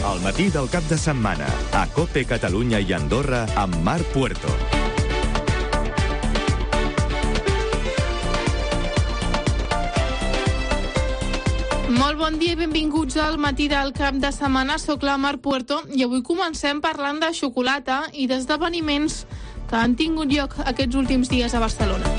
El matí del cap de setmana, a COPE Catalunya i Andorra, amb Marc Puerto. Molt bon dia i benvinguts al matí del cap de setmana. Soc la Marc Puerto i avui comencem parlant de xocolata i d'esdeveniments que han tingut lloc aquests últims dies a Barcelona.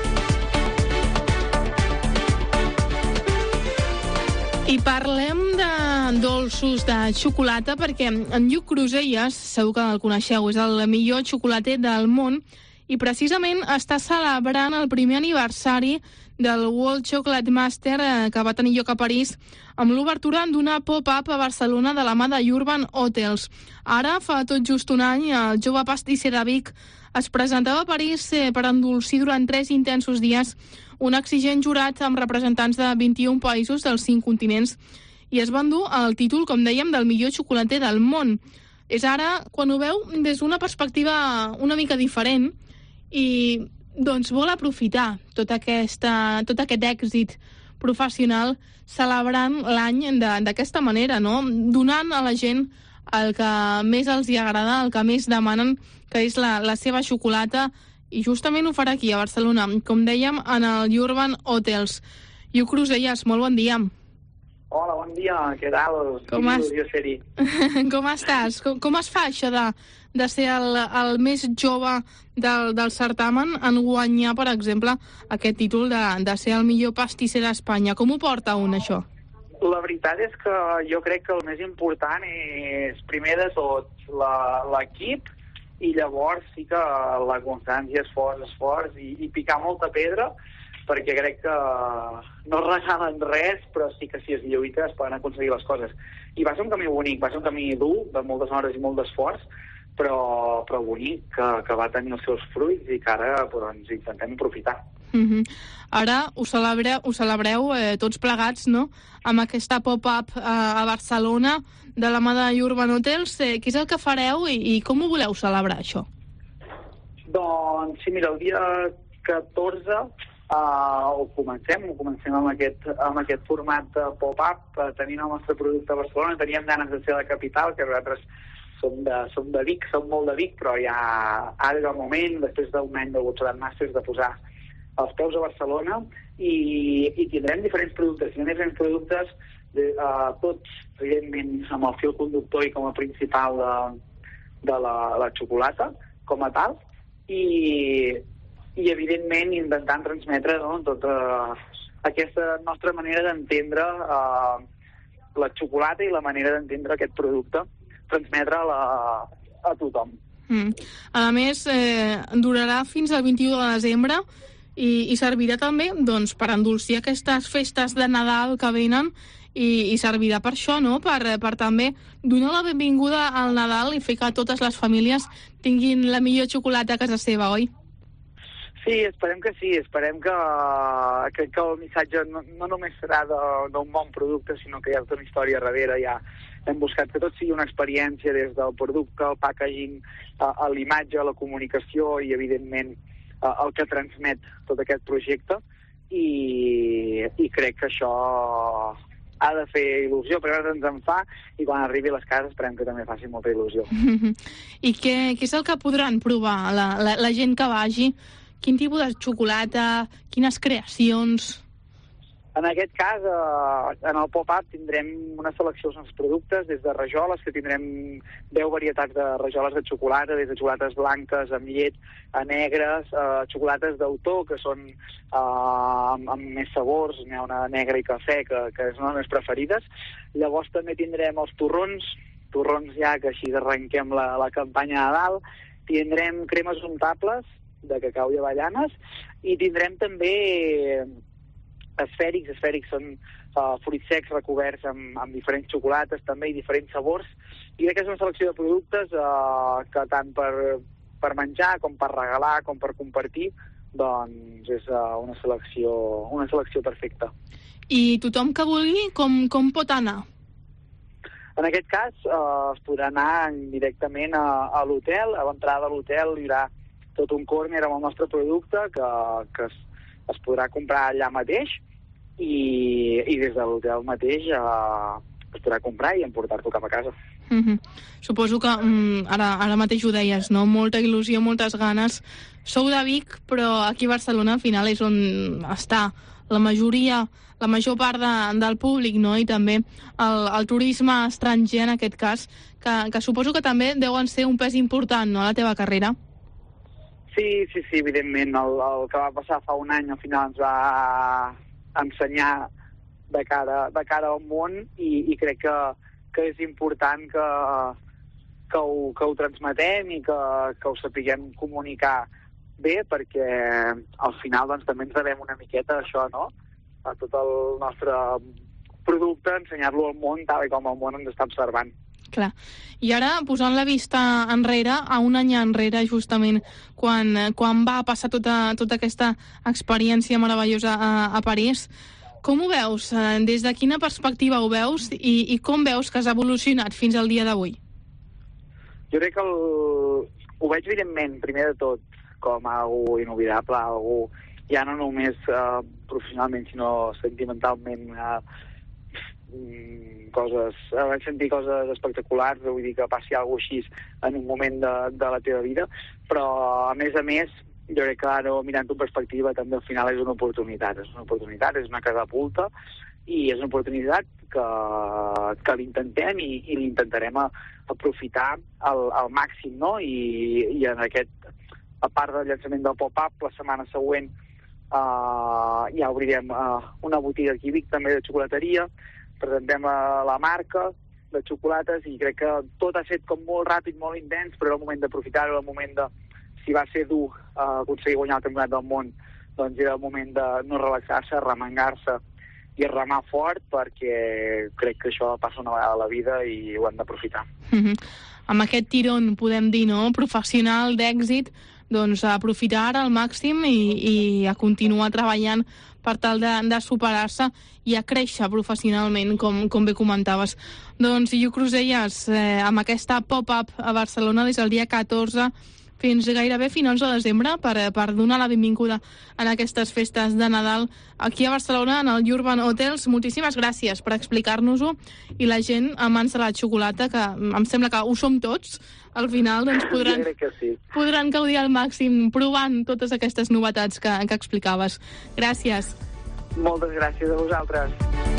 I parlem de dolços de xocolata perquè en Lluc Cruselles, segur que el coneixeu, és el millor xocolater del món i precisament està celebrant el primer aniversari del World Chocolate Master que va tenir lloc a París amb l'obertura d'una pop-up a Barcelona de la mà de Urban Hotels. Ara, fa tot just un any, el jove pastisser de Vic es presentava a París per endolcir durant 3 intensos dies un exigent jurat amb representants de 21 països dels 5 continents i es va endur el títol, com dèiem, del millor xocolater del món. És ara quan ho veu des d'una perspectiva una mica diferent i doncs vol aprofitar tot aquest èxit professional celebrant l'any d'aquesta manera, no? Donant a la gent el que més els hi agrada, el que més demanen, que és la seva xocolata, i justament ho farà aquí a Barcelona, com dèiem, en el Urban Hotels. Lluc Cruselles, molt bon dia. Hola, bon dia, què tal? Com estàs? Com es fa això de ser el més jove del certamen en guanyar, per exemple, aquest títol de ser el millor pastisser d'Espanya? Com ho porta un, això? La veritat és que jo crec que el més important és, primer de tot, l'equip, i llavors sí que la constància, esforç i picar molta pedra, perquè crec que no regalen res, però sí que si es lluita es poden aconseguir les coses. I va ser un camí bonic, va ser un camí dur, de moltes hores i molt d'esforç, però bonic, que va tenir els seus fruits i que ara doncs, intentem aprofitar. Ara ho celebreu tots plegats, no?, amb aquesta pop-up a Barcelona de la mà de Urban Hotels. Què és el que fareu i com ho voleu celebrar, això? Doncs sí, mira, el dia 14 ho comencem amb aquest format de pop-up, tenint el nostre producte a Barcelona. Teníem ganes de ser a la capital, que nosaltres som de Vic, som molt de Vic, però ja ara és el moment, després d'un any del World Chocolate Masters, de posar els peus a Barcelona i tindrem diferents productes, tots, evidentment, amb el fil conductor i com a principal de la xocolata, com a tal, i evidentment, intentant transmetre tota aquesta nostra manera d'entendre la xocolata i la manera d'entendre aquest producte, transmetre-la a tothom. A més, durarà fins al 21 de desembre i servirà també doncs, per endolcir aquestes festes de Nadal que venen i servirà per això, no?, per també donar la benvinguda al Nadal i fer que totes les famílies tinguin la millor xocolata a casa seva, oi? Sí, esperem que sí, esperem que el missatge no només serà d'un bon producte, sinó que hi ha tota una història darrere. Ja hem buscat que tot sigui una experiència des del producte, el packaging, a l'imatge, a la comunicació i, evidentment, el que transmet tot aquest projecte, i crec que això ha de fer il·lusió, però ara ens en fa, i quan arribi a les cases esperem que també faci molta il·lusió. I què és el que podran provar la gent que vagi? Quin tipus de xocolata? Quines creacions? En aquest cas, en el pop-up tindrem una selecció dels productes, des de rajoles, que tindrem 10 varietats de rajoles de xocolata, des de xocolates blanques amb llet a negres, xocolates d'autor, que són amb més sabors, n'hi ha una negra i cafè, que és una de les preferides. Llavors també tindrem els torrons ja, que així arrenquem la campanya a dalt. Tindrem cremes untables de cacau i avellanes, i tindrem també esfèrics són fruits secs recoberts amb diferents xocolates també i diferents sabors, i crec que és una selecció de productes que tant per menjar com per regalar com per compartir, doncs és una selecció perfecta. I tothom que vulgui, com pot anar? En aquest cas es podrà anar directament a l'hotel. A l'entrada de l'hotel hi haurà tot un córner amb el nostre producte que es podrà comprar allà mateix, i des de l'hotel mateix es podrà comprar i emportar-t'ho cap a casa. Suposo que ara mateix ho deies, no? Molta il·lusió, moltes ganes. Sou de Vic, però aquí a Barcelona al final és on està la major part del públic, no? I també el turisme estranger, en aquest cas, que suposo que també deuen ser un pes important, no?, a la teva carrera. Sí, evidentment. El que va passar fa un any al final ens va ensenyar de cara al món i crec que és important que ho transmetem i que ho sapiguem comunicar bé, perquè al final doncs, també ens devem una miqueta això, no?, a tot el nostre producte, ensenyar-lo al món tal com el món ens està observant. Clar. I ara, posant la vista enrere, a un any enrere, justament, quan va passar tota aquesta experiència meravellosa a París, com ho veus? Des de quina perspectiva ho veus i com veus que has evolucionat fins al dia d'avui? Jo crec que ho veig, evidentment, primer de tot, com algo inolvidable, algo ja no només professionalment, sinó sentimentalment, vaig sentir coses espectaculars, vull dir que passi alguna cosa així en un moment de la teva vida, però a més, jo crec que ara mirant-ho en perspectiva també al final és una oportunitat, és una catapulta i és una oportunitat que l'intentem i l'intentarem aprofitar al màxim, no? I en a part del llançament del pop-up, la setmana següent ja obrirem una botiga aquí a Vic també de xocolateria, presentem la marca de xocolates i crec que tot ha fet com molt ràpid, molt intens, però era el moment d'aprofitar-ho, el moment de, si va ser dur aconseguir guanyar el campionat del món, doncs era el moment de no relaxar-se, remengar-se i remar fort, perquè crec que això passa una vegada a la vida i ho hem d'aprofitar. Amb aquest tirón, podem dir, no?, professional, d'èxit, doncs aprofitar ara al màxim i a continuar treballant per tal de superar-se i a créixer professionalment, com bé comentaves. Doncs Lluc Cruselles, amb aquesta pop-up a Barcelona des del dia 14 fins gairebé finals de desembre per donar la benvinguda en aquestes festes de Nadal aquí a Barcelona, en el Urban Hotels. Moltíssimes gràcies per explicar-nos-ho i la gent amants de la xocolata, que em sembla que ho som tots, al final doncs podran gaudir al màxim provant totes aquestes novetats que explicaves. Gràcies. Moltes gràcies a vosaltres.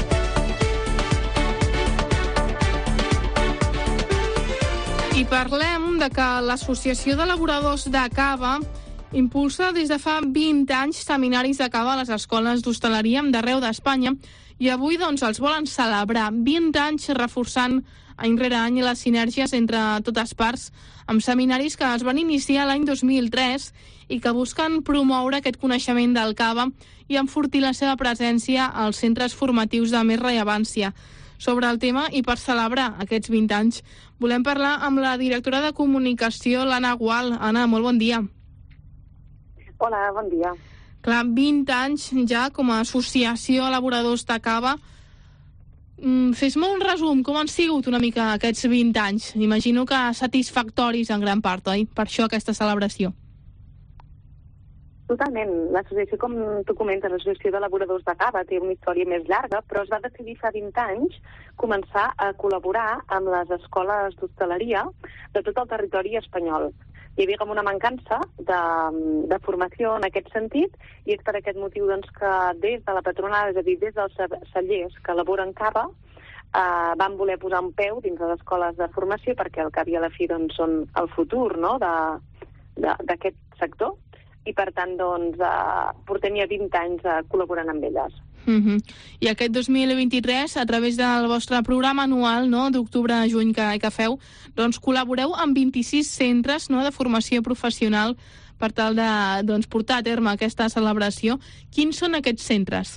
I parlem de que l'Associació d'Elaboradors de Cava impulsa des de fa 20 anys seminaris de cava a les escoles d'hostaleria d'arreu d'Espanya i avui doncs els volen celebrar 20 anys reforçant any rere any les sinergies entre totes parts amb seminaris que es van iniciar l'any 2003 i que busquen promoure aquest coneixement del cava i enfortir la seva presència als centres formatius de més rellevància. Sobre el tema i per celebrar aquests 20 anys volem parlar amb la directora de comunicació, l'Anna Gual. Anna, molt bon dia. Hola, bon dia. Clar, 20 anys ja com a associació elaboradors de cava. Fes-me un resum, com han sigut una mica aquests 20 anys? Imagino que satisfactoris en gran part, oi? Per això aquesta celebració. Totalment. L'associació, com tu comentes, l'Associació d'Elaboradors de Cava té una història més llarga, però es va decidir fa 20 anys començar a col·laborar amb les escoles d'hostaleria de tot el territori espanyol. Hi havia com una mancança de formació en aquest sentit i és per aquest motiu doncs, que des de la patronal, és a dir, des dels cellers que elaboren cava, van voler posar un peu dins de les escoles de formació perquè al cap i a la fi doncs, són el futur, no?, d'aquest sector. I, per tant, doncs, portem ja 20 anys col·laborant amb elles. I aquest 2023, a través del vostre programa anual, no?, d'octubre a juny que feu, doncs col·laboreu amb 26 centres, no?, de formació professional per tal de doncs, portar a terme aquesta celebració. Quins són aquests centres?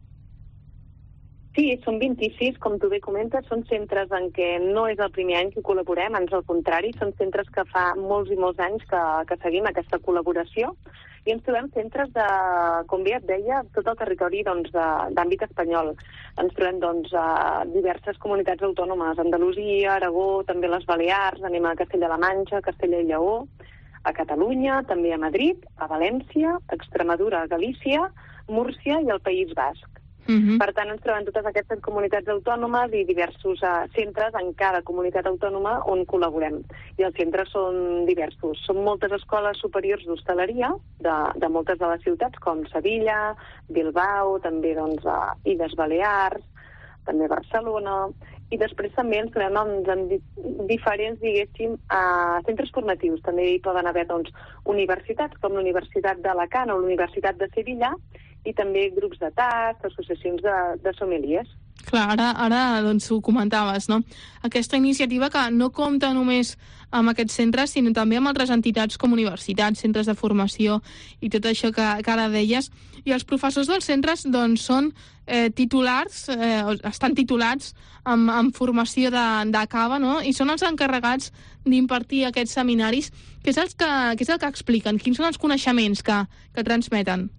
Sí, són 26, com tu bé comentes, són centres en què no és el primer any que col·laborem, ans al contrari, són centres que fa molts i molts anys que seguim aquesta col·laboració i ens trobem centres de, com bé et deia, tot el territori doncs, d'àmbit espanyol. Ens trobem doncs, diverses comunitats autònomes, Andalusia, Aragó, també les Balears, anem a Castella-La Manxa, Castella i Lleó, a Catalunya, també a Madrid, a València, a Extremadura, a Galícia, Múrcia i al País Basc. Per tant, ens trobem totes aquestes comunitats autònomes i diversos centres en cada comunitat autònoma on col·laborem. I els centres són diversos. Són moltes escoles superiors d'hostaleria de moltes de les ciutats, com Sevilla, Bilbao, també Illes Balears, també Barcelona, i després també ens trobem en diferents, diguéssim, centres formatius. També hi poden haver universitats, com la Universitat d'Alacant o la Universitat de Sevilla, i també grups de tast, associacions de sommeliers. Clar, ara ho comentaves, no? Aquesta iniciativa que no compta només amb aquests centres, sinó també amb altres entitats com universitats, centres de formació i tot això que ara deies. I els professors dels centres són titulars, estan titulats amb formació de cava, no? I són els encarregats d'impartir aquests seminaris. Què és el que expliquen? Quins són els coneixements que transmeten?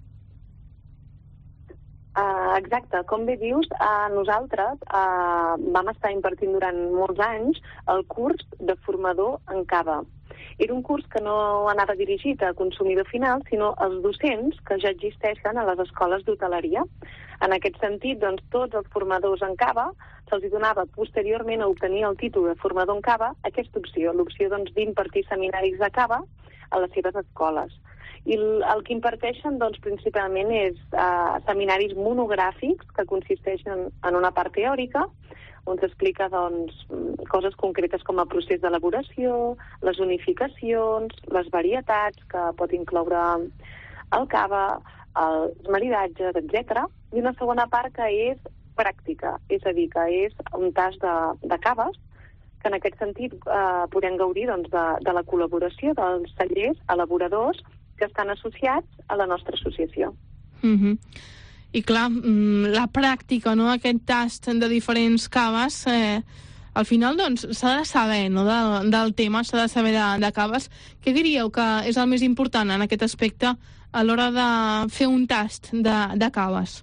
Exacte, com bé dius, nosaltres vam estar impartint durant molts anys el curs de formador en cava. Era un curs que no anava dirigit a consumidor final, sinó als docents que ja existeixen a les escoles d'hoteleria. En aquest sentit, tots els formadors en cava se'ls donava posteriorment a obtenir el títol de formador en cava aquesta opció, l'opció d'impartir seminaris de cava a les seves escoles. I el que imparteixen principalment és seminaris monogràfics que consisteixen en una part teòrica on s'explica coses concretes com el procés d'elaboració, les unificacions, les varietats que pot incloure el cava, els maridatges, etc. I una segona part que és pràctica, és a dir, que és un tast de caves, que en aquest sentit podem gaudir de la col·laboració dels cellers elaboradors que estan associats a la nostra associació. I clar, la pràctica, no? Aquest tast de diferents caves, al final s'ha de saber, no? del tema, s'ha de saber de caves. Què diríeu que és el més important en aquest aspecte a l'hora de fer un tast de caves?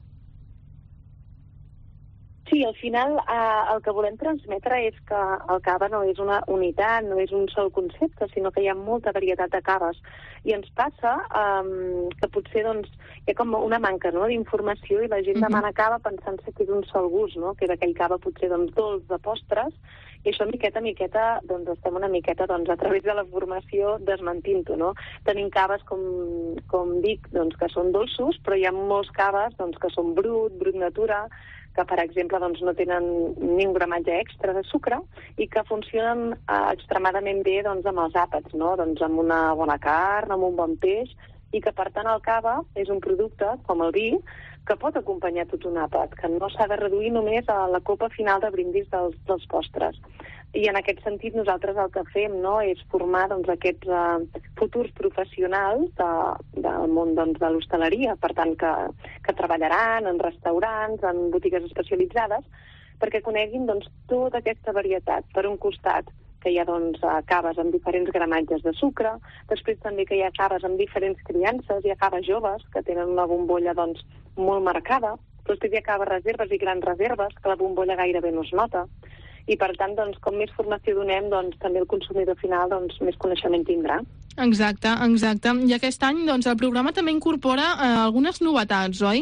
Sí, al final el que volem transmetre és que el cava no és una unitat, no és un sol concepte, sinó que hi ha molta varietat de caves. I ens passa que potser hi ha com una manca d'informació i la gent demana cava pensant-se que és un sol gust, no? Que és aquell cava potser dolç de postres, i això miqueta a miqueta estem una miqueta a través de la formació desmentint-ho, no? Tenim caves, com dic, que són dolços, però hi ha molts caves que són brut natura, que, per exemple, no tenen ni un gramatge extra de sucre i que funcionen extremadament bé amb els àpats, no? Amb una bona carn, amb un bon peix, i que, per tant, el cava és un producte, com el vi, que pot acompanyar tot un àpat, que no s'ha de reduir només a la copa final de brindis dels postres. I en aquest sentit nosaltres el que fem és formar aquests futurs professionals del món de l'hostaleria, per tant que treballaran en restaurants, en botigues especialitzades, perquè coneguin tota aquesta varietat. Per un costat, que hi ha caves amb diferents gramatges de sucre, després també que hi ha caves amb diferents criances, hi ha caves joves que tenen una bombolla molt marcada, però després hi ha caves reserves i grans reserves, que la bombolla gairebé no es nota. I, per tant, com més formació donem, també el consumidor final més coneixement tindrà. Exacte. I aquest any, el programa també incorpora algunes novetats, oi?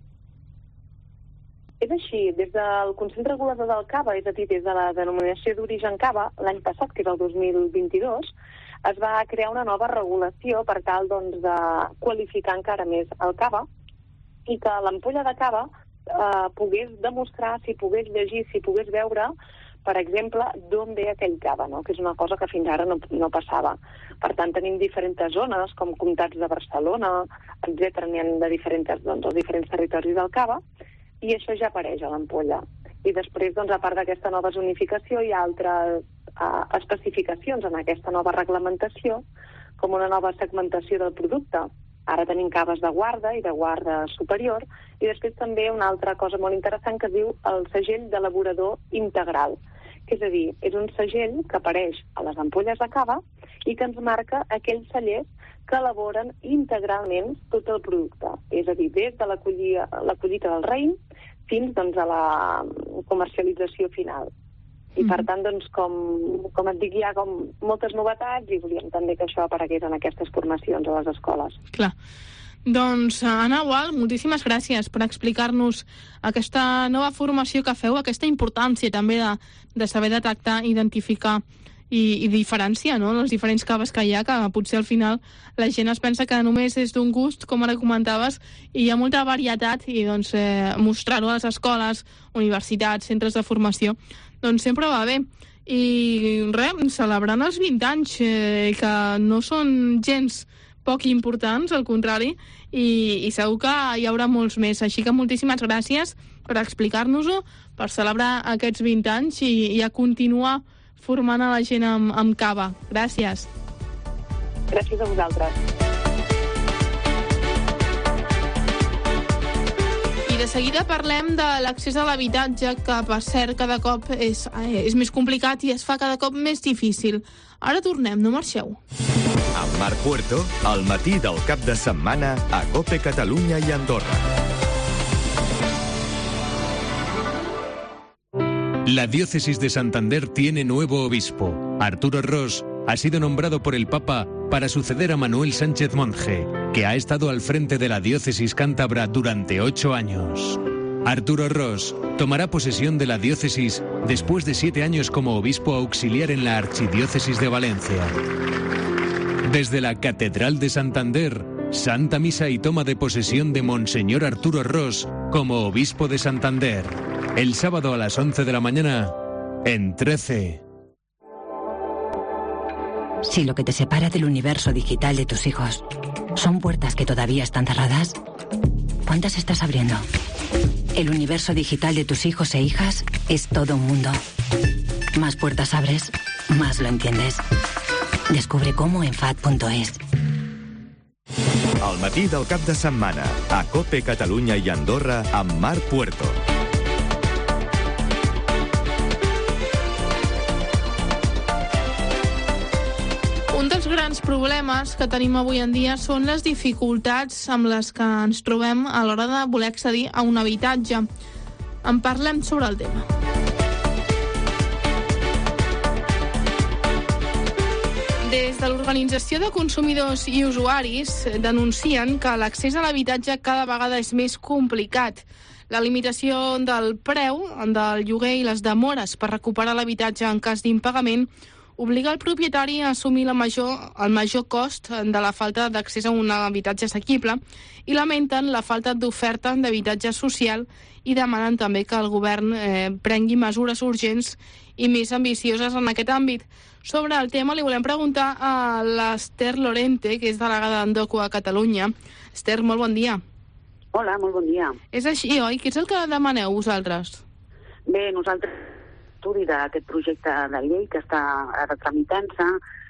És així. Des del Consell Regulador del Cava, és a dir, des de la denominació d'origen cava, l'any passat, que és el 2022, es va crear una nova regulació per tal de qualificar encara més el cava i que l'ampolla de cava pogués demostrar, si pogués llegir, si pogués veure, per exemple, d'on ve aquell cava, no? Que és una cosa que fins ara no passava. Per tant, tenim diferents zones, com comtats de Barcelona, etc. N'hi ha de diferents territoris del cava, i això ja apareix a l'ampolla. I després, a part d'aquesta nova zonificació, hi ha altres especificacions en aquesta nova reglamentació, com una nova segmentació del producte. Ara tenim caves de guarda i de guarda superior, i després també una altra cosa molt interessant que es diu el segell d'elaborador integral, que és a dir, és un segell que apareix a les ampolles de cava i que ens marca aquells cellers que elaboren integralment tot el producte, és a dir, des de la collita del raïm fins a la comercialització final. I, per tant, com et dic, hi ha moltes novetats i volíem també que això aparegués en aquestes formacions a les escoles. Clar. Doncs, Anna Gual, moltíssimes gràcies per explicar-nos aquesta nova formació que feu, aquesta importància també de saber detectar, identificar i diferenciar, no?, les diferents caves que hi ha, que potser al final la gent es pensa que només és d'un gust, com ara comentaves, i hi ha molta varietat, i doncs mostrar-ho a les escoles, universitats, centres de formació, doncs sempre va bé. I res, celebrant els 20 anys, que no són gens poc importants, al contrari, i segur que hi haurà molts més. Així que moltíssimes gràcies per explicar-nos-ho, per celebrar aquests 20 anys i a continuar formant a la gent amb cava. Gràcies. Gràcies a vosaltres. I de seguida parlem de l'accés a l'habitatge, que per cert cada cop és més complicat i es fa cada cop més difícil. Ara tornem, no marxeu. Amb Marc Puerto, al matí del cap de setmana a COPE Catalunya i Andorra. La diócesis de Santander tiene nuevo obispo. Arturo Ros ha sido nombrado por el Papa para suceder a Manuel Sánchez Monje, que ha estado al frente de la diócesis cántabra durante 8 años. Arturo Ros tomará posesión de la diócesis después de 7 años como obispo auxiliar en la archidiócesis de Valencia. Desde la Catedral de Santander, Santa Misa y toma de posesión de Monseñor Arturo Ros como obispo de Santander. El sábado a las 11 de la mañana, en 13. Si lo que te separa del universo digital de tus hijos son puertas que todavía están cerradas, ¿cuántas estás abriendo? El universo digital de tus hijos e hijas es todo un mundo. Más puertas abres, más lo entiendes. Descubre cómo en FAD.es. Al matí del cap de setmana, a COPE Catalunya i Andorra, amb Marc Puerto. Un dels grans problemes que tenim avui en dia són les dificultats amb les que ens trobem a l'hora de voler accedir a un habitatge. En parlem sobre el tema. Des de l'Organització de Consumidors i Usuaris denuncien que l'accés a l'habitatge cada vegada és més complicat. La limitació del preu del lloguer i les demores per recuperar l'habitatge en cas d'impagament obliga el propietari a assumir el major cost de la falta d'accés a un habitatge assequible i lamenten la falta d'oferta d'habitatge social i demanen també que el govern prengui mesures urgents i més ambicioses en aquest àmbit. Sobre el tema li volem preguntar a l'Ester Lorente, que és delegada d'Endoco a Catalunya. Ester, molt bon dia. Hola, molt bon dia. És així, oi? Què és el que demaneu vosaltres? Bé, nosaltres estudi d'aquest projecte de llei que està ara tramitant-se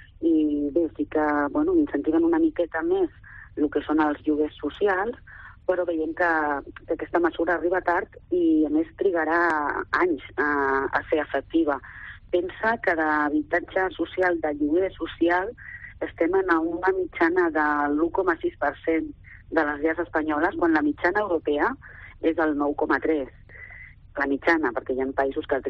i bé, sí que incentiven una miqueta més el que són els lloguers socials, però veiem que aquesta mesura arriba tard i a més trigarà anys a ser efectiva. Pensa que d'habitatge social, de lloguer social, estem en una mitjana de l'1,6% de les llars espanyoles, quan la mitjana europea és del 9,3%. La mitjana, perquè hi ha països que el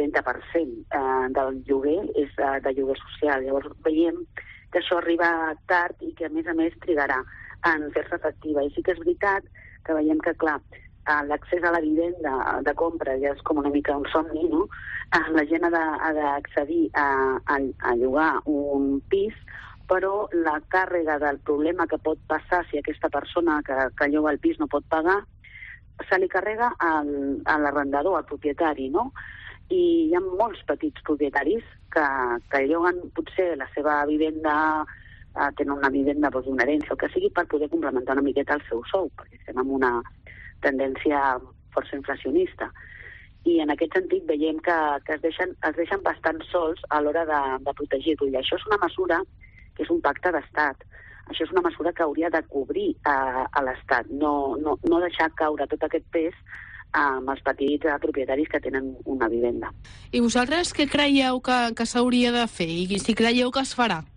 30% del lloguer és de lloguer social. Llavors veiem que això arriba tard i que a més trigarà en fer-se efectiva. I sí que és veritat que veiem que, clar, l'accés a la vivenda de compra ja és com una mica un somni, no? La gent ha d'accedir a llogar un pis, però la càrrega del problema que pot passar si aquesta persona que lloga el pis no pot pagar, se li carrega a l'arrendador, al propietari, no? I hi ha molts petits propietaris que lloguen potser la seva vivenda, tenen una vivenda d'una herència, el que sigui, per poder complementar una miqueta el seu sou, perquè estem en una tendència força inflacionista. I en aquest sentit veiem que es deixen bastant sols a l'hora de protegir-ho. I això és una mesura que és un pacte d'estat. Això és una mesura que hauria de cobrir a l'Estat, no deixar caure tot aquest pes amb els petits propietaris que tenen una vivenda. I vosaltres què creieu que s'hauria de fer i si creieu que es farà?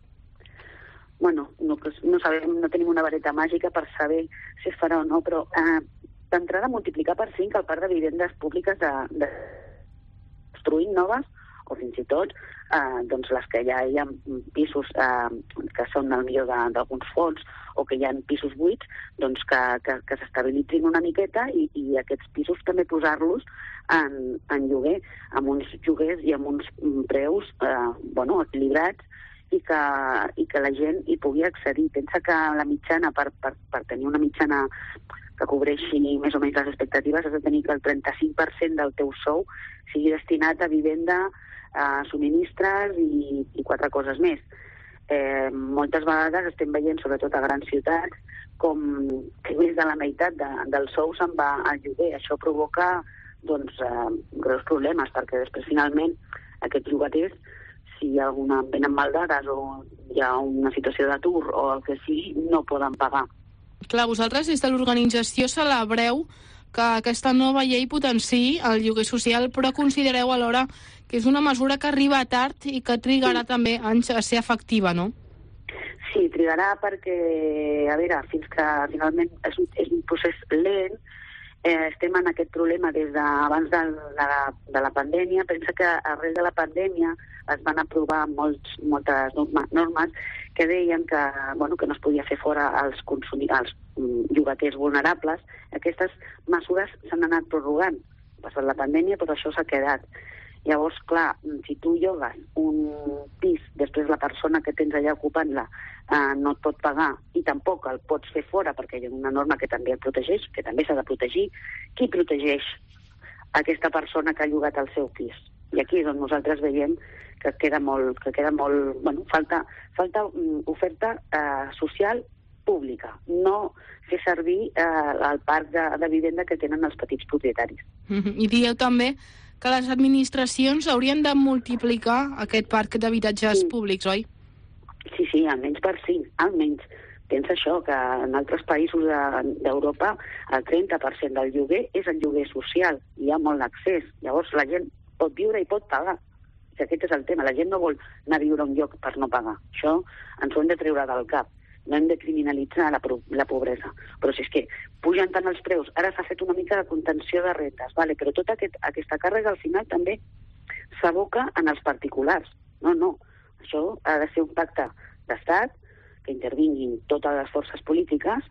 Bueno, no sabem, no tenim una vareta màgica per saber si es farà o no, però d'entrada multiplicar per 5 el parc de vivendes públiques de construint noves o fins i tot doncs les que ja hi ha pisos que són el millor d'alguns fons o que hi ha pisos buits, doncs que s'estabilitzin una miqueta i aquests pisos també posar-los en lloguer, amb uns lloguers i amb uns preus equilibrats i que la gent hi pugui accedir. Pensa que la mitjana, per tenir una mitjana que cobreixi més o menys les expectatives, has de tenir que el 35% del teu sou sigui destinat a vivenda, a subministres i 4 coses més. Moltes vegades estem veient, sobretot a grans ciutats, com que més de la meitat del sou se'n va al lloguer. Això provoca greus problemes, perquè després, finalment, aquests llogaters, si venen maldades o hi ha una situació d'atur o el que sigui, no poden pagar. Clar, vosaltres des de l'organització celebreu que aquesta nova llei potenciï el lloguer social, però considereu alhora que és una mesura que arriba tard i que trigarà també anys a ser efectiva, no? Sí, trigarà perquè, a veure, fins que finalment és un procés lent. Estem en aquest problema des d'abans de la pandèmia. Pensa que arrel de la pandèmia es van aprovar moltes normes que deien que no es podia fer fora els llogaters vulnerables. Aquestes mesures s'han anat prorrogant. Ha passat la pandèmia, però això s'ha quedat. Llavors, clar, si tu llogues un pis, després la persona que tens allà ocupant-la no et pot pagar i tampoc el pots fer fora perquè hi ha una norma que també el protegeix, que també s'ha de protegir, qui protegeix aquesta persona que ha llogat el seu pis? I aquí és on nosaltres veiem que queda molt falta oferta social pública, no fer servir el parc de vivenda que tenen els petits propietaris. I dieu també que les administracions haurien de multiplicar aquest parc d'habitatges públics, oi? Sí, almenys per 5, almenys. Pensa això, que en altres països d'Europa el 30% del lloguer és el lloguer social, hi ha molt accés. Llavors la gent pot viure i pot pagar. I aquest és el tema, la gent no vol anar a viure a un lloc per no pagar. Això ens ho hem de treure del cap. No hem de criminalitzar la pobresa. Però si és que pugen tant els preus, ara s'ha fet una mica de contenció de rentes, però tota aquesta càrrega al final també s'aboca en els particulars. No. Això ha de ser un pacte d'estat, que intervinguin totes les forces polítiques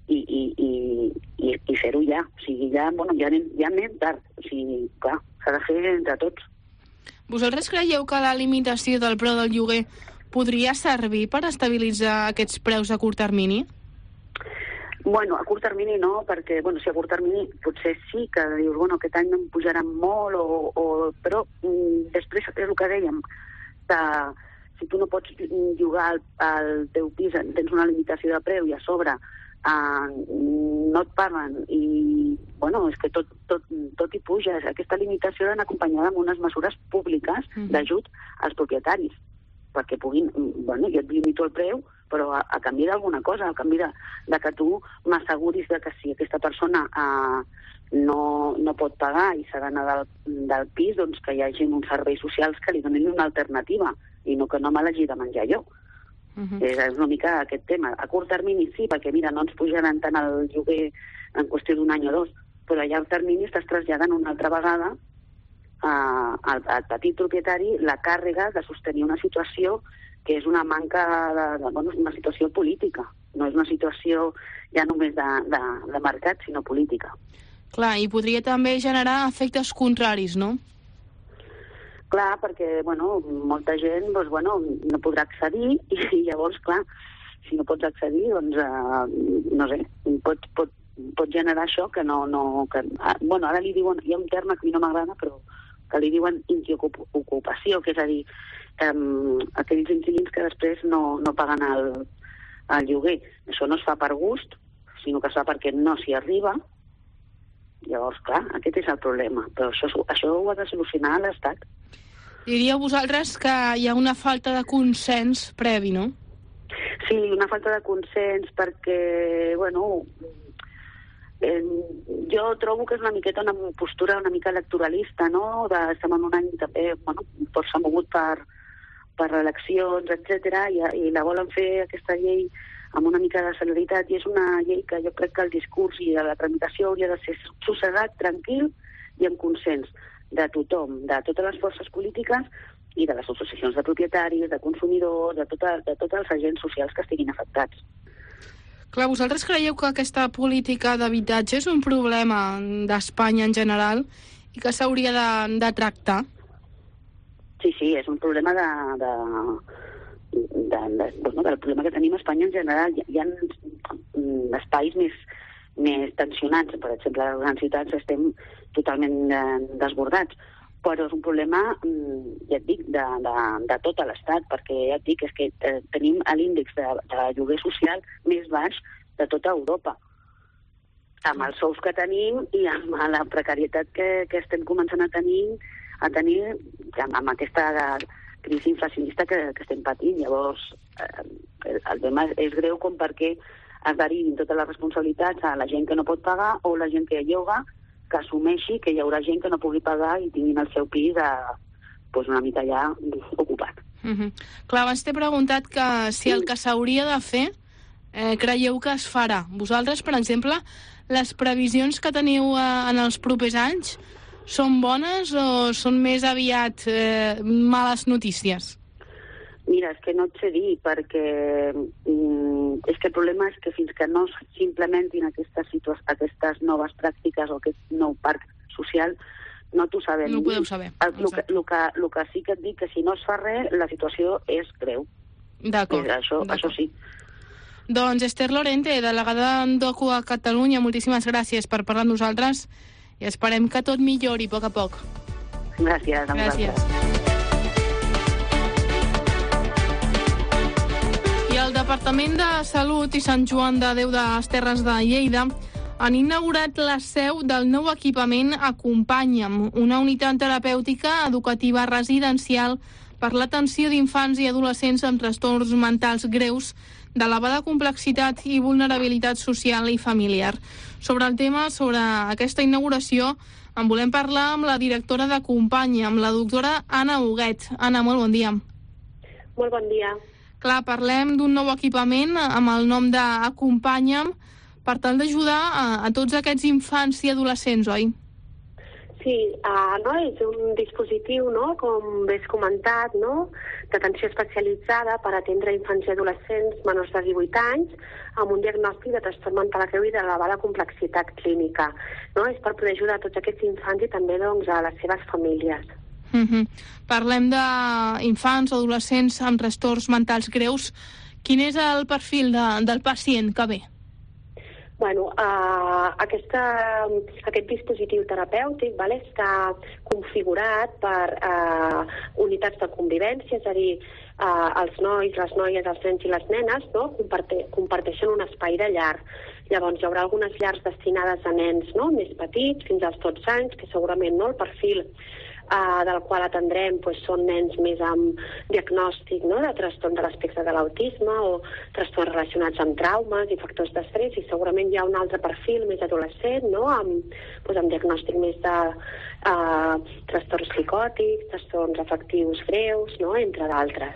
i fer-ho ja. O sigui, ja anem tard. O sigui, clar, s'ha de fer entre tots. Vosaltres creieu que la limitació del preu del lloguer podria servir per estabilitzar aquests preus a curt termini? A curt termini no, perquè si a curt termini potser sí que dius, aquest any no em pujaran molt, però després és el que dèiem, que si tu no pots llogar el teu pis, tens una limitació de preu i a sobre no et paguen i és que tot hi puja. Aquesta limitació ha d'anar acompanyada amb unes mesures públiques d'ajut als propietaris perquè puguin, jo et limito el preu, però a canvi d'alguna cosa, a canvi de que tu m'asseguris que si aquesta persona no pot pagar i s'ha d'anar del pis, doncs que hi hagi uns serveis socials que li donin una alternativa i no que no me l'hagi de menjar jo. És una mica aquest tema. A curt termini sí, perquè no ens pujaran tant el lloguer en qüestió d'un any o dos, però a llarg termini estàs traslladant una altra vegada al petit propietari la càrrega de sostenir una situació que és una manca una situació política. No és una situació ja només de mercat, sinó política. Clar, i podria també generar efectes contraris, no? Clar, perquè, molta gent, no podrà accedir i llavors, clar, si no pots accedir, no sé, pot generar això que no... ara li diuen, hi ha un terme que a mi no m'agrada, però que li diuen intiocupació, que és a dir, aquells inquilins que després no paguen el lloguer. Això no es fa per gust, sinó que es fa perquè no s'hi arriba. Llavors, clar, aquest és el problema. Però això ho ha de solucionar l'Estat. Diríeu vosaltres que hi ha una falta de consens previ, no? Sí, una falta de consens perquè, jo trobo que és una miqueta una postura una mica electoralista, no? Estem en un any també, força mogut per eleccions, etc. I la volen fer aquesta llei amb una mica de celeritat i és una llei que jo crec que el discurs i la tramitació hauria de ser sossegat, tranquil i amb consens. de tothom, de totes les forces polítiques i de les associacions de propietaris, de consumidors, de tots els agents socials que estiguin afectats. Clar, vosaltres creieu que aquesta política d'habitatge és un problema d'Espanya en general i que s'hauria de tractar? Sí, és un problema del problema que tenim a Espanya en general. Hi ha espais més tensionats. Per exemple, a les grans ciutats estem totalment desbordats. Però és un problema, ja et dic, de tot l'Estat, perquè ja et dic, és que tenim l'índex de lloguer social més baix de tota Europa, amb els sous que tenim i amb la precarietat que estem començant a tenir amb aquesta crisi inflacionista que estem patint. Llavors, el tema és greu com perquè es derivin totes les responsabilitats a la gent que no pot pagar o la gent que lloga, que assumeixi que hi haurà gent que no pugui pagar i tinguin el seu pis una mica ja ocupat. Clar, abans t'he preguntat que si el que s'hauria de fer creieu que es farà. Vosaltres, per exemple, les previsions que teniu en els propers anys són bones o són més aviat males notícies? Mira, és que no et sé dir, perquè és que el problema és que fins que no s'implementin aquestes noves pràctiques o aquest nou parc social, no t'ho sabem. No ho podeu saber. El que sí que et dic que si no es fa res, la situació és greu. D'acord. Això sí. Doncs Esther Lorente, delegada d'OCU a Catalunya, moltíssimes gràcies per parlar amb nosaltres i esperem que tot millori a poc a poc. Gràcies a vosaltres. El Departament de Salut i Sant Joan de Déu de les Terres de Lleida han inaugurat la seu del nou equipament Acompanya'm, una unitat terapèutica educativa residencial per l'atenció d'infants i adolescents amb trastorns mentals greus d'elevada complexitat i vulnerabilitat social i familiar. Sobre el tema, sobre aquesta inauguració, en volem parlar amb la directora d'Acompanya'm, la doctora Anna Huguet. Anna, molt bon dia. Molt bon dia. Clar, parlem d'un nou equipament amb el nom d'Acompanya'm per tal d'ajudar a tots aquests infants i adolescents, oi? Sí, és un dispositiu, com bé has comentat, d'atenció especialitzada per atendre infants i adolescents menors de 18 anys amb un diagnòstic de trastorn mental greu i d'elevada complexitat clínica. És per poder ajudar a tots aquests infants i també a les seves famílies. Parlem d'infants o adolescents amb trastorns mentals greus. Quin és el perfil del pacient que ve? Aquest dispositiu terapèutic està configurat per unitats de convivència, és a dir, els nois, les noies, els nens i les nenes comparteixen un espai de llar. Llavors hi haurà algunes llars destinades a nens més petits, fins als 12 anys, que segurament el perfil del qual atendrem són nens més amb diagnòstic de trastorn de l'espectre de l'autisme o trastorns relacionats amb traumes i factors d'estrès, i segurament hi ha un altre perfil més adolescent amb diagnòstic més de trastorns psicòtics, trastorns afectius greus, entre d'altres.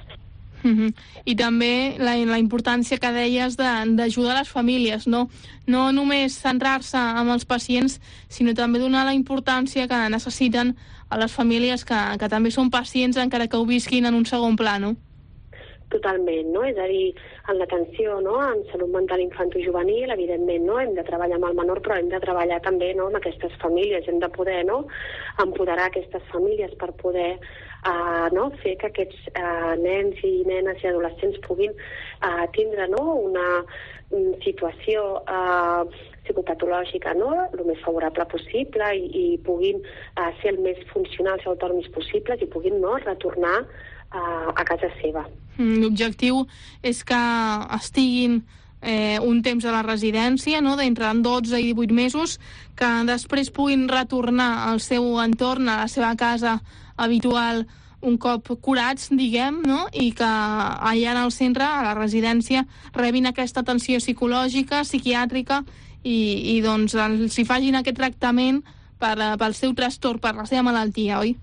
I també la importància que deies d'ajudar les famílies, no només centrar-se en els pacients, sinó també donar la importància que necessiten a les famílies que també són pacients encara que ho visquin en un segon pla, no? Totalment, és a dir, en l'atenció en salut mental infantojuvenil, evidentment hem de treballar amb el menor, però hem de treballar també en aquestes famílies, hem de poder empoderar aquestes famílies per poder fer que aquests nens i nenes i adolescents puguin tindre una situació psicopatològica el més favorable possible i puguin ser el més funcionals i autònoms possibles i puguin retornar a casa seva. L'objectiu és que estiguin un temps a la residència, d'entre 12 i 18 mesos, que després puguin retornar al seu entorn, a la seva casa habitual, un cop curats, diguem, i que allà en el centre, a la residència, rebin aquesta atenció psicològica, psiquiàtrica i doncs els hi facin aquest tractament pel seu trastorn, per la seva malaltia, oi?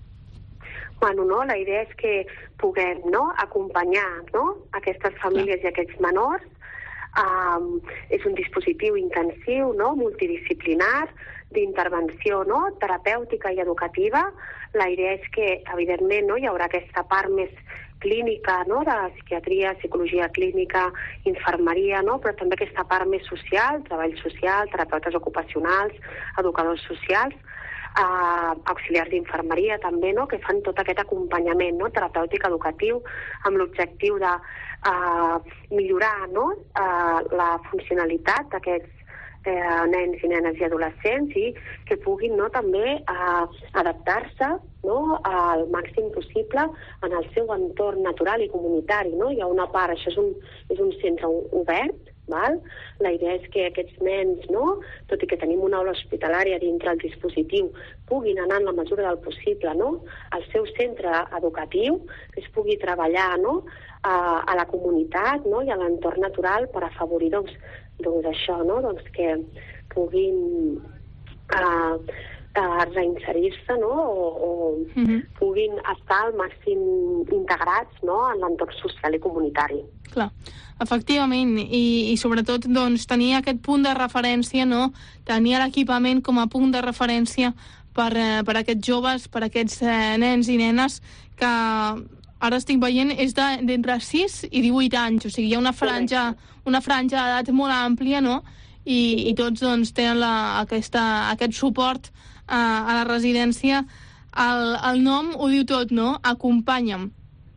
La idea és que puguem acompanyar aquestes famílies i aquests menors. És un dispositiu intensiu, multidisciplinar, d'intervenció, no?, terapèutica i educativa. La idea és que, evidentment, no, hi haurà aquesta part més clínica, no?, de psiquiatria, psicologia clínica, infermeria, no?, però també aquesta part més social, treball social, terapeutes ocupacionals, educadors socials, auxiliars d'infermeria també, no?, que fan tot aquest acompanyament, no?, terapèutic educatiu amb l'objectiu de millorar, no?, la funcionalitat d'aquests nens i nenes i adolescents i que puguin, no, també adaptar-se, no, al màxim possible en el seu entorn natural i comunitari, no? Hi ha una part, això és un centre obert, val? La idea és que aquests nens, no, tot i que tenim una aula hospitalària dintre el dispositiu, puguin anar en la mesura del possible, no, al seu centre educatiu, que es pugui treballar, no, a la comunitat, no, i a l'entorn natural per afavorir, doncs això, no, doncs que puguin reinserir-se, no, o puguin estar al màxim integrats, no, en l'entorn social i comunitari. Clar, efectivament, i sobretot doncs, tenir aquest punt de referència, no? Tenir l'equipament com a punt de referència per aquests joves, per aquests nens i nenes que ara estic veient és d'entre 6 i 18 anys, o sigui, hi ha una franja d'edat molt àmplia, no? I tots doncs, tenen aquest suport a la residència. El nom ho diu tot, no? Acompanya'm.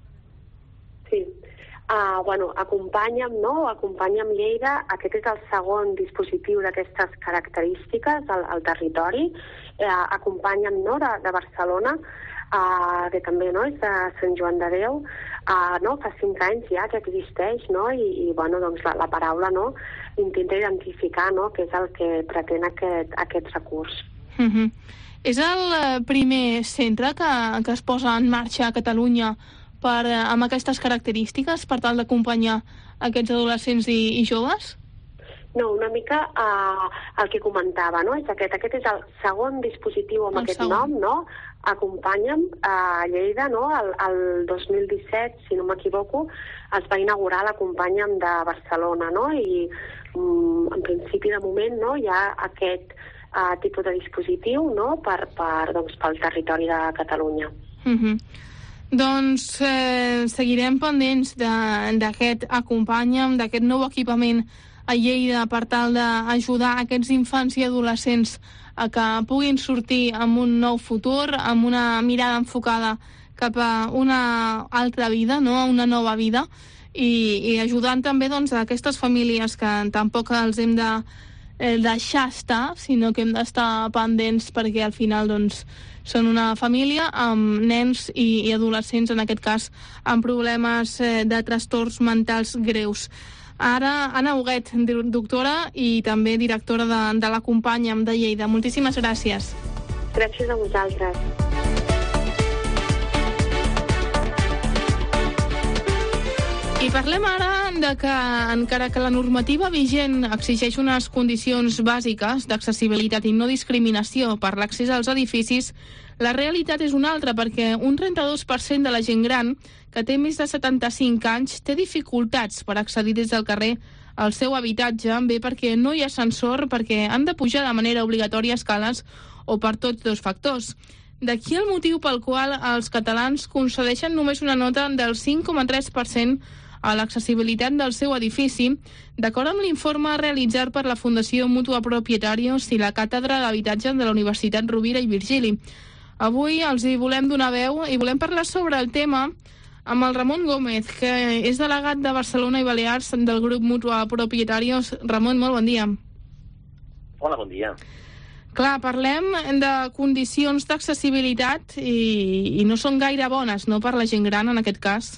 Sí. Acompanya'm, no? Acompanya'm Lleida. Aquest és el segon dispositiu d'aquestes característiques al territori. Acompanya'm, no?, de Barcelona, que també, no?, és de Sant Joan de Déu, no?, fa 5 anys ja que existeix, no?, i bueno, doncs la paraula, no?, intenta identificar, no?, què és el que pretén aquest recurs. És el primer centre que es posa en marxa a Catalunya amb aquestes característiques per tal d'acompanyar aquests adolescents i joves? No, una mica el que comentava, no? Aquest és el segon dispositiu amb aquest nom, no? Acompanya'm a Lleida, no? El 2017, si no m'equivoco, es va inaugurar l'Acompanya'm de Barcelona, no? I en principi, de moment, no, hi ha aquest tipus de dispositiu, no?, pel territori de Catalunya. Doncs seguirem pendents d'aquest Acompanya'm, d'aquest nou equipament a Lleida per tal d'ajudar aquests infants i adolescents a que puguin sortir amb un nou futur, amb una mirada enfocada cap a una altra vida, no?, a una nova vida, i ajudant també doncs, a aquestes famílies que tampoc els hem de deixar estar, sinó que hem d'estar pendents perquè al final doncs, són una família amb nens i adolescents, en aquest cas, amb problemes de trastorns mentals greus. Ara, Anna Huguet, doctora i també directora de l'Acompanya'm de Lleida. Moltíssimes gràcies. Gràcies a vosaltres. I parlem ara de que, encara que la normativa vigent exigeix unes condicions bàsiques d'accessibilitat i no discriminació per l'accés als edificis, la realitat és una altra, perquè un 32% de la gent gran que té més de 75 anys té dificultats per accedir des del carrer al seu habitatge, bé perquè no hi ha ascensor, perquè han de pujar de manera obligatòria escales o per tots dos factors. D'aquí el motiu pel qual els catalans concedeixen només una nota del 5,3% a l'accessibilitat del seu edifici, d'acord amb l'informe realitzat per la Fundació Mutua Propietarios i la Càtedra d'Habitatge de la Universitat Rovira i Virgili. Avui els hi volem donar veu i volem parlar sobre el tema amb el Ramon Gómez, que és delegat de Barcelona i Balears del grup Mutua Propietarios. Ramon, molt bon dia. Hola, bon dia. Clar, parlem de condicions d'accessibilitat i no són gaire bones, no?, per la gent gran en aquest cas.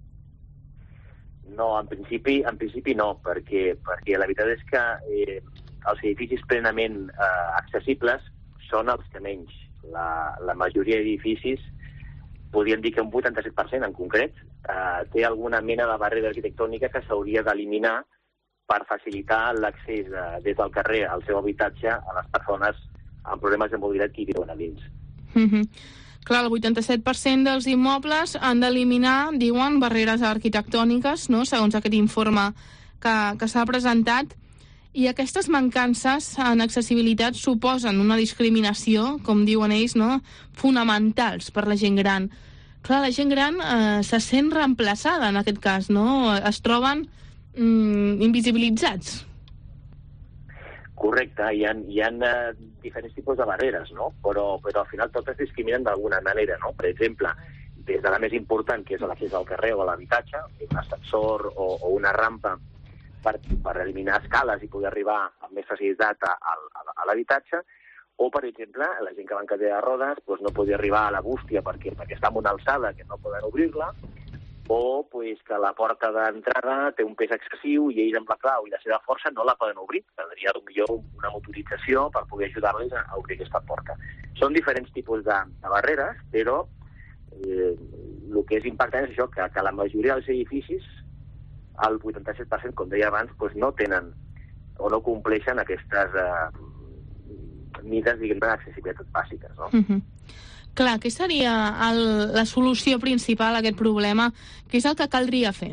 No, en principi no, perquè la veritat és que els edificis plenament accessibles són els que menys. La majoria d'edificis, podríem dir que un 87% en concret, té alguna mena de barrera arquitectònica que s'hauria d'eliminar per facilitar l'accés des del carrer al seu habitatge a les persones amb problemes de mobilitat que hi viuen a dins. Clar, el 87% dels immobles han d'eliminar, diuen, barreres arquitectòniques, no?, segons aquest informe que s'ha presentat. I aquestes mancances en accessibilitat suposen una discriminació, com diuen ells, no? Fonamentals per la gent gran. Clar, la gent gran se sent reemplaçada en aquest cas, no? Es troben invisibilitzats. Correcte, hi ha diferents tipus de barreres, no? Però al final totes discriminen d'alguna manera, no? Per exemple, des de la més important, que és l'accés al carrer o a l'habitatge, un ascensor o una rampa per eliminar escales i poder arribar amb més facilitat a l'habitatge, o, per exemple, la gent que va en cadira de rodes no podia arribar a la bústia perquè està en una alçada que no poden obrir-la, o que la porta d'entrada té un pes excessiu i ells amb la clau i la seva força no la poden obrir. Caldria potser una motorització per poder ajudar-los a obrir aquesta porta. Són diferents tipus de barreres, però el que és important és això, que la majoria dels edificis, el 87%, com deia abans, no tenen o no compleixen aquestes mides, diguem-ne, d'accessibilitat bàsiques, no? Clar, què seria la solució principal a aquest problema? Què és el que caldria fer?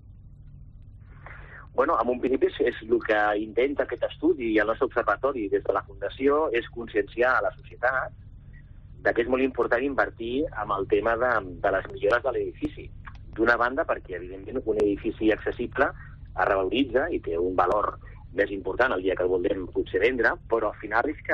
Bueno, en un principi és el que intenta aquest estudi i el nostre observatori des de la Fundació és conscienciar a la societat que és molt important invertir en el tema de les millores de l'edifici. D'una banda, perquè, evidentment, un edifici accessible es revaloritza i té un valor més important el dia que el voldrem potser vendre, però al final és que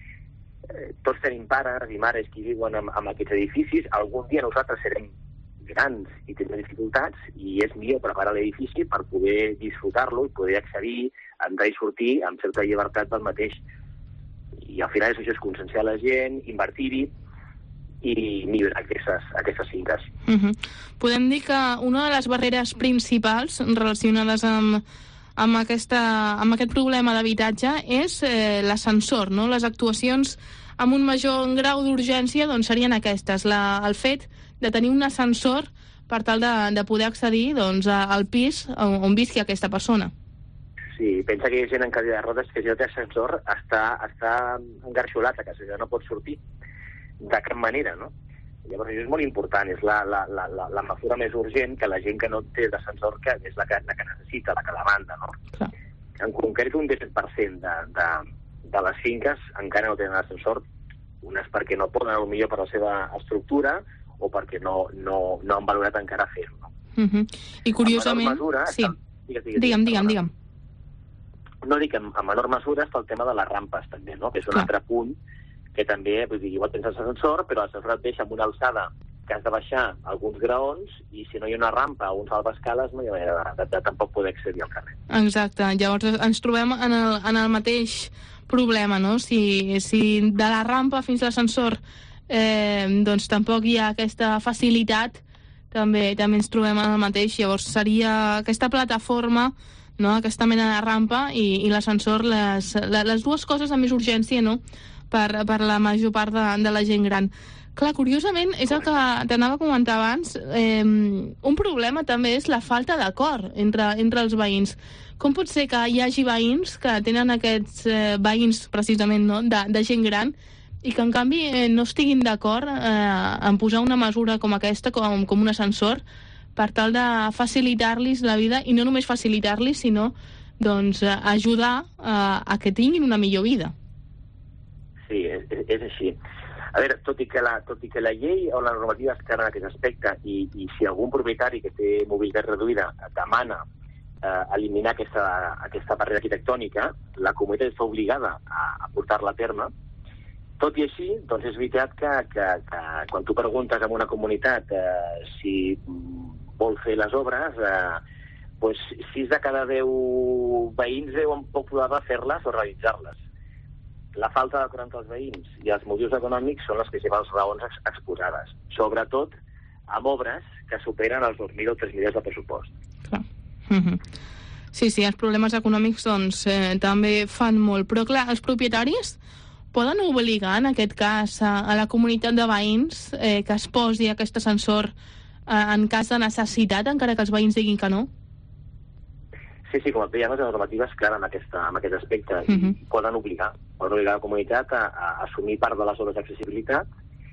tots tenim pares i mares que viuen en aquests edificis. Algun dia nosaltres serem grans i tindrem dificultats i és millor preparar l'edifici per poder disfrutar-lo i poder accedir, entrar i sortir amb certa llibertat del mateix. I al final això és conscienciar la gent, invertir-hi i millorar aquestes finques. Podem dir que una de les barreres principals relacionades amb aquest problema d'habitatge és l'ascensor, no? Les actuacions amb un major grau d'urgència serien aquestes, el fet de tenir un ascensor per tal de poder accedir al pis on visqui aquesta persona. Sí, pensa que hi ha gent en cadira de rodes que si no té ascensor està engarxolat a casa, ja no pot sortir de cap manera, no? Llavors això és molt important, és la mesura més urgent que la gent que no té d'ascensor que és la que necessita, la que demanda, no? Clar. En concret, un 17% de les finques encara no tenen ascensor, unes perquè no poden, potser per la seva estructura, o perquè no han valorat encara fer-ho. I curiosament... Sí. Digue'm. No dic, en menor mesura està el tema de les rampes, també, no? Que és un altre punt que també, igual tens l'ascensor, però l'ascensor et deixa en una alçada que has de baixar alguns graons i si no hi ha una rampa o un salvaescales no hi ha manera de tampoc poder accedir al carrer. Exacte, llavors ens trobem en el mateix problema, no? Si de la rampa fins a l'ascensor tampoc hi ha aquesta facilitat, també ens trobem en el mateix. Llavors seria aquesta plataforma, no? Aquesta mena de rampa i l'ascensor, les dues coses amb més urgència, no? Per la major part de la gent gran. Clar, curiosament, és el que t'anava a comentar abans, un problema també és la falta d'acord entre els veïns. Com pot ser que hi hagi veïns que tenen aquests veïns, precisament, no? de gent gran, i que en canvi no estiguin d'acord en posar una mesura com aquesta, com un ascensor, per tal de facilitar-los la vida, i no només facilitar-los, sinó ajudar a que tinguin una millor vida. Sí, és així. A veure, tot i que la llei o la normativa es queda en aquest aspecte i si algun propietari que té mobilitat reduïda demana eliminar aquesta barrera arquitectònica, la comunitat està obligada a portar-la a terme. Tot i així, és veritat que quan tu preguntes a una comunitat si vol fer les obres, 6 de cada 10 veïns veuen poc probable fer-les o realitzar-les. La falta d'acord entre els veïns i els motius econòmics són les principals raons exposades, sobretot amb obres que superen els 2.000 o 3.000 de pressupost. Clar. Sí, els problemes econòmics també fan molt. Però clar, els propietaris poden obligar, en aquest cas, a la comunitat de veïns que es posi aquest ascensor en cas de necessitat, encara que els veïns diguin que no? Sí, com et deia, les normatives, clar, en aquest aspecte, poden obligar la comunitat a assumir part de les obres d'accessibilitat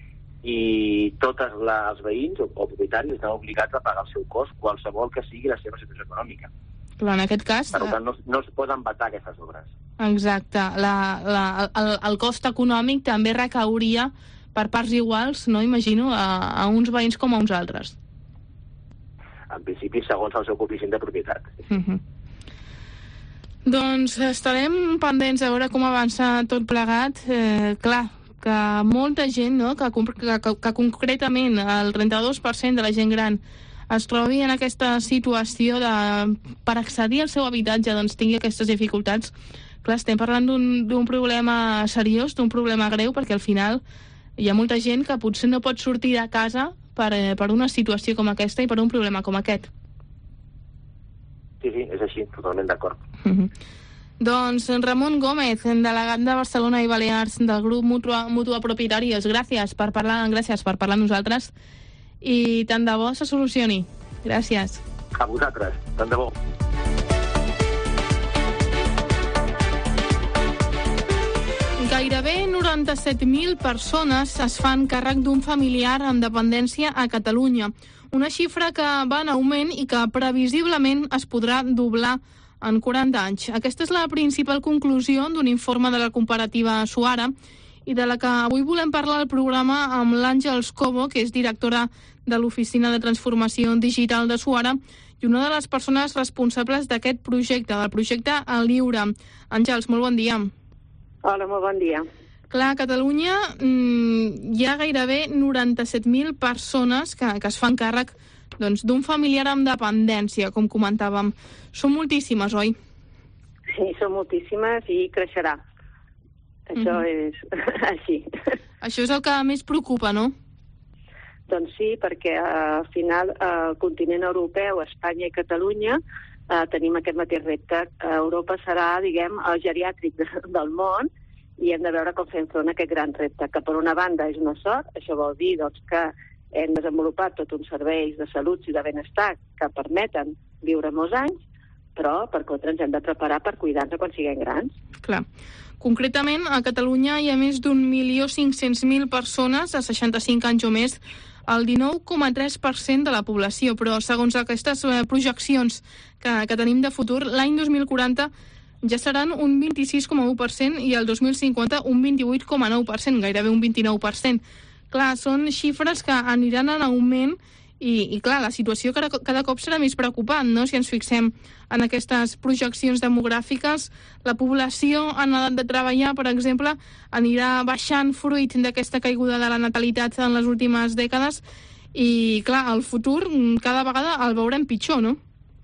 i tots els veïns o propietaris estan obligats a pagar el seu cost, qualsevol que sigui la seva situació econòmica. Però en aquest cas... Per tant, no es poden vetar aquestes obres. Exacte. El cost econòmic també recauria per parts iguals, no imagino, a uns veïns com a uns altres. En principi, segons el seu coeficient de propietat. Doncs estarem pendents a veure com avança tot plegat. Clar, que molta gent, no?, que concretament el 32% de la gent gran es trobi en aquesta situació per accedir al seu habitatge, doncs tingui aquestes dificultats. Clar, estem parlant d'un problema seriós, d'un problema greu, perquè al final hi ha molta gent que potser no pot sortir de casa per una situació com aquesta i per un problema com aquest. Sí, és així, totalment d'acord. Doncs Ramon Gómez, delegat de Barcelona i Balears del grup Mútua Propietàries, gràcies per parlar amb nosaltres i tant de bo se solucioni. Gràcies. A vosaltres, tant de bo. Gairebé 97.000 persones es fan càrrec d'un familiar amb dependència a Catalunya. Una xifra que va en augment i que previsiblement es podrà doblar en 40 anys. Aquesta és la principal conclusió d'un informe de la comparativa Suara i de la que avui volem parlar al programa amb l'Àngels Cobo, que és directora de l'Oficina de Transformació Digital de Suara i una de les persones responsables d'aquest projecte, del projecte El Lliure. Àngels, molt bon dia. Hola, molt bon dia. Clar, a Catalunya hi ha gairebé 97.000 persones que es fan càrrec d'un familiar amb dependència, com comentàvem. Són moltíssimes, oi? Sí, són moltíssimes i creixerà. Això és així. Això és el que més preocupa, no? Doncs sí, perquè al final el continent europeu, Espanya i Catalunya, tenim aquest mateix repte. Europa serà, diguem, el geriàtric del món i hem de veure com fem front a aquest gran repte, que per una banda és una sort. Això vol dir que hem desenvolupat tot uns serveis de salut i de benestar que permeten viure molts anys, però per contra ens hem de preparar per cuidar-nos quan siguem grans. Clar. Concretament, a Catalunya hi ha més d'1.500.000 persones de 65 anys o més, el 19,3% de la població, però segons aquestes projeccions que tenim de futur, l'any 2040 ja seran un 26,1% i el 2050 un 28,9%, gairebé un 29%. Clar, són xifres que aniran en augment i clar, la situació cada cop serà més preocupant, no?, si ens fixem en aquestes projeccions demogràfiques. La població en edat de treballar, per exemple, anirà baixant fruit d'aquesta caiguda de la natalitat en les últimes dècades i, clar, el futur cada vegada el veurem pitjor, no?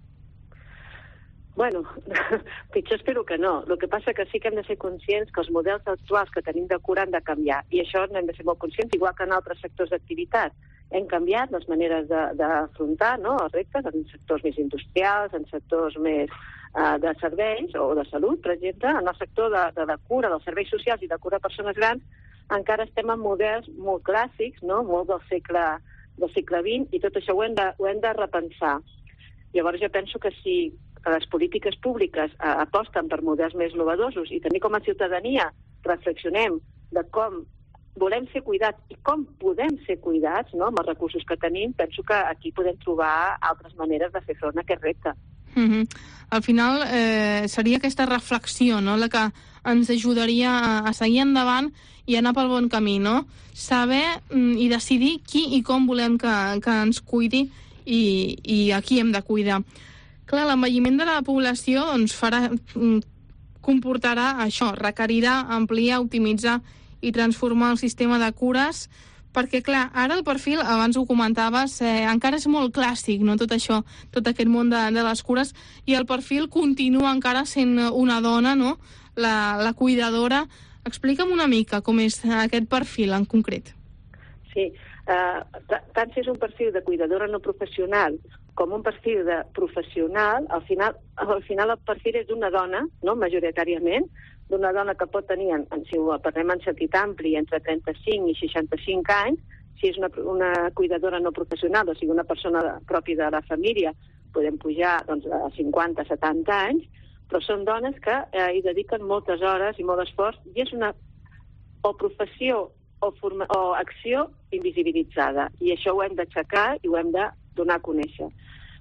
Bueno, pitjor espero que no. El que passa que sí que hem de ser conscients que els models actuals que tenim de cura han de canviar i això n'hem de ser molt conscients, igual que en altres sectors d'activitat. Hem canviat les maneres d'afrontar els reptes en sectors més industrials, en sectors més de serveis o de salut, per exemple. En el sector de la cura, dels serveis socials i de cura a persones grans, encara estem en models molt clàssics, no?, molt del segle XX, i tot això ho hem de repensar. Llavors jo penso que si les polítiques públiques aposten per models més innovadors i també com a ciutadania reflexionem de com volem ser cuidats i com podem ser cuidats, no?, amb els recursos que tenim, penso que aquí podem trobar altres maneres de fer front a aquest repte. Al final seria aquesta reflexió, no?, la que ens ajudaria a seguir endavant i anar pel bon camí, no? Saber i decidir qui i com volem que ens cuidi i a qui hem de cuidar. Clar, l'envelliment de la població comportarà això, requerirà ampliar, optimitzar i transformar el sistema de cures, perquè, clar, ara el perfil, abans ho comentaves, encara és molt clàssic, no?, tot això, tot aquest món de les cures, i el perfil continua encara sent una dona, no?, la cuidadora. Explica'm una mica com és aquest perfil en concret. Sí, tant si és un perfil de cuidadora no professional com un perfil de professional, al final el perfil és d'una dona, no?, majoritàriament, d'una dona que pot tenir, si ho parlem en sentit ampli, entre 35 i 65 anys, si és una cuidadora no professional, o sigui, una persona pròpia de la família, podem pujar a 50, 70 anys, però són dones que hi dediquen moltes hores i molt esforç, i és una professió o acció invisibilitzada, i això ho hem d'aixecar i ho hem de donar a conèixer.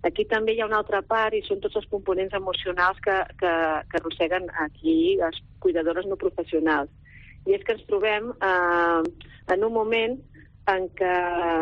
Aquí també hi ha una altra part i són tots els components emocionals que arrosseguen aquí les cuidadores no professionals. I és que ens trobem en un moment en què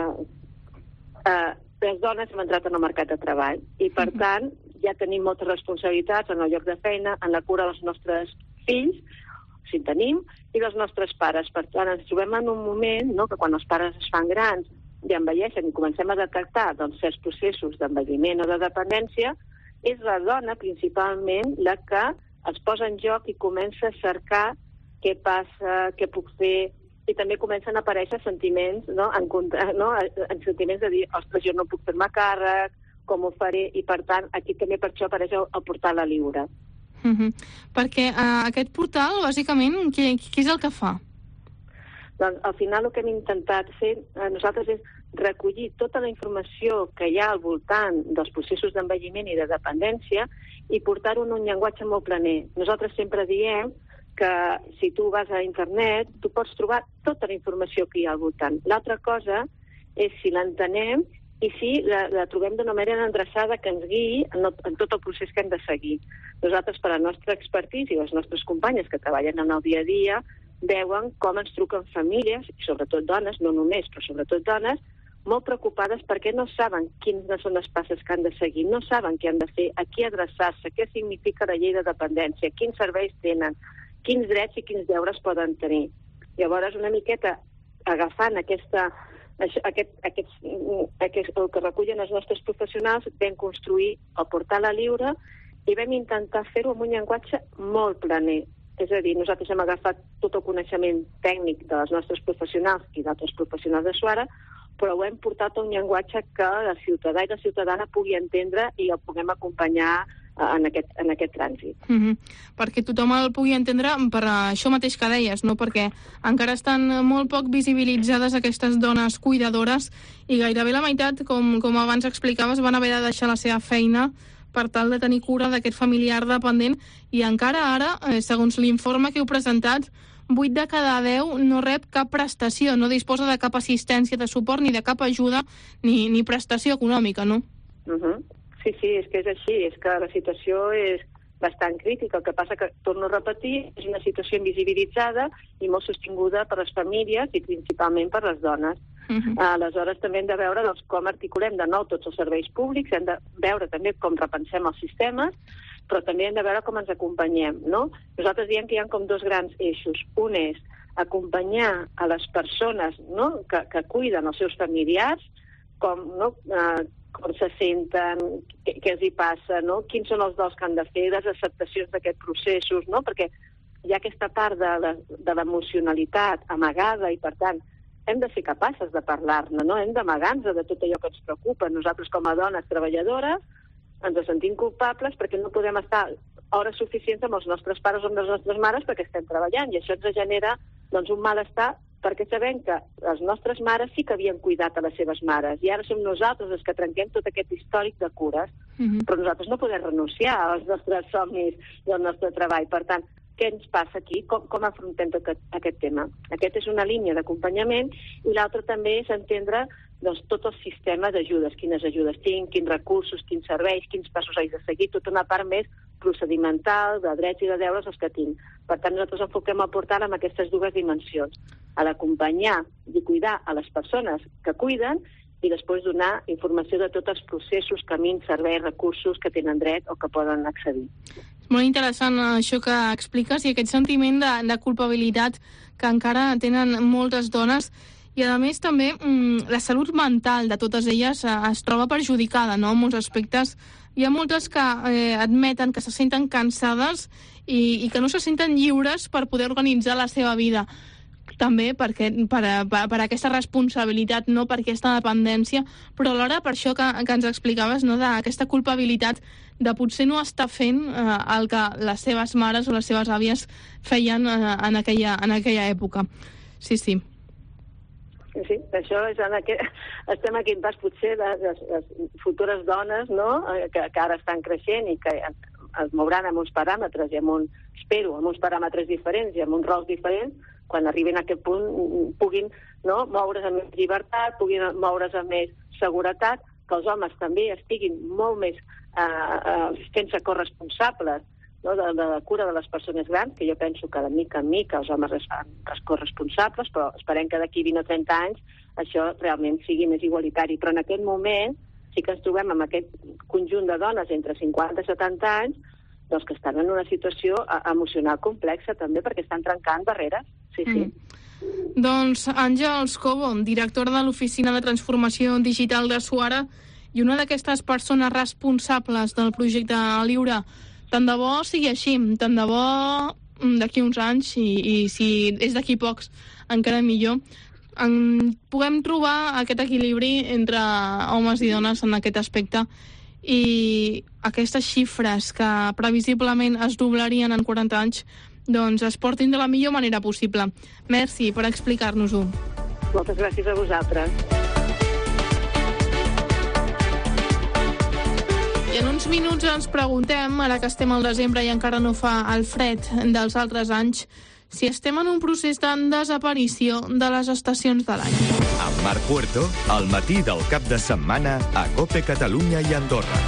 les dones hem entrat en el mercat de treball i, per tant, ja tenim moltes responsabilitats en el lloc de feina, en la cura dels nostres fills, si en tenim, i dels nostres pares. Per tant, ens trobem en un moment, no?, que quan els pares es fan grans i envelleixen i comencem a detectar certs processos d'envelliment o de dependència, és la dona principalment la que es posa en joc i comença a cercar què passa, què puc fer, i també comencen a aparèixer sentiments, en sentiments de dir, ostres, jo no puc fer-me càrrec, com ho faré, i per tant, aquí també per això apareix el portal a Lliure. Perquè aquest portal, bàsicament, què és el que fa? Doncs al final el que hem intentat fer nosaltres és recollir tota la informació que hi ha al voltant dels processos d'envelliment i de dependència i portar-ho en un llenguatge molt planer. Nosaltres sempre diem que si tu vas a internet, tu pots trobar tota la informació que hi ha al voltant. L'altra cosa és si l'entenem i si la trobem d'una manera endreçada que ens guiï en tot el procés que hem de seguir. Nosaltres, per la nostra expertise i les nostres companyes que treballen en el dia a dia, veuen com ens truquen famílies, i sobretot dones, no només, però sobretot dones, molt preocupades perquè no saben quines són les passes que han de seguir, no saben què han de fer, a qui adreçar-se, què significa la llei de dependència, quins serveis tenen, quins drets i quins deures poden tenir. Llavors, una miqueta agafant el que recullen els nostres professionals, vam construir el portal a Lliure i vam intentar fer-ho amb un llenguatge molt planer. És a dir, nosaltres hem agafat tot el coneixement tècnic dels nostres professionals i d'altres professionals de Suara, però ho hem portat a un llenguatge que el ciutadà i la ciutadana pugui entendre i el puguem acompanyar en aquest trànsit. Perquè tothom el pugui entendre per això mateix que deies, no? Perquè encara estan molt poc visibilitzades aquestes dones cuidadores i gairebé la meitat, com abans explicaves, van haver de deixar la seva feina per tal de tenir cura d'aquest familiar dependent i encara ara, segons l'informe que heu presentat, 8 de cada 10 no rep cap prestació, no disposa de cap assistència de suport ni de cap ajuda ni prestació econòmica, no? Sí, és que és així, és que la situació és bastant crítica. El que passa que, torno a repetir, és una situació invisibilitzada i molt sostinguda per les famílies i principalment per les dones. Aleshores també hem de veure com articulem de nou tots els serveis públics, hem de veure també com repensem els sistemes, però també hem de veure com ens acompanyem, no? Nosaltres diem que hi ha com dos grans eixos. Un és acompanyar a les persones, no?, que cuiden els seus familiars, com se senten, què els hi passa, no?, quins són els dols que han de fer, les acceptacions d'aquests processos, no?, perquè hi ha aquesta part de l'emocionalitat amagada i, per tant, hem de ser capaces de parlar-ne, no? Hem d'amagar-nos de tot allò que ens preocupa. Nosaltres, com a dones treballadores, ens sentim culpables perquè no podem estar hores suficients amb els nostres pares o amb les nostres mares perquè estem treballant, i això ens genera un malestar perquè sabem que les nostres mares sí que havien cuidat a les seves mares i ara som nosaltres els que trenquem tot aquest històric de cures, però nosaltres no podem renunciar als nostres somnis i al nostre treball. Per tant, què ens passa aquí? Com afrontem tot aquest tema? Aquest és una línia d'acompanyament i l'altra també és entendre tot el sistema d'ajudes, quines ajudes tinc, quins recursos, quins serveis, quins passos haig de seguir, tota una part més procedimental, de drets i de deures els que tinc. Per tant, nosaltres enfoquem el portal amb aquestes dues dimensions, a d'acompanyar i cuidar a les persones que cuiden i després donar informació de tots els processos, camins, serveis, recursos que tenen dret o que poden accedir. És molt interessant això que expliques i aquest sentiment de culpabilitat que encara tenen moltes dones. I, a més, també la salut mental de totes elles es troba perjudicada, no?, en molts aspectes. Hi ha moltes que admeten que se senten cansades i que no se senten lliures per poder organitzar la seva vida. També per aquesta responsabilitat, no per aquesta dependència, però alhora per això que ens explicaves, no?, d'aquesta culpabilitat de potser no estar fent el que les seves mares o les seves àvies feien en aquella època. Sí. Sí, això és estem aquí en pas potser les futures dones, no?, que ara estan creixent i que es mouran amb uns paràmetres i amb uns paràmetres diferents i amb uns rols diferents, quan arribin a aquest punt puguin, no?, moure's amb més llibertat, puguin moure's amb més seguretat, que els homes també estiguin molt més fent-se corresponsables, no, de la cura de les persones grans, que jo penso que de mica en mica els homes es fan corresponsables, però esperem que d'aquí 20 o 30 anys això realment sigui més igualitari. Però en aquest moment sí que ens trobem amb aquest conjunt de dones entre 50 i 70 anys doncs que estan en una situació emocional complexa també perquè estan trencant barreres. Sí. Doncs Àngels Cobo, directora de l'Oficina de Transformació Digital de Suara i una d'aquestes persones responsables del projecte Lliure. Tant de bo sigui així, tant de bo d'aquí uns anys i si és d'aquí pocs encara millor, puguem trobar aquest equilibri entre homes i dones en aquest aspecte i aquestes xifres que previsiblement es doblarien en 40 anys doncs es portin de la millor manera possible. Merci per explicar-nos-ho. Moltes gràcies a vosaltres. I en uns minuts ens preguntem, ara que estem al desembre i encara no fa el fred dels altres anys, si estem en un procés de desaparició de les estacions de l'any. Amb Marc Puerto, al matí del cap de setmana a COPE Catalunya i Andorra.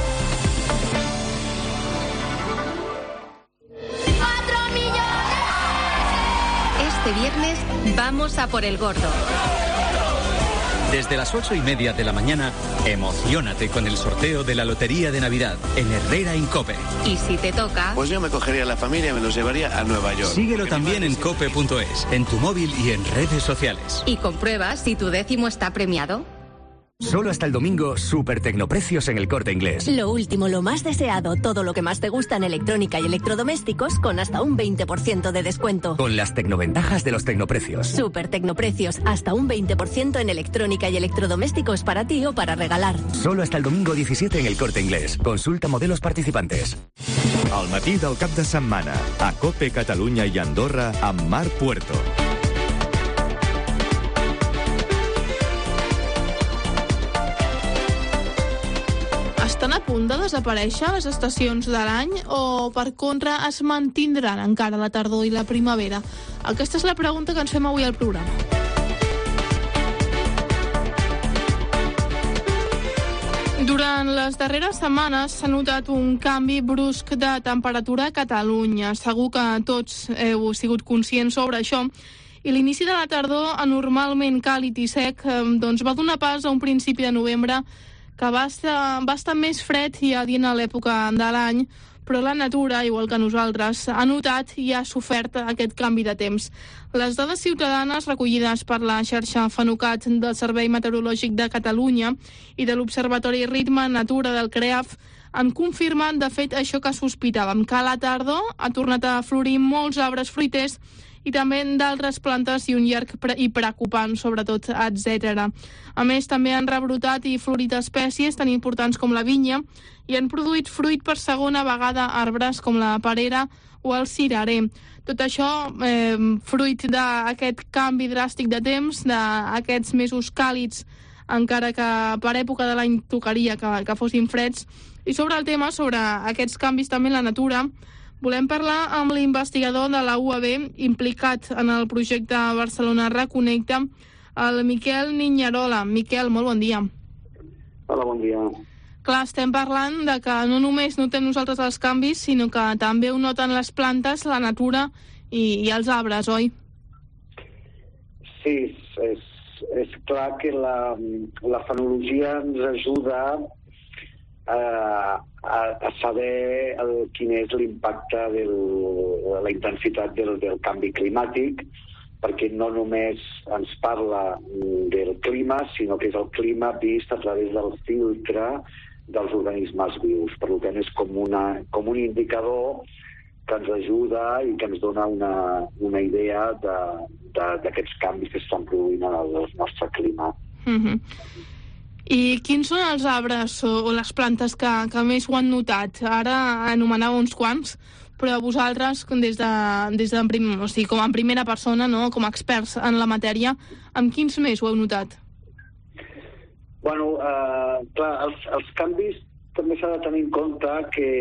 Este viernes vamos a por el gordo. Desde las 8:30 de la mañana, emociónate con el sorteo de la Lotería de Navidad en Herrera Incope. Y si te toca... Pues yo me cogería a la familia y me los llevaría a Nueva York. Síguelo también en cope.es, en tu móvil y en redes sociales. Y comprueba si tu décimo está premiado. Solo hasta el domingo, super tecnoprecios en el Corte Inglés. Lo último, lo más deseado, todo lo que más te gusta en electrónica y electrodomésticos con hasta un 20% de descuento. Con las tecnoventajas de los tecnoprecios. Super tecnoprecios, hasta un 20% en electrónica y electrodomésticos para ti o para regalar. Solo hasta el domingo 17 en el Corte Inglés. Consulta modelos participantes. Al matí del cap de setmana, a COPE Catalunya i Andorra amb Marc Puerto. Estan a punt de desaparèixer les estacions de l'any o, per contra, es mantindran encara la tardor i la primavera? Aquesta és la pregunta que ens fem avui al programa. Durant les darreres setmanes s'ha notat un canvi brusc de temperatura a Catalunya. Segur que tots heu sigut conscients sobre això. I l'inici de la tardor, anormalment càlid i sec, doncs va donar pas a un principi de novembre que va estar més fred i adient a l'època de l'any, però la natura, igual que nosaltres, ha notat i ha sofert aquest canvi de temps. Les dades ciutadanes recollides per la xarxa Fenucat del Servei Meteorològic de Catalunya i de l'Observatori Ritme Natura del CREAF han confirmat, de fet, això que sospitàvem, que a la tardor ha tornat a florir molts arbres fruiters i també d'altres plantes i un llarg i preocupant, sobretot, etc. A més, també han rebrotat i florit espècies tan importants com la vinya i han produït fruit per segona vegada arbres com la perera o el cirerer. Tot això fruit d'aquest canvi dràstic de temps, d'aquests mesos càlids, encara que per època de l'any tocaria que fossin freds. I sobre el tema, sobre aquests canvis també en la natura, volem parlar amb l'investigador de la UAB implicat en el projecte Barcelona Reconnecta, el Miquel Niñarola. Miquel, molt bon dia. Hola, bon dia. Clar, estem parlant de que no només notem nosaltres els canvis, sinó que també ho noten les plantes, la natura i els arbres, oi? Sí, és clar que la fenologia ens ajuda a saber quin és l'impacte de la intensitat del canvi climàtic, perquè no només ens parla del clima, sinó que és el clima vist a través del filtre dels organismes vius. Per tant, és com un indicador que ens ajuda i que ens dona una idea d'aquests canvis que estan produint en el nostre clima. I quins són els arbres o les plantes que més ho han notat? Ara anomenava uns quants, però vosaltres, com en primera persona, no, com a experts en la matèria, amb quins més ho heu notat? Bueno, clar, els canvis també s'ha de tenir en compte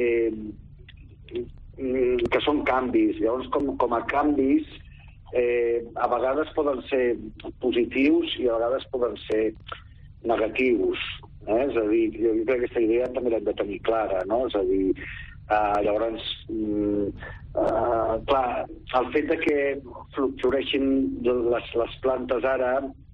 que són canvis. Llavors, com a canvis, a vegades poden ser positius i a vegades poden ser negatius. És a dir, jo crec que aquesta idea també l'hem de tenir clara, no? És a dir, llavors, clar, el fet de que floreixin les plantes ara,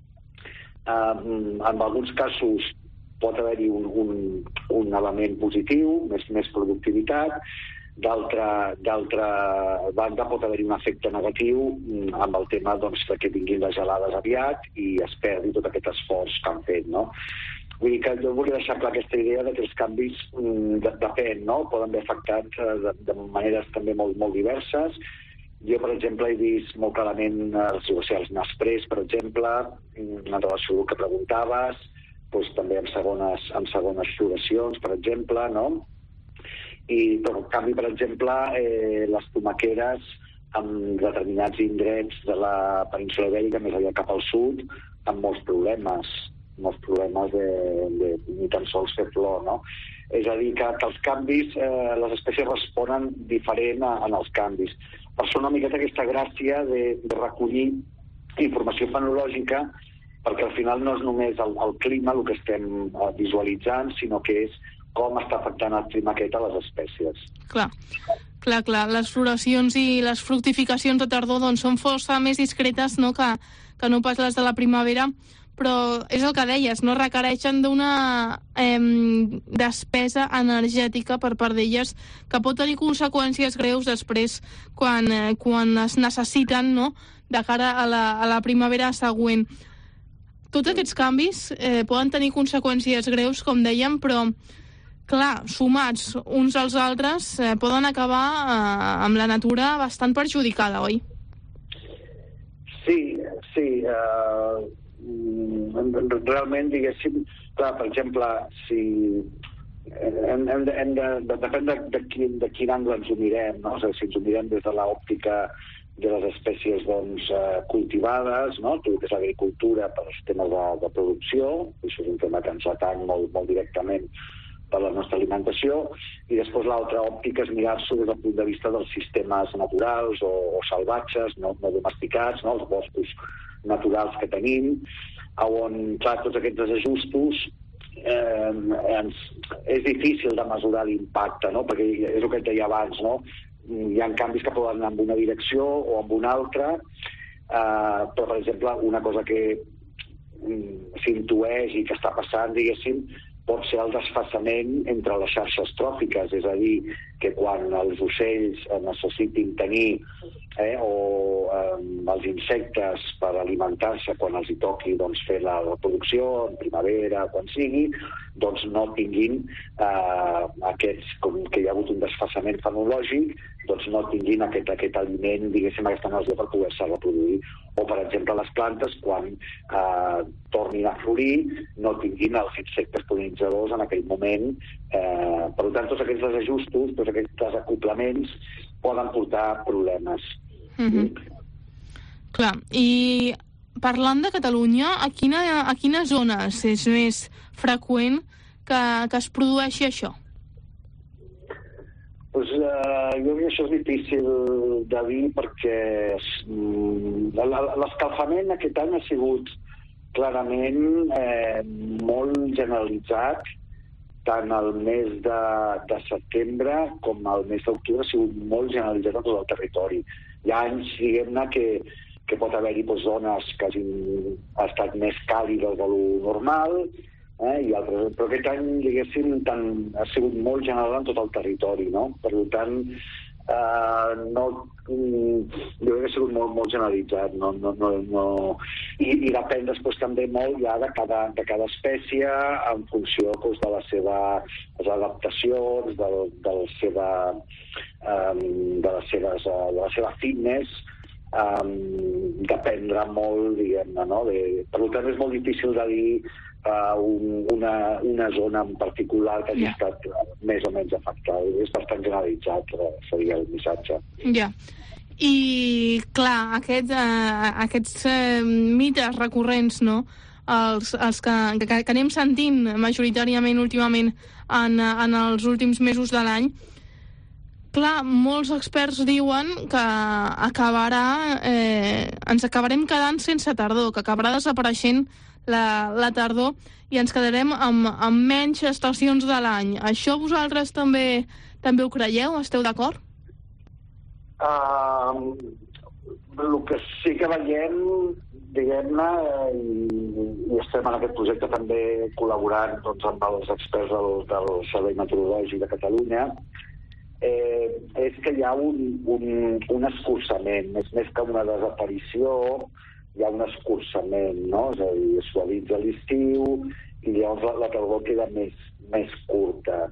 en alguns casos pot haver-hi un element positiu, més productivitat, d'altra banda pot haver-hi un efecte negatiu amb el tema doncs, que vinguin les gelades aviat i es perdi tot aquest esforç que han fet, no? Vull dir que jo volia deixar clar aquesta idea de que els canvis depèn, no? Poden haver afectat de maneres també molt diverses. Jo, per exemple, he vist molt clarament els Nesprés, per exemple, en relació al que preguntaves, doncs, també en segones floracions, per exemple, no? I, però, en canvi, per exemple, les tomaqueres en determinats indrets de la península Ibèrica, més allà cap al sud, amb molts problemes de ni tan sols fer flor, no? És a dir, que els canvis, les espècies responen diferent en els canvis. Per això una miqueta aquesta gràcia de recollir informació fenològica, perquè al final no és només el clima el que estem visualitzant, sinó que és com està afectant el clima aquest a les espècies. Clar. Les floracions i les fructificacions de tardor doncs, són força més discretes, no, que no pas les de la primavera, però és el que deies, no requereixen d'una despesa energètica per part d'elles que pot tenir conseqüències greus després quan es necessiten, no?, de cara a la primavera següent. Tots aquests canvis poden tenir conseqüències greus, com dèiem, però clar, sumats uns als altres poden acabar amb la natura bastant perjudicada, oi? Sí. Realment, diguéssim, clar, per exemple, si depèn de quin angle ens ho mirem, no? O sigui, si ens ho mirem des de l'òptica de les espècies doncs, cultivades, no? Tot el que és l'agricultura per als temes de producció, això és un tema que ens atany molt directament per la nostra alimentació, i després l'altra òptica és mirar-s'ho des del punt de vista dels sistemes naturals o salvatges, no domesticats, no? Els boscos naturals que tenim, on, clar, tots aquests desajustos és difícil de mesurar l'impacte, no? Perquè és el que et deia abans, no? Hi ha canvis que poden anar en una direcció o en una altra, però, per exemple, una cosa que s'intueix i que està passant, diguéssim, pot ser el desfasament entre les xarxes tròfiques, és a dir, que quan els ocells necessitin tenir els insectes per alimentar-se quan els hi toqui doncs, fer la reproducció, en primavera, quan sigui, doncs no tinguin aquests, com que hi ha hagut un desfasament fenològic, doncs no tinguin aquest aliment, diguéssim, aquesta energia per poder-se reproduir. O, per exemple, les plantes, quan tornin a florir, no tinguin els insectes pol·linitzadors en aquell moment. Per tant, tots aquests desajustos, tots aquests desacoplaments poden portar problemes. Clar, i parlant de Catalunya, a quines zones és més freqüent que es produeixi això? Pues, jo crec que això és difícil de dir perquè l'escalfament aquest any ha sigut clarament molt generalitzat, tant el mes de setembre com el mes d'octubre ha sigut molt generalitzat a tot el territori. Hi ha anys, diguem-ne, que pot haver-hi zones que hagin estat més càlides de lo normal, i altres. Però aquest any, diguéssim, ha sigut molt general en tot el territori, no? Per tant, jo crec que ha sigut molt generalitzat, i depèn després també molt ja de cada espècie en funció doncs, de les adaptacions, de la seva fitness, dependrà molt, diguem-ne, no? Per tant, és molt difícil de dir una zona en particular que hagi estat més o menys afectada. És bastant generalitzat, seria el missatge. Ja. I, clar, aquests mites recurrents, no?, els que anem sentint majoritàriament últimament en els últims mesos de l'any, clar, molts experts diuen que ens acabarem quedant sense tardor, que acabarà desapareixent la tardor, i ens quedarem amb menys estacions de l'any. Això vosaltres també ho creieu? Esteu d'acord? El que sí que veiem, diguem-ne, i estem en aquest projecte també col·laborant doncs, amb els experts del Servei Meteorològic de Catalunya, és que hi ha un escurçament, més que una desaparició, hi ha un escurçament, no? És a dir, es suavitza l'estiu i llavors la tardor queda més curta,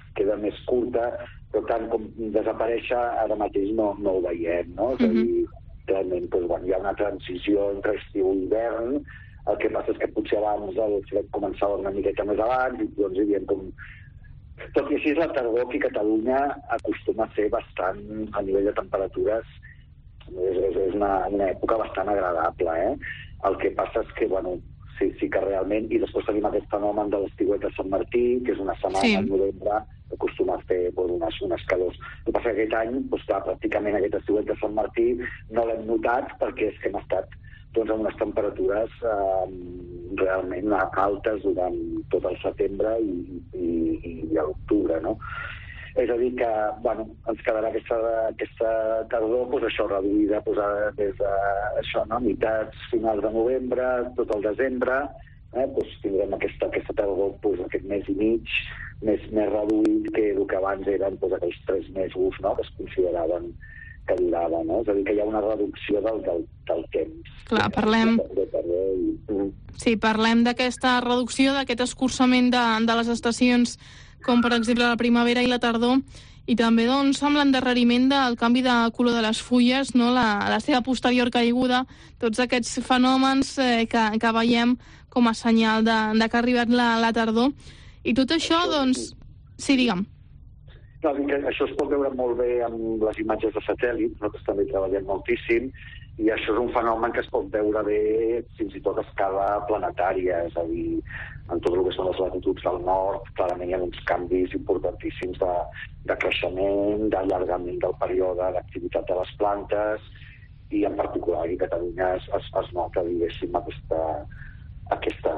però tant com desaparèixer ara mateix no ho veiem, no? És a dir, realment hi ha una transició entre estiu i hivern, el que passa és que potser abans el fred començava una miqueta més abans i doncs hi havia com... Tot i així, la tardor aquí a Catalunya acostuma a ser bastant, a nivell de temperatures, és una època bastant agradable, El que passa és que, sí que realment... I després tenim aquest fenomen de l'estiuet de Sant Martí, que és una setmana al novembre, que acostuma a fer unes calors. El que passa que aquest any, pràcticament aquest estiuet de Sant Martí no l'hem notat perquè és que hem estat amb unes temperatures realment altes durant tot el setembre i l'octubre, no? És a dir que, ens quedarà aquesta tardor, això, reduïda des de meitats, finals de novembre, tot el desembre, tindrem aquesta tardor, aquest mes i mig, més reduït que el que abans eren aquells 3 mesos, no?, que es consideraven que durava, no? És a dir, que hi ha una reducció del temps. Clar, parlem d'aquesta reducció, d'aquest escurçament de les estacions, com per exemple la primavera i la tardor, i també amb l'endarreriment del canvi de color de les fulles, no? La seva posterior caiguda, tots aquests fenòmens que veiem com a senyal de que ha arribat la tardor. I tot això, sí, digue'm. Això es pot veure molt bé amb les imatges de satèl·lit, nosaltres també treballem moltíssim, i això és un fenomen que es pot veure bé fins i tot a escala planetària, és a dir, en tot el que són les latituds del nord, clarament hi ha uns canvis importantíssims de creixement, d'allargament del període d'activitat de les plantes, i en particular aquí a Catalunya es nota, diguéssim, aquest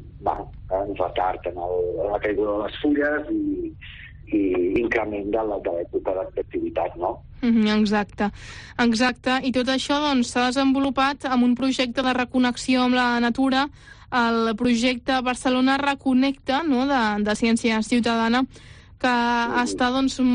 retard en la caiguda de les fulles i increment de l'època d'activitat, no? Exacte. I tot això s'ha desenvolupat amb un projecte de reconnexió amb la natura, el projecte Barcelona Reconnecta, no?, de Ciència Ciutadana, que està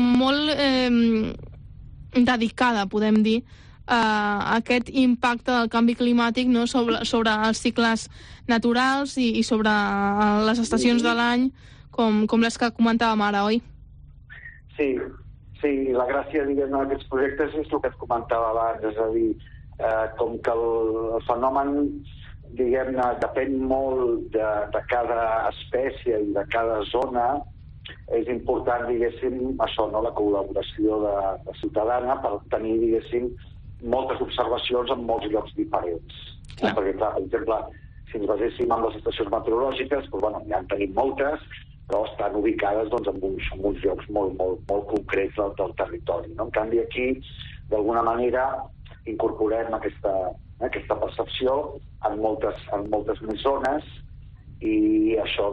molt dedicada, podem dir, a aquest impacte del canvi climàtic, no?, sobre els cicles naturals i sobre les estacions de l'any, com les que comentàvem ara, oi? Sí, la gràcia, diguem-ne, d'aquests projectes és el que et comentava abans, és a dir, com que el fenomen, diguem-ne, depèn molt de cada espècie i de cada zona, és important, diguéssim, això, no?, la col·laboració de ciutadana per tenir, diguéssim, moltes observacions en molts llocs diferents. Perquè, per exemple, si ens baséssim en les estacions meteorològiques, ja en tenim moltes, però estan ubicades en uns llocs molt concrets del territori. En canvi, aquí, d'alguna manera, incorporem aquesta percepció en moltes més zones i això,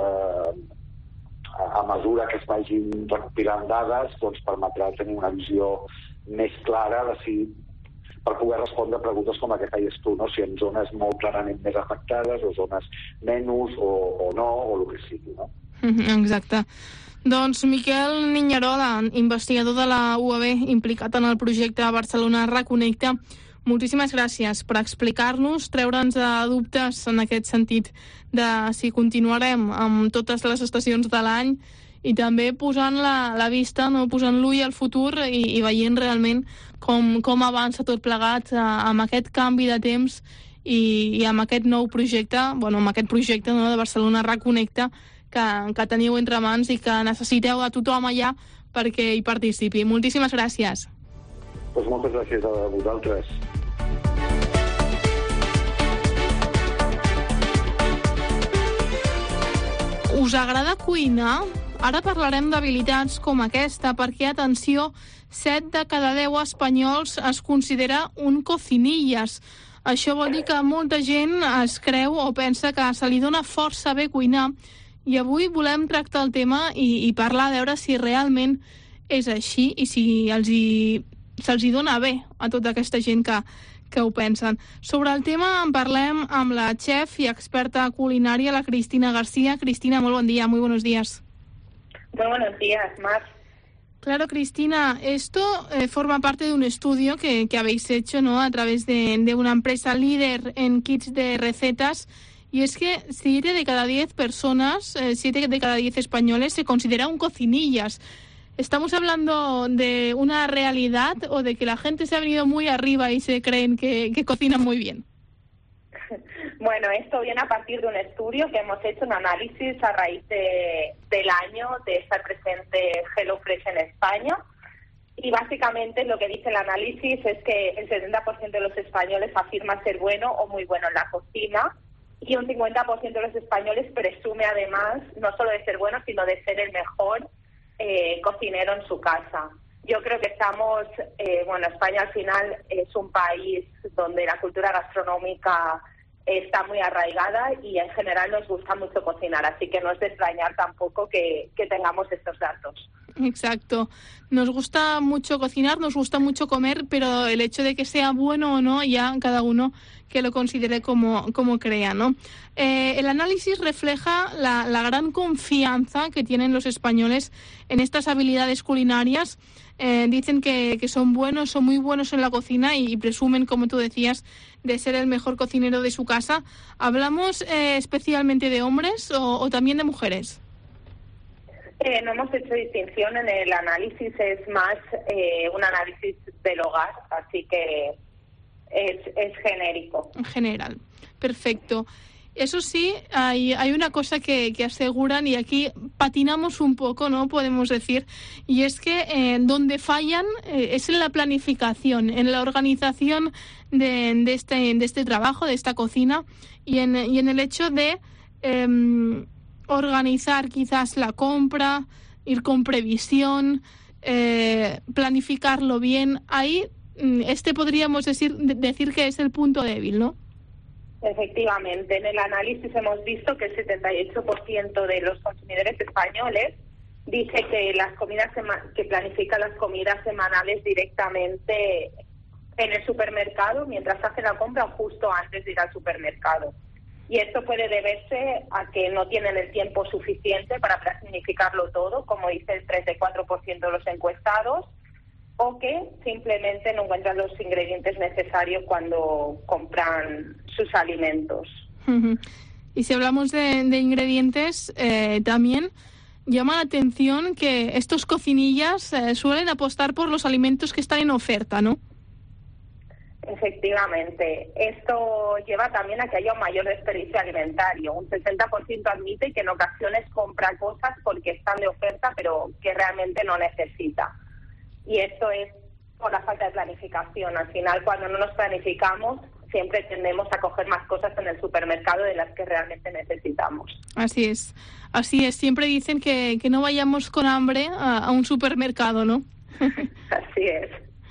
a mesura que es vagin recopilant dades, permetrà tenir una visió més clara per poder respondre a preguntes com la que feies tu, no? Si en zones molt clarament més afectades o zones menys o no, o el que sigui, no? Exacte. Doncs Miquel Niñerola, investigador de la UAB, implicat en el projecte Barcelona Reconnecta, moltíssimes gràcies per explicar-nos, treure'ns de dubtes en aquest sentit de si continuarem amb totes les estacions de l'any i també posant la vista, no, posant l'ull al futur i veient realment com avança tot plegat amb aquest canvi de temps i amb aquest nou projecte, amb aquest projecte, no, de Barcelona Reconnecta, que teniu entre mans i que necessiteu a tothom allà perquè hi participi. Moltíssimes gràcies. Doncs moltes gràcies a vosaltres. Us agrada cuinar? Ara parlarem d'habilitats com aquesta, perquè, atenció, 7 de cada 10 espanyols es considera un cocinillas. Això vol dir que molta gent es creu o pensa que se li dona força bé cuinar, i avui volem tractar el tema i parlar, a veure si realment és així i si se'ls dona bé a tota aquesta gent que ho pensen. Sobre el tema en parlem amb la chef i experta culinària, la Cristina García. Cristina, molt bon dia, muy buenos días. Muy buenos días, Mar. Claro, Cristina, esto forma parte de un estudio que habéis hecho, ¿no?, a través de una empresa líder en kits de recetas, y es que 7 de cada 10 personas, 7 de cada 10 españoles se consideran cocinillas. ¿Estamos hablando de una realidad o de que la gente se ha venido muy arriba y se creen que cocinan muy bien? Bueno, esto viene a partir de un estudio que hemos hecho, un análisis a raíz del año de estar presente HelloFresh en España. Y básicamente lo que dice el análisis es que el 70% de los españoles afirma ser bueno o muy bueno en la cocina, y un 50% de los españoles presume además no solo de ser bueno, sino de ser el mejor cocinero en su casa. Yo creo que estamos, España al final es un país donde la cultura gastronómica está muy arraigada y en general nos gusta mucho cocinar, así que no es de extrañar tampoco que tengamos estos datos. Exacto. Nos gusta mucho cocinar, nos gusta mucho comer, pero el hecho de que sea bueno o no, ya cada uno que lo considere como crea, ¿no? El análisis refleja la gran confianza que tienen los españoles en estas habilidades culinarias. Dicen que son buenos, son muy buenos en la cocina y presumen, como tú decías, de ser el mejor cocinero de su casa. ¿Hablamos especialmente de hombres o también de mujeres? No hemos hecho distinción en el análisis, es más un análisis del hogar, así que es genérico. En general, perfecto. Eso sí, hay una cosa que aseguran, y aquí patinamos un poco, ¿no?, podemos decir, y es que donde fallan es en la planificación, en la organización de este trabajo, de esta cocina, y en el hecho de organizar quizás la compra, ir con previsión, planificarlo bien. Ahí podríamos decir que es el punto débil, ¿no? Efectivamente, en el análisis hemos visto que el 78% de los consumidores españoles dice que que planifica las comidas semanales directamente en el supermercado mientras hace la compra o justo antes de ir al supermercado. Y esto puede deberse a que no tienen el tiempo suficiente para planificarlo todo, como dice el 34% de los encuestados, o que simplemente no encuentran los ingredientes necesarios cuando compran sus alimentos. Y si hablamos de ingredientes, también llama la atención que estos cocinillas suelen apostar por los alimentos que están en oferta, ¿no? Efectivamente. Esto lleva también a que haya un mayor desperdicio alimentario. Un 60% admite que en ocasiones compra cosas porque están de oferta, pero que realmente no necesita. Y esto es por la falta de planificación. Al final, cuando no nos planificamos, siempre tendemos a coger más cosas en el supermercado de las que realmente necesitamos. Así es. Siempre dicen que no vayamos con hambre a un supermercado, ¿no? Así es.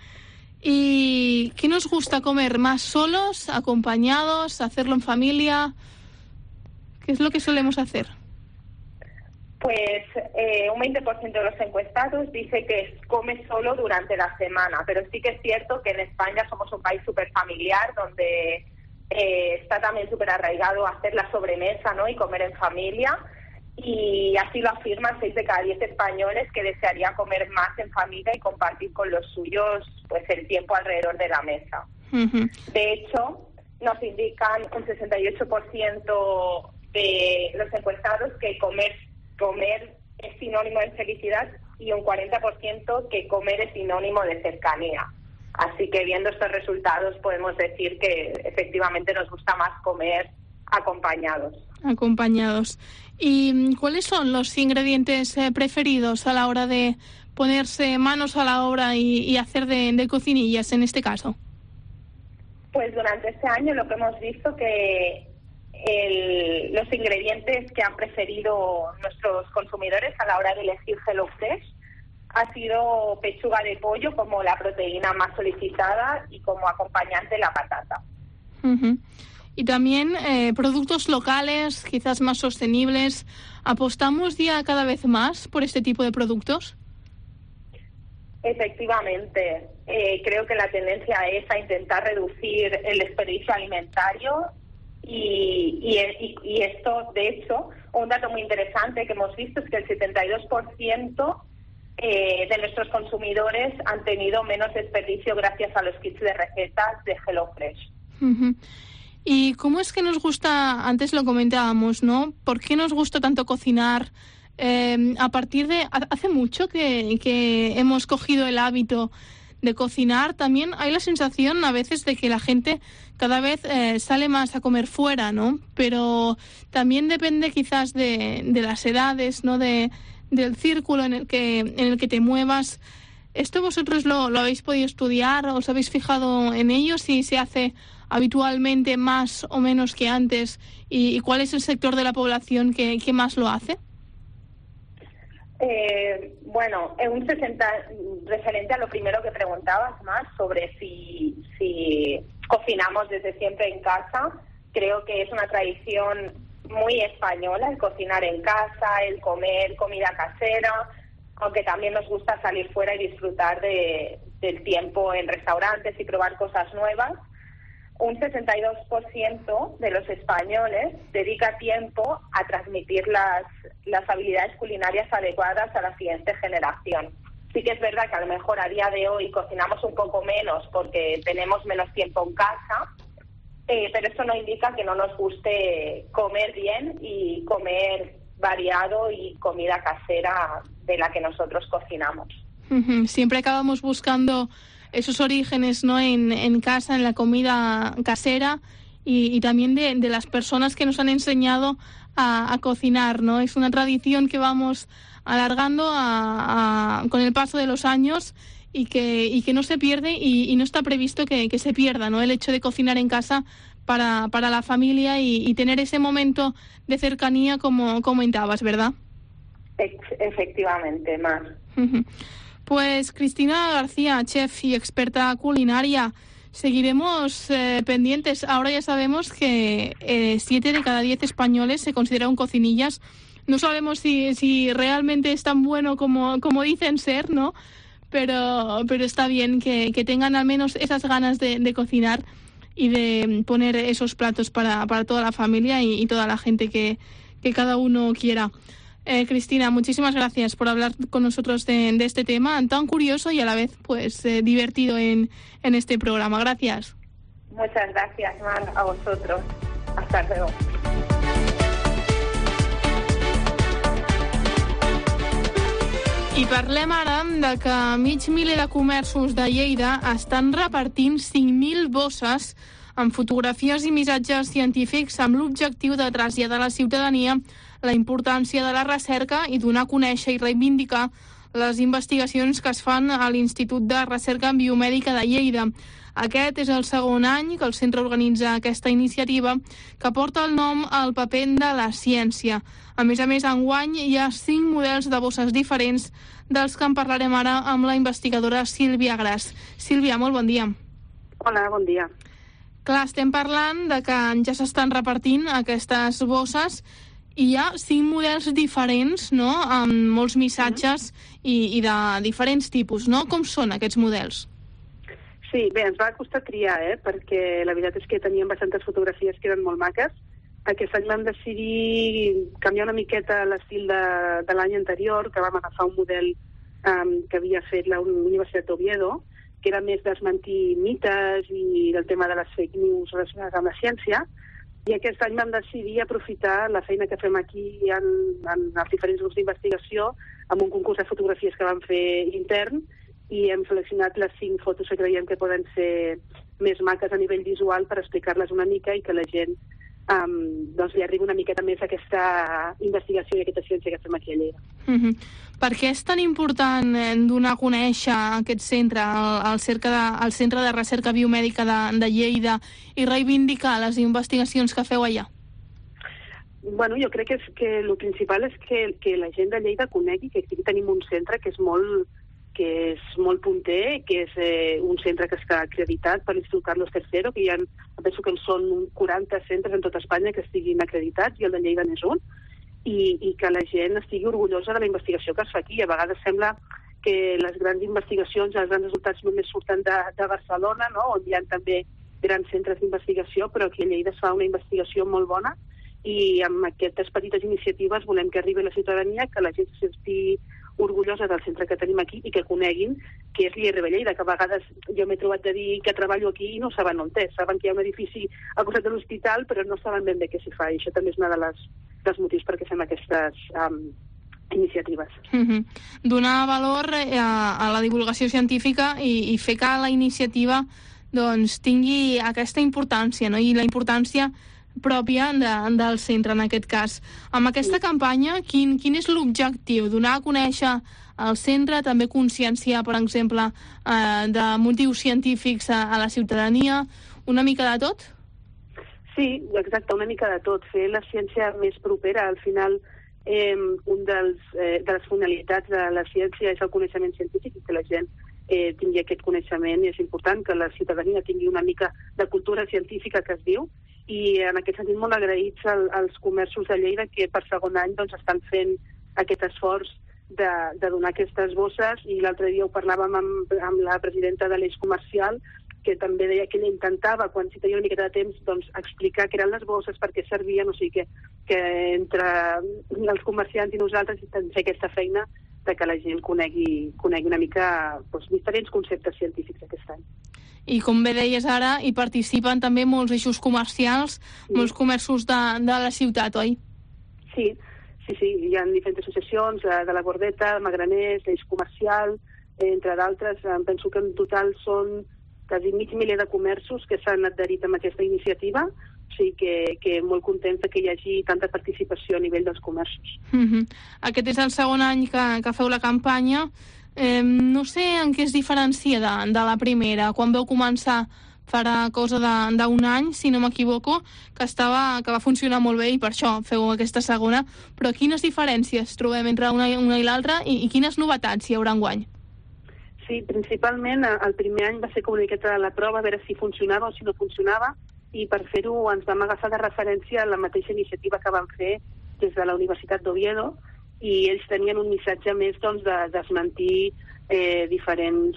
¿Y qué nos gusta comer? ¿Más solos, acompañados, hacerlo en familia? ¿Qué es lo que solemos hacer? Pues un 20% de los encuestados dice que come solo durante la semana, pero sí que es cierto que en España somos un país súper familiar, donde está también súper arraigado hacer la sobremesa, ¿no?, y comer en familia, y así lo afirman 6 de cada 10 españoles, que desearía comer más en familia y compartir con los suyos pues el tiempo alrededor de la mesa. De hecho, nos indican un 68% de los encuestados que comer es sinónimo de felicidad y un 40% que comer es sinónimo de cercanía. Así que viendo estos resultados podemos decir que efectivamente nos gusta más comer acompañados. ¿Y cuáles son los ingredientes preferidos a la hora de ponerse manos a la obra y hacer de cocinillas en este caso? Pues durante este año lo que hemos visto que los ingredientes que han preferido nuestros consumidores a la hora de elegir HelloFresh ha sido pechuga de pollo como la proteína más solicitada y como acompañante la patata. Y también productos locales, quizás más sostenibles. ¿Apostamos ya cada vez más por este tipo de productos? Efectivamente, creo que la tendencia es a intentar reducir el desperdicio alimentario y esto, de hecho, un dato muy interesante que hemos visto es que el 72% de nuestros consumidores han tenido menos desperdicio gracias a los kits de recetas de HelloFresh. ¿Y cómo es que nos gusta, antes lo comentábamos, ¿no? ¿Por qué nos gusta tanto cocinar? A partir de hace mucho que hemos cogido el hábito de cocinar. También hay la sensación a veces de que la gente cada vez sale más a comer fuera, ¿no? Pero también depende quizás de las edades, ¿no? Del círculo en el que te muevas. ¿Esto vosotros lo habéis podido estudiar? ¿Os habéis fijado en ello? Si se hace habitualmente más o menos que antes, y cuál es el sector de la población que más lo hace. Bueno, referente a lo primero que preguntabas más sobre si cocinamos desde siempre en casa, creo que es una tradición muy española el cocinar en casa, el comer comida casera, aunque también nos gusta salir fuera y disfrutar del tiempo en restaurantes y probar cosas nuevas. Un 62% de los españoles dedica tiempo a transmitir las habilidades culinarias adecuadas a la siguiente generación. Sí que es verdad que a lo mejor a día de hoy cocinamos un poco menos porque tenemos menos tiempo en casa, pero eso no indica que no nos guste comer bien y comer variado y comida casera de la que nosotros cocinamos. Siempre acabamos buscando esos orígenes, ¿no? En casa, en la comida casera y también de las personas que nos han enseñado a cocinar, ¿no? Es una tradición que vamos alargando con el paso de los años y que no se pierde y no está previsto que se pierda, ¿no? El hecho de cocinar en casa para la familia y tener ese momento de cercanía como comentabas, ¿verdad? Efectivamente, Mar. Pues Cristina García, chef y experta culinaria, seguiremos pendientes. Ahora ya sabemos que 7 de cada 10 españoles se consideran cocinillas. No sabemos si realmente es tan bueno como dicen ser, ¿no? Pero está bien que tengan al menos esas ganas de cocinar y de poner esos platos para toda la familia y toda la gente que cada uno quiera. Cristina, muchísimas gracias por hablar con nosotros de este tema tan curioso y a la vez pues divertido en este programa. Gracias. Muchas gracias, Mar, a vosotros. Hasta luego. I parlem ara de que mig miler de comerços de Lleida estan repartint 5.000 bosses amb fotografies i missatges científics amb l'objectiu de traslladar a la ciutadania la importància de la recerca i donar a conèixer i reivindicar les investigacions que es fan a l'Institut de Recerca Biomèdica de Lleida. Aquest és el segon any que el centre organitza aquesta iniciativa que porta el nom al paper de la ciència. A més, enguany hi ha 5 models de bosses diferents dels que en parlarem ara amb la investigadora Sílvia Gras. Sílvia, molt bon dia. Hola, bon dia. Clar, estem parlant de que ja s'estan repartint aquestes bosses i hi ha 5 models diferents, no?, amb molts missatges i de diferents tipus, no? Com són aquests models? Sí, bé, ens va costar triar, perquè la veritat és que teníem bastantes fotografies que eren molt maques. Aquest any vam decidir canviar una miqueta l'estil de l'any anterior, que vam agafar un model que havia fet la Universitat d'Oviedo, que era més desmentir mites i del tema de les fake news relacionades amb la ciència. I aquest any vam decidir aprofitar la feina que fem aquí en els diferents grups d'investigació amb un concurs de fotografies que vam fer intern i hem seleccionat les 5 fotos que creiem que poden ser més maques a nivell visual per explicar-les una mica i que la gent li arribi una miqueta més a aquesta investigació i aquesta ciència que fem aquí a Lleida. Per què és tan important donar a conèixer aquest centre, el Centre de Recerca Biomèdica de Lleida, i reivindicar les investigacions que feu allà? Bueno, jo crec que el principal és que la gent de Lleida conegui que aquí tenim un centre que és molt que és molt punter, que és un centre que està acreditat per l'Institut Carlos III, que penso que són 40 centres en tota Espanya que estiguin acreditats, i el de Lleida n'és un, i que la gent estigui orgullosa de la investigació que es fa aquí. A vegades sembla que les grans investigacions, els grans resultats només surten de Barcelona, no?, on hi ha també grans centres d'investigació, però aquí a Lleida es fa una investigació molt bona, i amb aquestes petites iniciatives volem que arribi a la ciutadania, que la gent se senti orgullosa del centre que tenim aquí i que coneguin què és l'IRB Lleida, que a vegades jo m'he trobat de dir que treballo aquí i no saben on és. Saben que hi ha un edifici al costat de l'hospital, però no saben ben bé què s'hi fa, i això també és una dels motius perquè fem aquestes iniciatives. Donar valor a la divulgació científica i fer que la iniciativa doncs tingui aquesta importància, no? I la importància pròpia del centre, en aquest cas. Amb aquesta campanya, quin és l'objectiu? Donar a conèixer el centre, també conscienciar, per exemple, de motius científics a la ciutadania, una mica de tot? Sí, exacte, una mica de tot. Fer la ciència més propera. Al final, de les finalitats de la ciència és el coneixement científic, i que la gent tingui aquest coneixement, i és important que la ciutadania tingui una mica de cultura científica, que es diu, i en aquest sentit molt agraïts als comerços de Lleida, que per segon any doncs estan fent aquest esforç de donar aquestes bosses, i l'altre dia ho parlàvem amb la presidenta de l'Eix Comercial, que també deia que ella intentava, quan si tenia una miqueta de temps, doncs explicar què eren les bosses, per què servien, o sigui que entre els comerciants i nosaltres intentem fer aquesta feina de que la gent conegui una mica diferents conceptes científics aquest any. I com bé deies ara, hi participen també molts eixos comercials, molts comerços de la ciutat, oi? Sí, hi ha diferents associacions, de la Bordeta, Magraners, l'Eix Comercial, entre d'altres. Penso que en total són quasi 500 de comerços que s'han adherit amb aquesta iniciativa, o sigui que molt contents que hi hagi tanta participació a nivell dels comerços. Aquest és el segon any que feu la campanya. No sé en què es diferencia de la primera. Quan vau començar farà cosa d'un any, si no m'equivoco, que va funcionar molt bé, i per això feu aquesta segona. Però quines diferències trobem entre una i l'altra, i quines novetats hi haurà enguany? Sí, principalment el primer any va ser com una miqueta la prova, a veure si funcionava o si no funcionava, i per fer-ho ens vam agafar de referència a la mateixa iniciativa que vam fer des de la Universitat d'Oviedo, i ells tenien un missatge més de desmentir diferents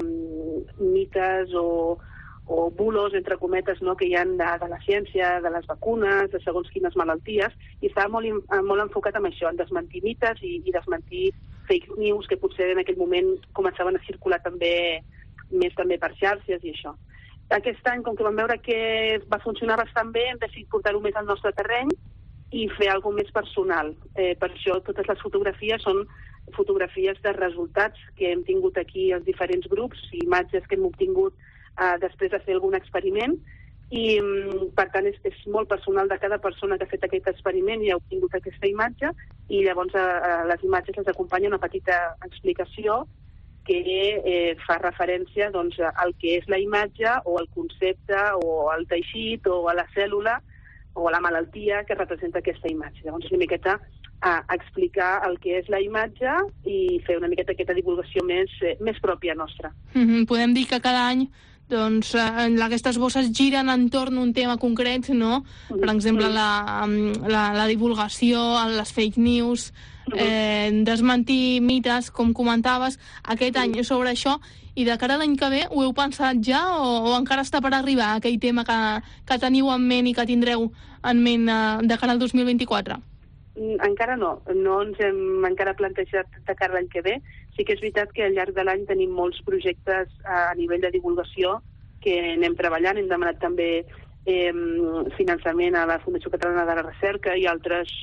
mites o bulos, entre cometes, no?, que hi ha de la ciència, de les vacunes, de segons quines malalties, i estava molt enfocat en això, en desmentir mites i desmentir fake news, que potser en aquell moment començaven a circular també per xarxes i això. Aquest any, com que vam veure que va funcionar bastant bé, hem decidit portar-ho més al nostre terreny i fer alguna més personal. Per això totes les fotografies són fotografies de resultats que hem tingut aquí els diferents grups, imatges que hem obtingut després de fer algun experiment, i per tant és molt personal de cada persona que ha fet aquest experiment i ha obtingut aquesta imatge, i llavors a les imatges les acompanya una petita explicació que fa referència al que és la imatge o el concepte o el teixit o a la cèl·lula o a la malaltia que representa aquesta imatge. Llavors una miqueta explicar el que és la imatge i fer una miqueta aquesta divulgació més pròpia nostra. Podem dir que cada any aquestes bosses giren entorn un tema concret, no? Per exemple, la divulgació, les fake news, desmentir mites, com comentaves, aquest any sobre això, i de cara a l'any que ve ho heu pensat ja o encara està per arribar aquell tema que teniu en ment i que tindreu en ment de cara al 2024? Encara no ens hem encara plantejat de cara a l'any que ve. Sí que és veritat que al llarg de l'any tenim molts projectes a nivell de divulgació que anem treballant. Hem demanat també finançament a la Fundació Catalana de la Recerca i altres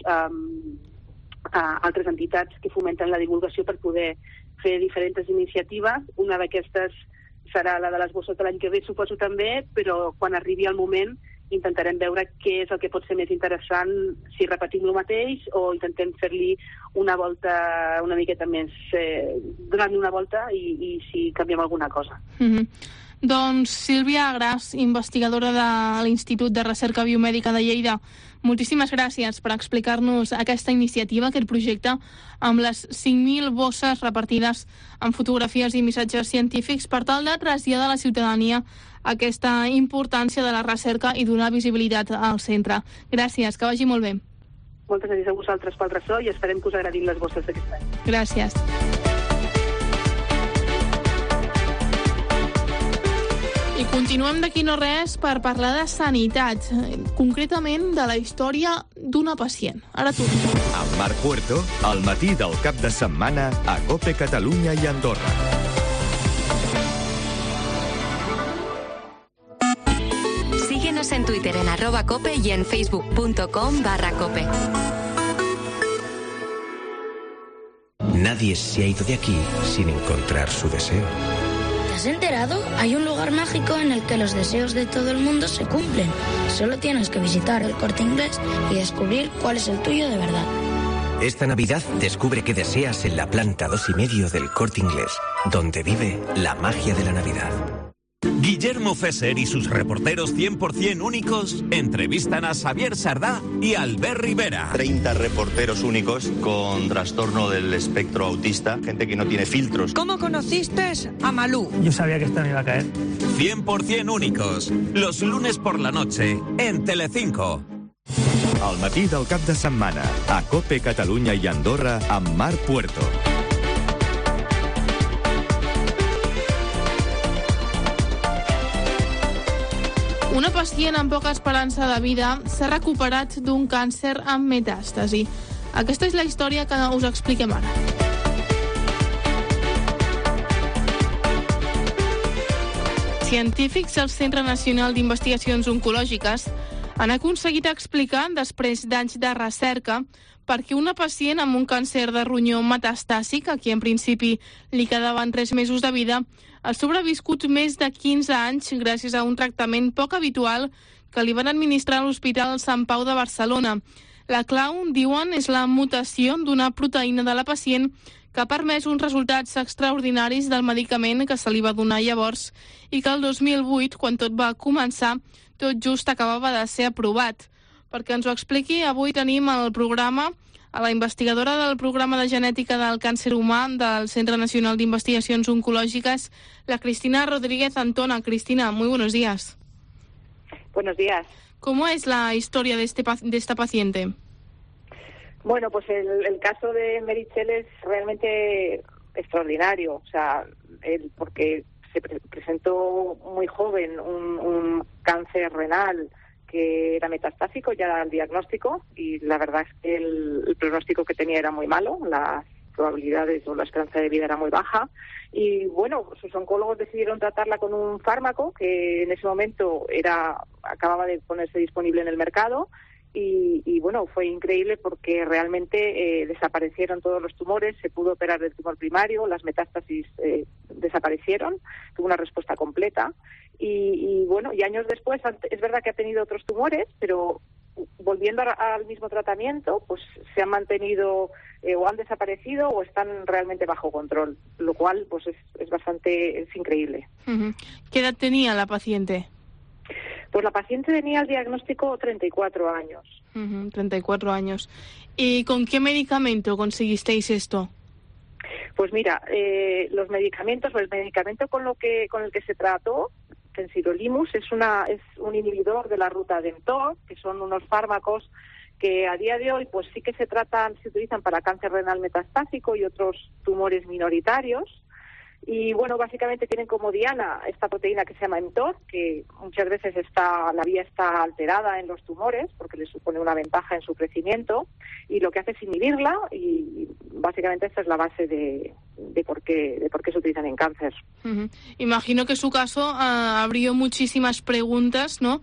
entitats que fomenten la divulgació per poder fer diferents iniciatives. Una d'aquestes serà la de les bosses de l'any que ve, suposo també, però quan arribi el moment intentarem veure què és el que pot ser més interessant, si repetim el mateix o intentem fer-li una volta una miqueta més, donar-li una volta i si canviem alguna cosa. Doncs Sílvia Gras, investigadora de l'Institut de Recerca Biomèdica de Lleida, moltíssimes gràcies per explicar-nos aquesta iniciativa, aquest projecte, amb les 5.000 bosses repartides amb fotografies i missatges científics per tal de traslladar a la ciutadania aquesta importància de la recerca i donar visibilitat al centre. Gràcies, que vagi molt bé. Moltes gràcies a vosaltres pel ressò i esperem que us agradin les bosses d'aquest any. Gràcies. I continuem d'aquí no res per parlar de sanitat, concretament de la història d'una pacient. Ara tu. Amb Marc Puerto, al matí del cap de setmana a COPE Catalunya i Andorra. Síguenos en Twitter en @cope y en facebook.com/cope. Nadie se ha ido de aquí sin encontrar su deseo. ¿Te has enterado? Hay un lugar mágico en el que los deseos de todo el mundo se cumplen. Solo tienes que visitar el Corte Inglés y descubrir cuál es el tuyo de verdad. Esta Navidad descubre qué deseas en la planta 2,5 del Corte Inglés, donde vive la magia de la Navidad. Guillermo Fesser y sus reporteros 100% únicos entrevistan a Xavier Sardá y Albert Rivera. 30 reporteros únicos con trastorno del espectro autista, gente que no tiene filtros. ¿Cómo conociste a Malú? Yo sabía que esta me iba a caer. 100% únicos, los lunes por la noche, en Telecinco. Al matí del cap de setmana, a COPE Catalunya i Andorra, amb Marc Puerto. Una pacient amb poca esperança de vida s'ha recuperat d'un càncer amb metàstasi. Aquesta és la història que us expliquem ara. Científics del Centre Nacional d'Investigacions Oncològiques han aconseguit explicar, després d'anys de recerca, per què una pacient amb un càncer de ronyó metastàsic, a qui en principi li quedaven 3 mesos de vida, ha sobreviscut més de 15 anys gràcies a un tractament poc habitual que li van administrar a l'Hospital Sant Pau de Barcelona. La clau, diuen, és la mutació d'una proteïna de la pacient que ha permès uns resultats extraordinaris del medicament que se li va donar llavors i que el 2008, quan tot va començar, tot just acabava de ser aprovat. Perquè ens ho expliqui, avui tenim al programa a la investigadora del programa de genètica del càncer humà del Centre Nacional d'Investigacions Oncològiques, la Cristina Rodríguez Antona. Cristina, muy buenos días. Buenos días. ¿Cómo es la historia de esta paciente? Bueno, pues el caso de Meritxell es realmente extraordinario, o sea, porque se presentó muy joven un cáncer renal que era metastásico, ya era el diagnóstico, y la verdad es que el pronóstico que tenía era muy malo, las probabilidades o la esperanza de vida era muy baja, y bueno, sus oncólogos decidieron tratarla con un fármaco que en ese momento acababa de ponerse disponible en el mercado, y bueno, fue increíble porque realmente desaparecieron todos los tumores, se pudo operar del tumor primario, las metástasis desaparecieron, tuvo una respuesta completa, y bueno, y años después, es verdad que ha tenido otros tumores, pero volviendo al mismo tratamiento, pues se han mantenido o han desaparecido o están realmente bajo control, lo cual pues es increíble. Uh-huh. ¿Qué edad tenía la paciente? Pues la paciente tenía el diagnóstico 34 años. 34 años. ¿Y con qué medicamento conseguisteis esto? Pues mira, el medicamento con el que se trató, fensirolimus, es un inhibidor de la ruta de mTOR, que son unos fármacos que a día de hoy pues sí que se utilizan para cáncer renal metastásico y otros tumores minoritarios. Y bueno, básicamente tienen como diana esta proteína que se llama mTOR, que muchas veces la vía está alterada en los tumores porque les supone una ventaja en su crecimiento, y lo que hace es inhibirla, y básicamente esta es la base de por qué se utilizan en cáncer. Uh-huh. Imagino que su caso abrió muchísimas preguntas, ¿no?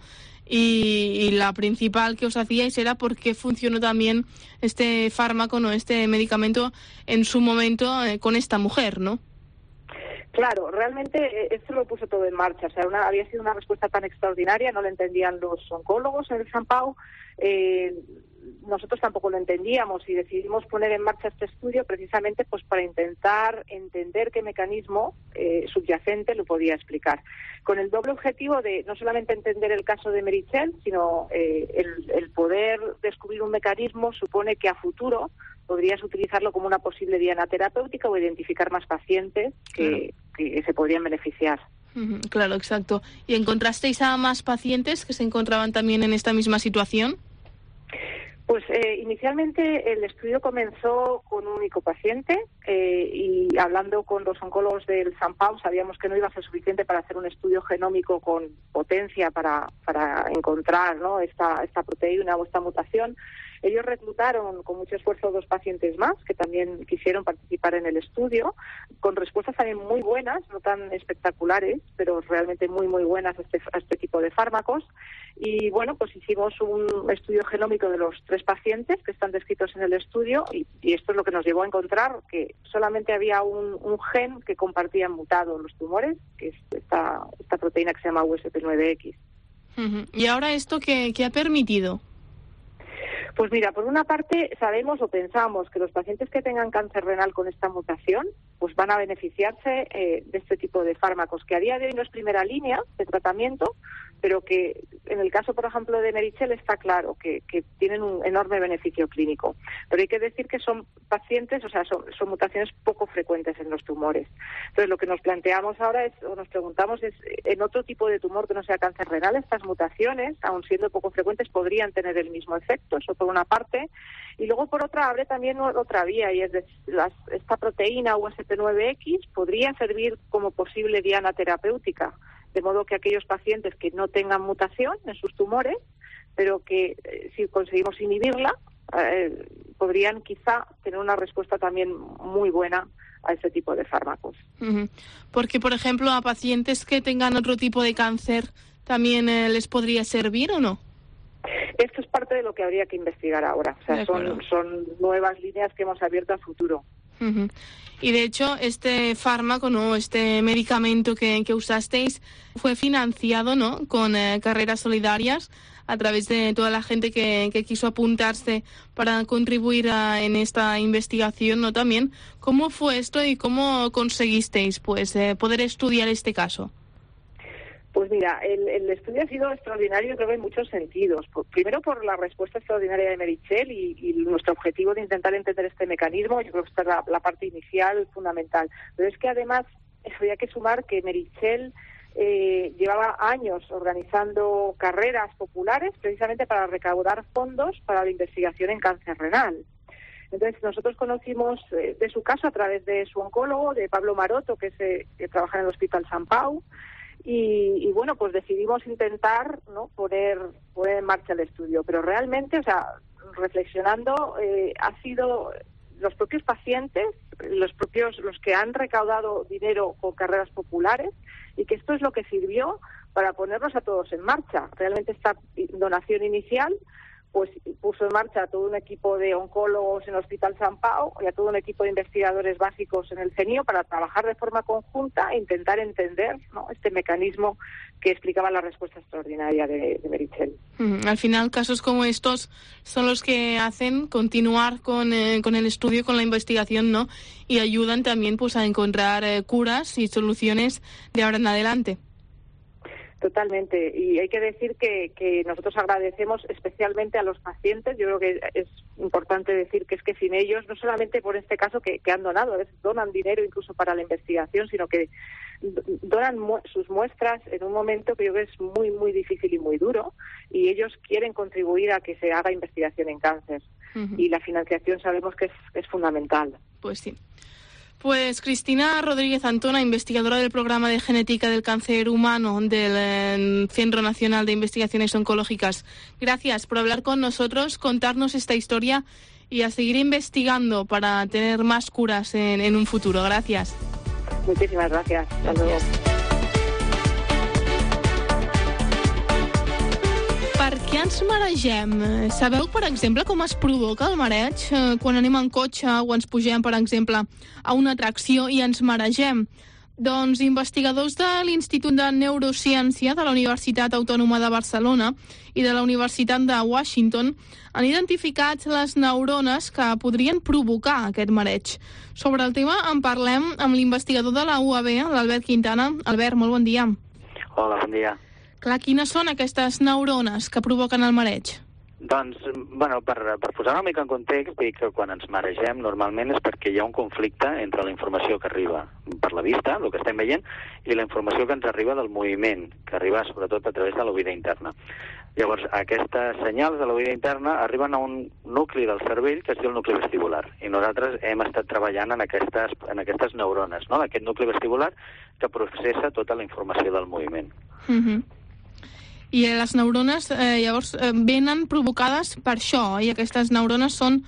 Y la principal que os hacíais era por qué funcionó también este fármaco, ¿no? Este medicamento en su momento con esta mujer, ¿no? Claro, realmente esto lo puso todo en marcha. O sea, había sido una respuesta tan extraordinaria, no lo entendían los oncólogos en el Sant Pau, nosotros tampoco lo entendíamos y decidimos poner en marcha este estudio precisamente pues para intentar entender qué mecanismo subyacente lo podía explicar. Con el doble objetivo de no solamente entender el caso de Meritxell, sino el poder descubrir un mecanismo supone que a futuro podrías utilizarlo como una posible diana terapéutica o identificar más pacientes que se podrían beneficiar. Claro, exacto. ¿Y encontrasteis a más pacientes que se encontraban también en esta misma situación? Pues inicialmente el estudio comenzó con un único paciente y hablando con los oncólogos del Sant Pau sabíamos que no iba a ser suficiente para hacer un estudio genómico con potencia para encontrar, ¿no?, esta proteína o esta mutación. Ellos reclutaron con mucho esfuerzo 2 pacientes más que también quisieron participar en el estudio, con respuestas también muy buenas, no tan espectaculares, pero realmente muy, muy buenas a este tipo de fármacos. Y bueno, pues hicimos un estudio genómico de los 3 pacientes que están descritos en el estudio y esto es lo que nos llevó a encontrar que solamente había un gen que compartían mutado en los tumores, que es esta proteína que se llama USP9X. ¿Y ahora esto qué ha permitido? Pues mira, por una parte sabemos o pensamos que los pacientes que tengan cáncer renal con esta mutación pues van a beneficiarse de este tipo de fármacos, que a día de hoy no es primera línea de tratamiento, pero que en el caso, por ejemplo, de Meritxell está claro que tienen un enorme beneficio clínico. Pero hay que decir que son pacientes, o sea, son mutaciones poco frecuentes en los tumores. Entonces, lo que nos planteamos ahora nos preguntamos es, en otro tipo de tumor que no sea cáncer renal, estas mutaciones, aun siendo poco frecuentes, podrían tener el mismo efecto, eso por una parte. Y luego, por otra, abre también otra vía, y es esta proteína USP9X podría servir como posible diana terapéutica, de modo que aquellos pacientes que no tengan mutación en sus tumores, pero que si conseguimos inhibirla, podrían quizá tener una respuesta también muy buena a ese tipo de fármacos. Porque, por ejemplo, a pacientes que tengan otro tipo de cáncer, ¿también les podría servir o no? Esto es parte de lo que habría que investigar ahora. O sea, son nuevas líneas que hemos abierto a futuro. Y de hecho, este fármaco, ¿no?, este medicamento que usasteis fue financiado, ¿no?, con carreras solidarias a través de toda la gente que quiso apuntarse para contribuir en esta investigación, ¿no? También, ¿cómo fue esto y cómo conseguisteis poder estudiar este caso? Pues mira, el estudio ha sido extraordinario, creo que en muchos sentidos. Primero por la respuesta extraordinaria de Meritxell y nuestro objetivo de intentar entender este mecanismo. Yo creo que esta es la parte inicial fundamental. Pero es que además había que sumar que Meritxell llevaba años organizando carreras populares precisamente para recaudar fondos para la investigación en cáncer renal. Entonces nosotros conocimos de su caso a través de su oncólogo, de Pablo Maroto, que trabaja en el Hospital Sant Pau. Y bueno, pues decidimos intentar, ¿no?, poner en marcha el estudio. Pero realmente, o sea, reflexionando, ha sido los propios pacientes, los que han recaudado dinero con carreras populares, y que esto es lo que sirvió para ponernos a todos en marcha. Realmente esta donación inicial pues puso en marcha a todo un equipo de oncólogos en el Hospital Sant Pau y a todo un equipo de investigadores básicos en el CENIO para trabajar de forma conjunta e intentar entender, ¿no?, este mecanismo que explicaba la respuesta extraordinaria de Meritxell. Al final, casos como estos son los que hacen continuar con el estudio, con la investigación, ¿no?, y ayudan también pues a encontrar curas y soluciones de ahora en adelante. Totalmente, y hay que decir que nosotros agradecemos especialmente a los pacientes. Yo creo que es importante decir que es que sin ellos, no solamente por este caso que han donado, a veces donan dinero incluso para la investigación, sino que donan sus muestras en un momento que yo creo que es muy, muy difícil y muy duro, y ellos quieren contribuir a que se haga investigación en cáncer. Y la financiación sabemos que es fundamental. Pues sí. Pues Cristina Rodríguez Antona, investigadora del Programa de Genética del Cáncer Humano del Centro Nacional de Investigaciones Oncológicas. Gracias por hablar con nosotros, contarnos esta historia y a seguir investigando para tener más curas en un futuro. Gracias. Muchísimas gracias. Hasta luego. Per què ens maregem? Sabeu, per exemple, com es provoca el mareig quan anem en cotxe o ens pugem, per exemple, a una atracció i ens maregem? Doncs investigadors de l'Institut de Neurociència de la Universitat Autònoma de Barcelona i de la Universitat de Washington han identificat les neurones que podrien provocar aquest mareig. Sobre el tema en parlem amb l'investigador de la UAB, l'Albert Quintana. Albert, molt bon dia. Hola, bon dia. Clar, quines són aquestes neurones que provoquen el mareig? Doncs, bueno, per posar una mica en context, dic que quan ens maregem normalment és perquè hi ha un conflicte entre la informació que arriba per la vista, el que estem veient, i la informació que ens arriba del moviment, que arriba sobretot a través de l'oïda interna. Llavors, aquestes senyals de l'oïda interna arriben a un nucli del cervell que es diu el nucli vestibular, i nosaltres hem estat treballant en aquestes neurones, no?, d'aquest nucli vestibular que processa tota la informació del moviment. I les neurones, llavors, venen provocades per això, i aquestes neurones són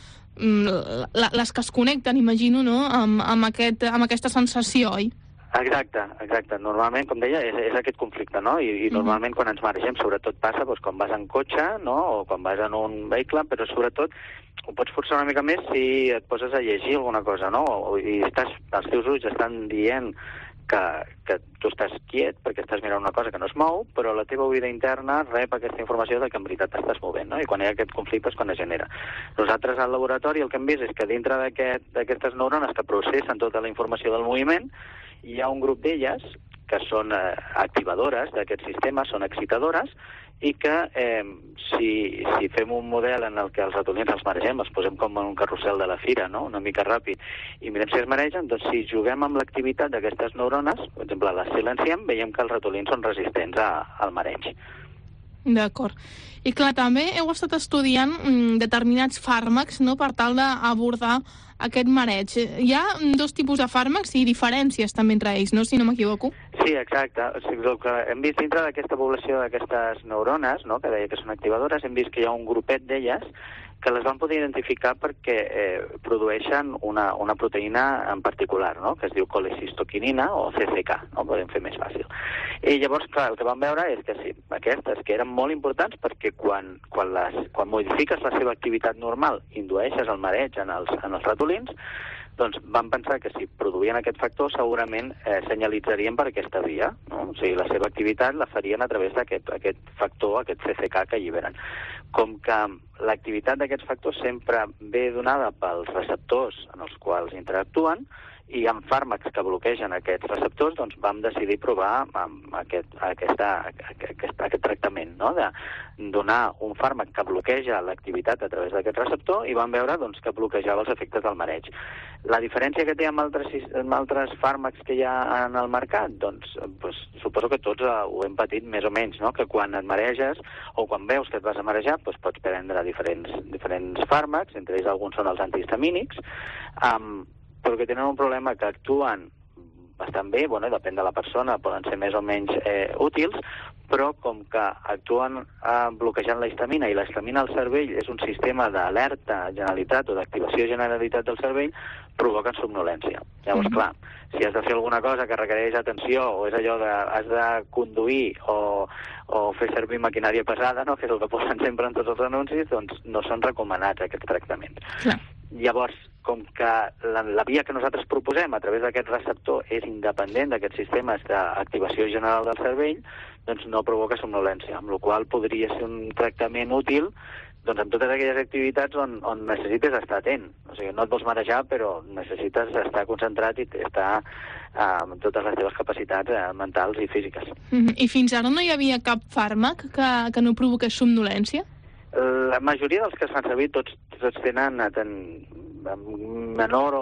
les que es connecten, imagino, no?, amb aquesta sensació, oi? Exacte. Normalment, com deia, és aquest conflicte, no? I normalment quan ens maregem, sobretot passa quan vas en cotxe, no?, o quan vas en un vehicle, però sobretot ho pots forçar una mica més si et poses a llegir alguna cosa, no? I els teus ulls estan dient que tu estàs quiet perquè estàs mirant una cosa que no es mou, però la teva oïda interna rep aquesta informació de que en veritat t'estàs movent, no? I quan hi ha aquest conflicte és quan es genera. Nosaltres al laboratori el que hem vist és que dintre d'aquestes neurones que processen tota la informació del moviment hi ha un grup d'elles que són activadores d'aquest sistema, són excitadores, i que si fem un model en el que els ratolins els maregem, els posem com en un carrusel de la fira, no?, una mica ràpid, i mirem si es maregen, doncs si juguem amb l'activitat d'aquestes neurones, per exemple, les silenciem, veiem que els ratolins són resistents al mareig. D'acord. I clar, també heu estat estudiant determinats fàrmacs, no?, per tal d'abordar aquest mareig. Hi ha dos tipus de fàrmacs i diferències també entre ells, no?, si no m'equivoco. Sí, exacte. O sigui, el que hem vist dintre d'aquesta població d'aquestes neurones, no?, que deia que són activadores, hem vist que hi ha un grupet d'elles que les van poder identificar perquè produeixen una proteïna en particular, no?, que es diu colecistoquinina o CCK, no?, podem fer més fàcil. I llavors, clar, el que vam veure és que sí, aquestes, que eren molt importants perquè quan modifiques la seva activitat normal, indueixes el mareig en els ratolins, doncs vam pensar que si produïen aquest factor segurament senyalitzarien per aquesta via, no? O sigui, la seva activitat la farien a través d'aquest factor, aquest CCK que alliberen. Com que l'activitat d'aquests factors sempre ve donada pels receptors en els quals interactuen, i amb fàrmacs que bloquegen aquests receptors, doncs vam decidir provar aquest tractament, no?, de donar un fàrmac que bloqueja l'activitat a través d'aquest receptor, i vam veure doncs, que bloquejava els efectes del mareig. La diferència que té amb altres fàrmacs que hi ha en el mercat, doncs suposo que tots ho hem patit més o menys, no?, que quan et mareges o quan veus que et vas a marejar, doncs pots prendre diferents fàrmacs, entre ells alguns són els antihistamínics, però que tenen un problema que actuen bastant bé, bueno, depèn de la persona, poden ser més o menys útils, però com que actuen bloquejant la histamina, i la histamina al cervell és un sistema d'alerta generalitat o d'activació generalitat del cervell, provoquen somnolència. Llavors, clar, si has de fer alguna cosa que requereix atenció, o és allò de has de conduir o fer servir maquinària pesada, no?, que és el que posen sempre en tots els anuncis, doncs no són recomanats aquests tractaments. Clar. Llavors, com que la via que nosaltres proposem a través d'aquest receptor és independent d'aquests sistemes d'activació general del cervell, doncs no provoca somnolència, amb la qual cosa podria ser un tractament útil doncs en totes aquelles activitats on necessites estar atent. O sigui, no et vols marejar, però necessites estar concentrat i estar amb totes les teves capacitats mentals i físiques. I fins ara no hi havia cap fàrmac que no provoqués somnolència? La majoria dels que es fan servir tots tenen menor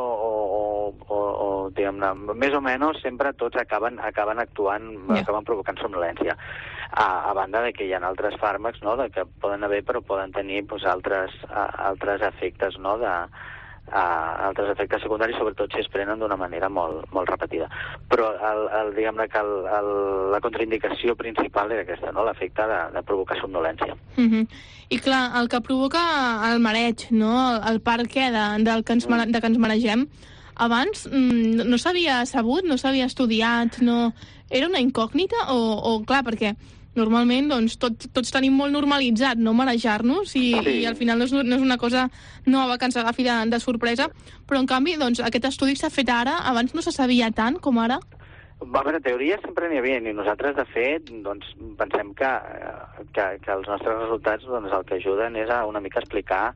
o diguem-ne, més o menys sempre tots acaben actuant, acaben provocant somnolència. A banda de que hi ha altres fàrmacs, no?, que poden haver però poden tenir altres efectes, no?, altres efectes secundaris, sobretot si es prenen d'una manera molt repetida. Però diguem-ne que la contraindicació principal era aquesta, no?, l'efecte de provocar somnolència. I clar, el que provoca el mareig, no?, el per què de que ens maregem, abans no s'havia sabut, no s'havia estudiat, no... Era una incògnita o clar, perquè normalment doncs, tots tenim molt normalitzat no marejar-nos i al final no és una cosa nova que ens agafi de sorpresa, però en canvi doncs, aquest estudi s'ha fet ara, abans no se sabia tant com ara? A veure, teories sempre n'hi havia, i nosaltres, de fet, doncs, pensem que els nostres resultats doncs, el que ajuden és a una mica explicar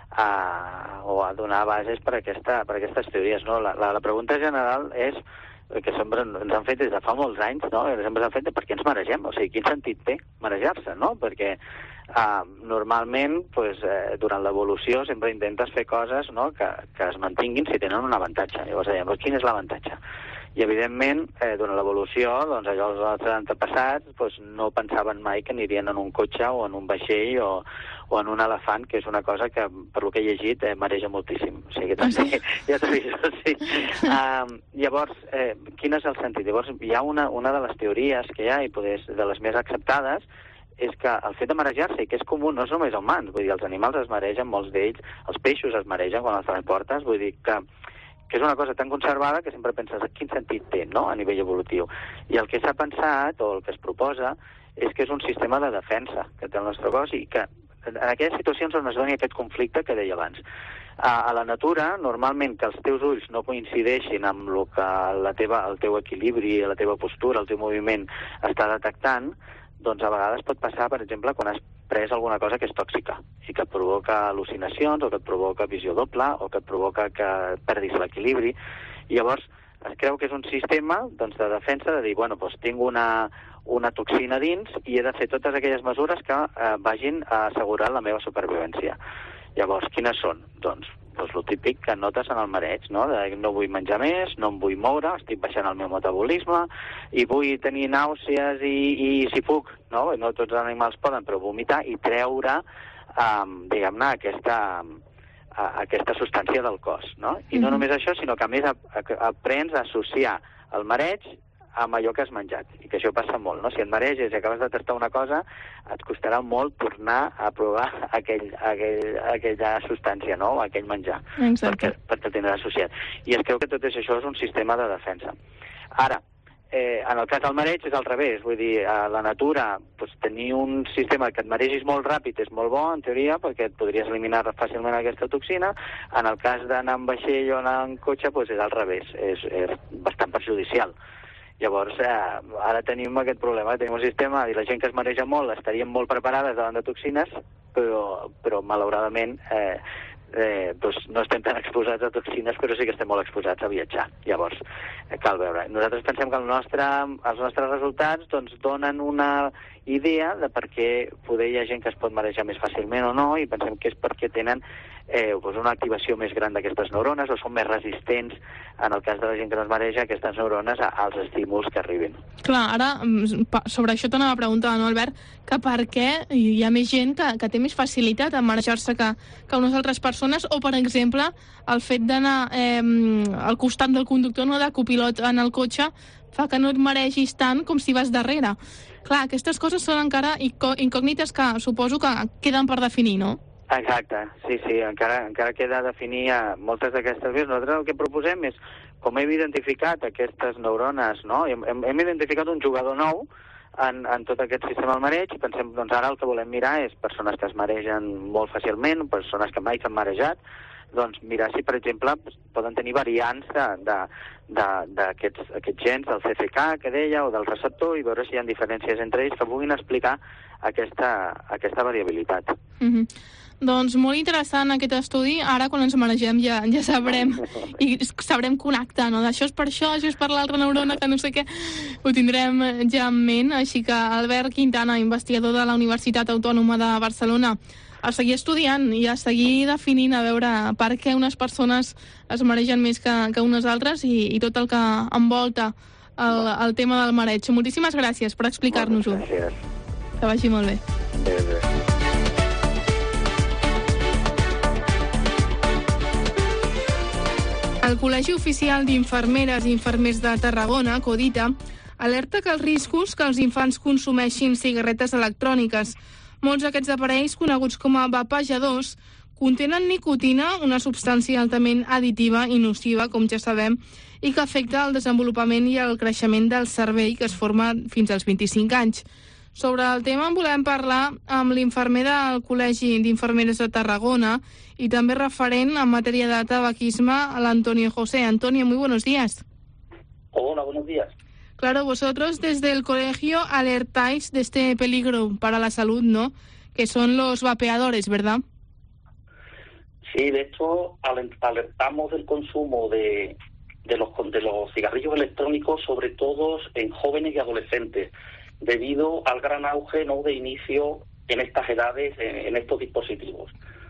o a donar bases per aquestes teories. No? La pregunta general és, que sempre ens han fet des de fa molts anys, no? Sempre ens han fet de per què ens maregem, o sigui, quin sentit té marejar-se, no? Perquè normalment, pues, durant l'evolució sempre intentes fer coses, no? que es mantinguin si tenen un avantatge. Llavors dèiem, quin és l'avantatge? I, evidentment, durant l'evolució, doncs, allò els nostres antepassats pues, no pensaven mai que anirien en un cotxe o en un vaixell o en un elefant, que és una cosa que, per lo que he llegit, mareja moltíssim. O sigui, també, ja t'aviso, sí. Llavors, quin és el sentit? Llavors, hi ha una de les teories que hi ha, i poder de les més acceptades, és que el fet de marejar-se, i que és comú, no és només humans, vull dir, els animals es maregen, molts d'ells, els peixos es maregen quan els transportes, vull dir que és una cosa tan conservada que sempre penses quin sentit té, no?, a nivell evolutiu. I el que s'ha pensat, o el que es proposa, és que és un sistema de defensa que té el nostre cos i que en aquelles situacions on es doni aquest conflicte que deia abans. A la natura, normalment que els teus ulls no coincideixin amb el que el teu equilibri, la teva postura, el teu moviment està detectant, doncs a vegades pot passar, per exemple, quan has pres alguna cosa que és tòxica i que et provoca al·lucinacions o que et provoca visió doble o que et provoca que perdis l'equilibri. I llavors es creu que és un sistema doncs, de defensa de dir, bueno, doncs tinc una toxina dins i he de fer totes aquelles mesures que vagin a assegurar la meva supervivència. Llavors, quines són? Doncs el típic que notes en el mareig, no? No vull menjar més, no em vull moure, estic baixant el meu metabolisme i vull tenir nàusees i si puc, no? No tots els animals poden, però vomitar i treure, diguem-ne, aquesta substància del cos, no? I no només això, sinó que a més aprens a associar el mareig amb allò que has menjat, i que això passa molt, no? Si et mareges i acabes de tastar una cosa, et costarà molt tornar a provar aquella substància, no?, aquell menjar, perquè el tindràs associat. I es creu que tot això és un sistema de defensa. Ara, en el cas del mareig és al revés, vull dir, a la natura doncs, tenir un sistema que et maregis molt ràpid és molt bo, en teoria, perquè et podries eliminar fàcilment aquesta toxina. En el cas d'anar en vaixell o anar en cotxe, doncs és al revés, és bastant perjudicial. Llavors, ara tenim aquest problema, tenim un sistema, i la gent que es mareja molt estaríem molt preparades davant de toxines, però malauradament doncs no estem tan exposats a toxines, però sí que estem molt exposats a viatjar. Llavors, cal veure. Nosaltres pensem que els nostres resultats doncs, donen una idea de per què poder hi ha gent que es pot marejar més fàcilment o no, i pensem que és perquè tenen una activació més gran d'aquestes neurones o són més resistents, en el cas de la gent que no es mareja, aquestes neurones als estímuls que arribin. Clar, ara, sobre això t'anava a preguntar, no, Albert, que per què hi ha més gent que té més facilitat a marejar-se que unes altres persones, o, per exemple, el fet d'anar al costat del conductor, no, de copilot en el cotxe, fa que no et maregis tant com si vas darrere. Clar, aquestes coses són encara incògnites que suposo que queden per definir, no? Exacte, sí, encara queda definir moltes d'aquestes vies. Nosaltres el que proposem és, com hem identificat aquestes neurones, no? Hem identificat un jugador nou en tot aquest sistema del mareig, i pensem, doncs ara el que volem mirar és persones que es maregen molt fàcilment, persones que mai s'han marejat, doncs mirar si, per exemple, poden tenir variants d'aquests gens del CFK que deia, o del receptor, i veure si hi ha diferències entre ells que puguin explicar aquesta variabilitat. Doncs molt interessant aquest estudi. Ara, quan ens maregem, ja sabrem i sabrem connectar, no? Això és per això és per l'altra neurona, que no sé què. Ho tindrem ja en ment. Així que Albert Quintana, investigador de la Universitat Autònoma de Barcelona, a seguir estudiant i a seguir definint, a veure per què unes persones es maregen més que unes altres i tot el que envolta el tema del mareig. Moltíssimes gràcies per explicar-nos-ho. Que vagi molt bé. El Col·legi Oficial d'Infermeres i Infermers de Tarragona, CODITA, alerta que els riscos que els infants consumeixin cigarretes electròniques. Molts d'aquests aparells, coneguts com a vapejadors, contenen nicotina, una substància altament additiva i nociva, com ja sabem, i que afecta el desenvolupament i el creixement del cervell, que es forma fins als 25 anys. Sobre el tema en volem parlar amb l'infermer del Col·legi d'Infermeres de Tarragona y también referent en materia de tabaquisme, l'Antonio José. Antonio, muy buenos días. Hola, buenos días. Claro, vosotros desde el colegio alertáis de este peligro para la salud, ¿no? Que son los vapeadores, ¿verdad? Sí, de hecho, alertamos del consumo de los cigarrillos electrónicos, sobre todo en jóvenes y adolescentes, debido al gran auge, ¿no?, de inicio en estas edades, en estos dispositivos.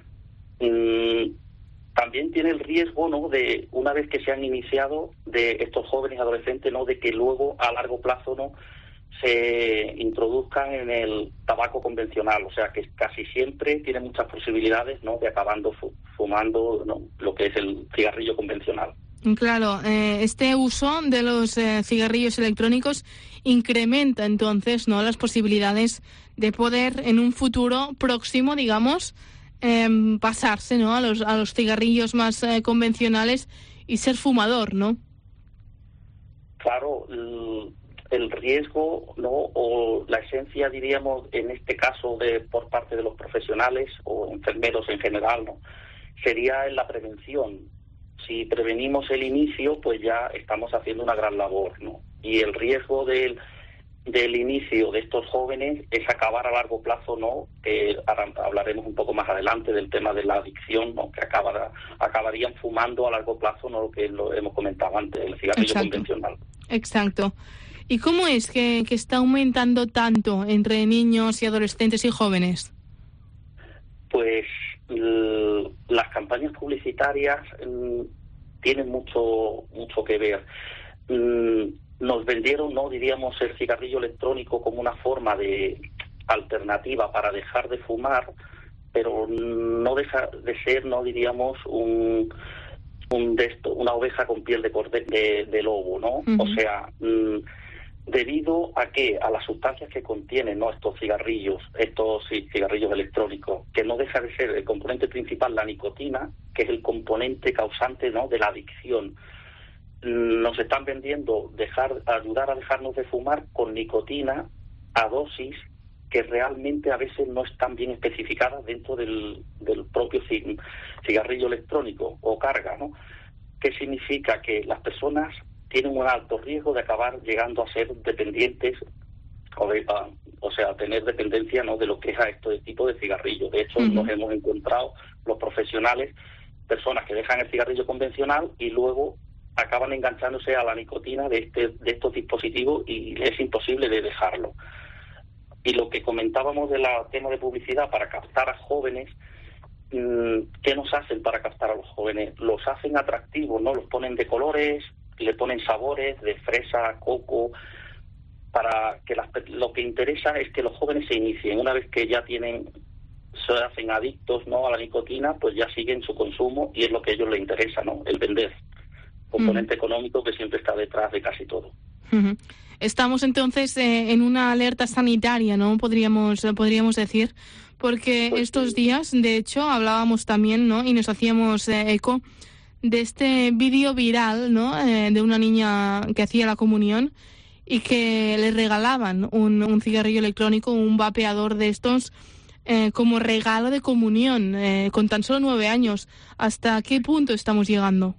También tiene el riesgo, ¿no?, de una vez que se han iniciado, de estos jóvenes y adolescentes, ¿no?, de que luego a largo plazo, ¿no?, se introduzcan en el tabaco convencional, o sea que casi siempre tiene muchas posibilidades, ¿no?, de acabando fumando, ¿no?, lo que es el cigarrillo convencional. Claro, este uso de los cigarrillos electrónicos incrementa entonces, ¿no?, las posibilidades de poder en un futuro próximo, digamos, pasarse, ¿no?, a los cigarrillos más convencionales y ser fumador, ¿no? Claro, el riesgo, ¿no?, o la esencia, diríamos, en este caso por parte de los profesionales o enfermeros en general, ¿no?, sería en la prevención. Si prevenimos el inicio, pues ya estamos haciendo una gran labor, ¿no? Y el riesgo del inicio de estos jóvenes es acabar a largo plazo, ¿no? Ahora hablaremos un poco más adelante del tema de la adicción, ¿no?, que acabarían fumando a largo plazo, ¿no?, lo que lo hemos comentado antes, el cigarrillo convencional. Exacto. ¿Y cómo es que está aumentando tanto entre niños y adolescentes y jóvenes? Pues las campañas publicitarias tienen mucho que ver. Nos vendieron, ¿no?, diríamos, el cigarrillo electrónico como una forma de alternativa para dejar de fumar, pero no deja de ser, no diríamos, una oveja con piel de lobo, ¿no? Uh-huh. O sea, debido a las sustancias que contienen, ¿no?, estos cigarrillos electrónicos, que no deja de ser el componente principal la nicotina, que es el componente causante, ¿no?, de la adicción. Nos están vendiendo ayudar a dejarnos de fumar con nicotina a dosis que realmente a veces no están bien especificadas dentro del propio cigarrillo electrónico o carga, ¿no? ¿Qué significa? Que las personas tienen un alto riesgo de acabar llegando a ser dependientes, o sea, tener dependencia, ¿no?, de lo que es a este tipo de cigarrillo. De hecho, nos hemos encontrado los profesionales, personas que dejan el cigarrillo convencional y luego acaban enganchándose a la nicotina de estos dispositivos y es imposible de dejarlo. Y lo que comentábamos del tema de publicidad para captar a jóvenes, ¿qué nos hacen para captar a los jóvenes? Los hacen atractivos, ¿no? Los ponen de colores, le ponen sabores de fresa, coco, para que lo que interesa es que los jóvenes se inicien. Una vez que ya se hacen adictos, ¿no?, a la nicotina, pues ya siguen su consumo y es lo que a ellos les interesa, ¿no?, el vender. Componente económico que siempre está detrás de casi todo. Uh-huh. Estamos entonces en una alerta sanitaria, ¿no?, podríamos decir, porque pues estos días, de hecho, hablábamos también, ¿no?, y nos hacíamos eco de este vídeo viral, ¿no?, de una niña que hacía la comunión y que le regalaban un cigarrillo electrónico, un vapeador de estos, como regalo de comunión, con tan solo 9 años. ¿Hasta qué punto estamos llegando?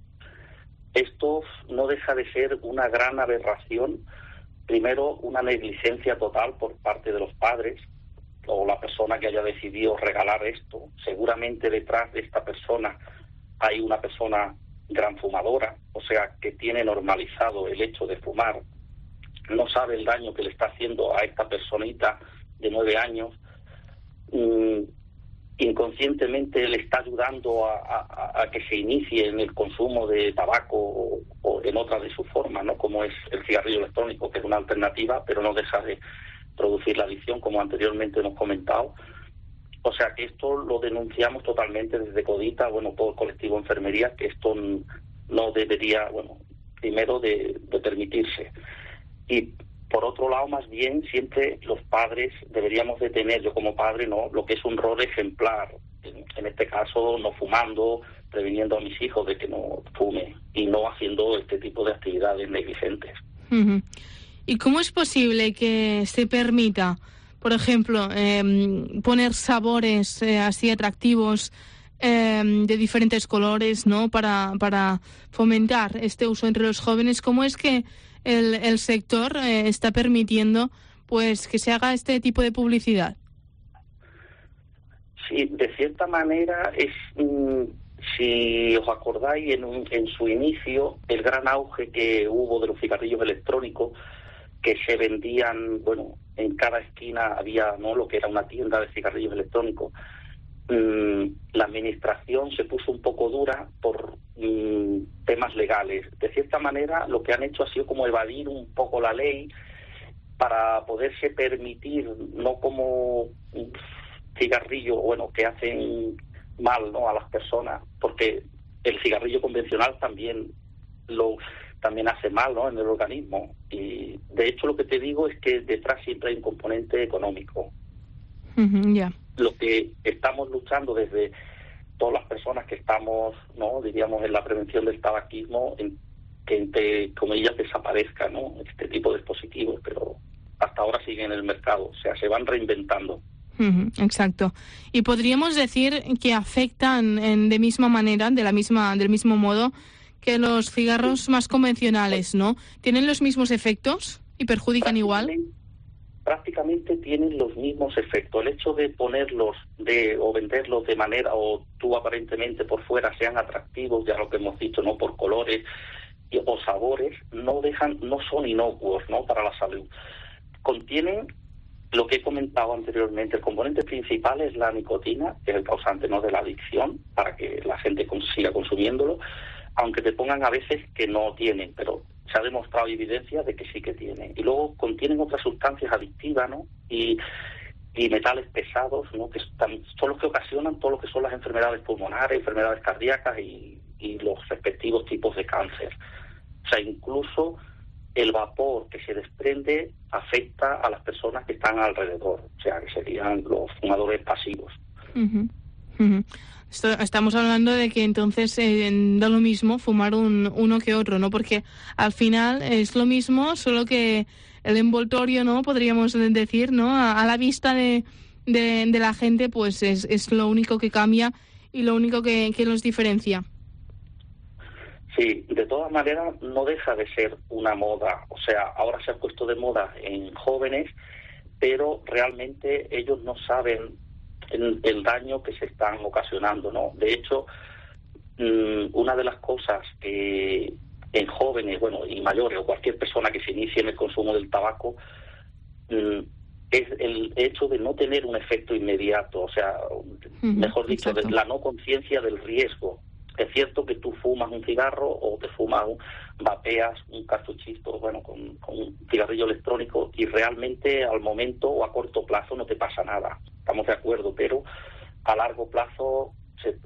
Esto no deja de ser una gran aberración. Primero, una negligencia total por parte de los padres o la persona que haya decidido regalar esto. Seguramente detrás de esta persona hay una persona gran fumadora, o sea, que tiene normalizado el hecho de fumar. No sabe el daño que le está haciendo a esta personita de 9 años. Inconscientemente le está ayudando a que se inicie en el consumo de tabaco o en otra de sus formas, ¿no?, como es el cigarrillo electrónico, que es una alternativa, pero no deja de producir la adicción, como anteriormente hemos comentado. O sea que esto lo denunciamos totalmente desde Codita, todo el colectivo Enfermería, que esto no debería, primero de permitirse. Y por otro lado, más bien, siempre los padres deberíamos de tener, yo como padre, ¿no?, lo que es un rol ejemplar. En este caso, no fumando, previniendo a mis hijos de que no fumen y no haciendo este tipo de actividades negligentes. Uh-huh. ¿Y cómo es posible que se permita, por ejemplo, poner sabores así atractivos de diferentes colores, ¿no?, para fomentar este uso entre los jóvenes? ¿Cómo es que el sector está permitiendo pues que se haga este tipo de publicidad. Sí, de cierta manera es, si os acordáis, en su inicio, el gran auge que hubo de los cigarrillos electrónicos, que se vendían, bueno, en cada esquina había, ¿no?, lo que era una tienda de cigarrillos electrónicos. La administración se puso un poco dura por temas legales. De cierta manera, lo que han hecho ha sido como evadir un poco la ley para poderse permitir, no como cigarrillo, bueno, que hacen mal, ¿no?, a las personas, porque el cigarrillo convencional también hace mal, ¿no?, en el organismo. Y de hecho lo que te digo es que detrás siempre hay un componente económico. Ya. Lo que estamos luchando desde todas las personas que estamos, ¿no?, diríamos, en la prevención del tabaquismo, en que entre comillas desaparezca, ¿no?, este tipo de dispositivos, pero hasta ahora siguen en el mercado, o sea, se van reinventando. Exacto. Y podríamos decir que afectan de misma manera, del mismo modo que los cigarros más convencionales, ¿no? ¿Tienen los mismos efectos y perjudican igual? Prácticamente tienen los mismos efectos. El hecho de ponerlos o venderlos de manera, o tú aparentemente por fuera sean atractivos, ya lo que hemos dicho, ¿no?, por colores o sabores, no son inocuos, ¿no?, para la salud. Contienen lo que he comentado anteriormente. El componente principal es la nicotina, que es el causante, ¿no?, de la adicción, para que la gente siga consumiéndolo, aunque te pongan a veces que no tienen, pero se ha demostrado evidencia de que sí que tienen. Y luego contienen otras sustancias adictivas, ¿no?, y metales pesados, ¿no?, que son los que ocasionan todo lo que son las enfermedades pulmonares, enfermedades cardíacas y los respectivos tipos de cáncer. O sea, incluso el vapor que se desprende afecta a las personas que están alrededor, o sea, que serían los fumadores pasivos. Estamos hablando de que entonces da lo mismo fumar uno que otro, ¿no? Porque al final es lo mismo, solo que el envoltorio, ¿no?, podríamos decir, ¿no?, a la vista de la gente, pues es lo único que cambia y lo único que los diferencia. Sí, de todas maneras no deja de ser una moda. O sea, ahora se ha puesto de moda en jóvenes, pero realmente ellos no saben el daño que se están ocasionando, ¿no? De hecho, una de las cosas que en jóvenes, bueno, y mayores, o cualquier persona que se inicie en el consumo del tabaco, es el hecho de no tener un efecto inmediato, o sea, mejor dicho, de la no conciencia del riesgo. Es cierto que tú fumas un cigarro o te vapeas un cartuchito, bueno, con un cigarrillo electrónico, y realmente al momento o a corto plazo no te pasa nada. Estamos de acuerdo, pero a largo plazo se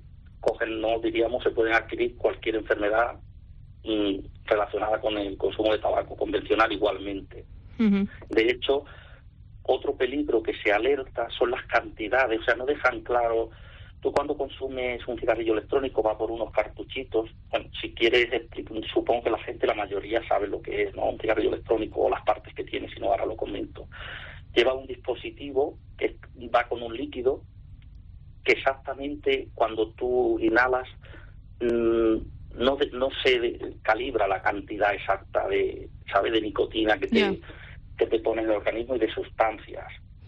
pueden adquirir cualquier enfermedad relacionada con el consumo de tabaco convencional igualmente. De hecho, otro peligro que se alerta son las cantidades, o sea, no dejan claro. Tú cuando consumes un cigarrillo electrónico va por unos cartuchitos. Bueno, si quieres, supongo que la mayoría sabe lo que es, ¿no?, un cigarrillo electrónico o las partes que tiene, si no ahora lo comento. Lleva un dispositivo que va con un líquido que exactamente cuando tú inhalas no se calibra la cantidad exacta de nicotina que te pone en el organismo y de sustancias.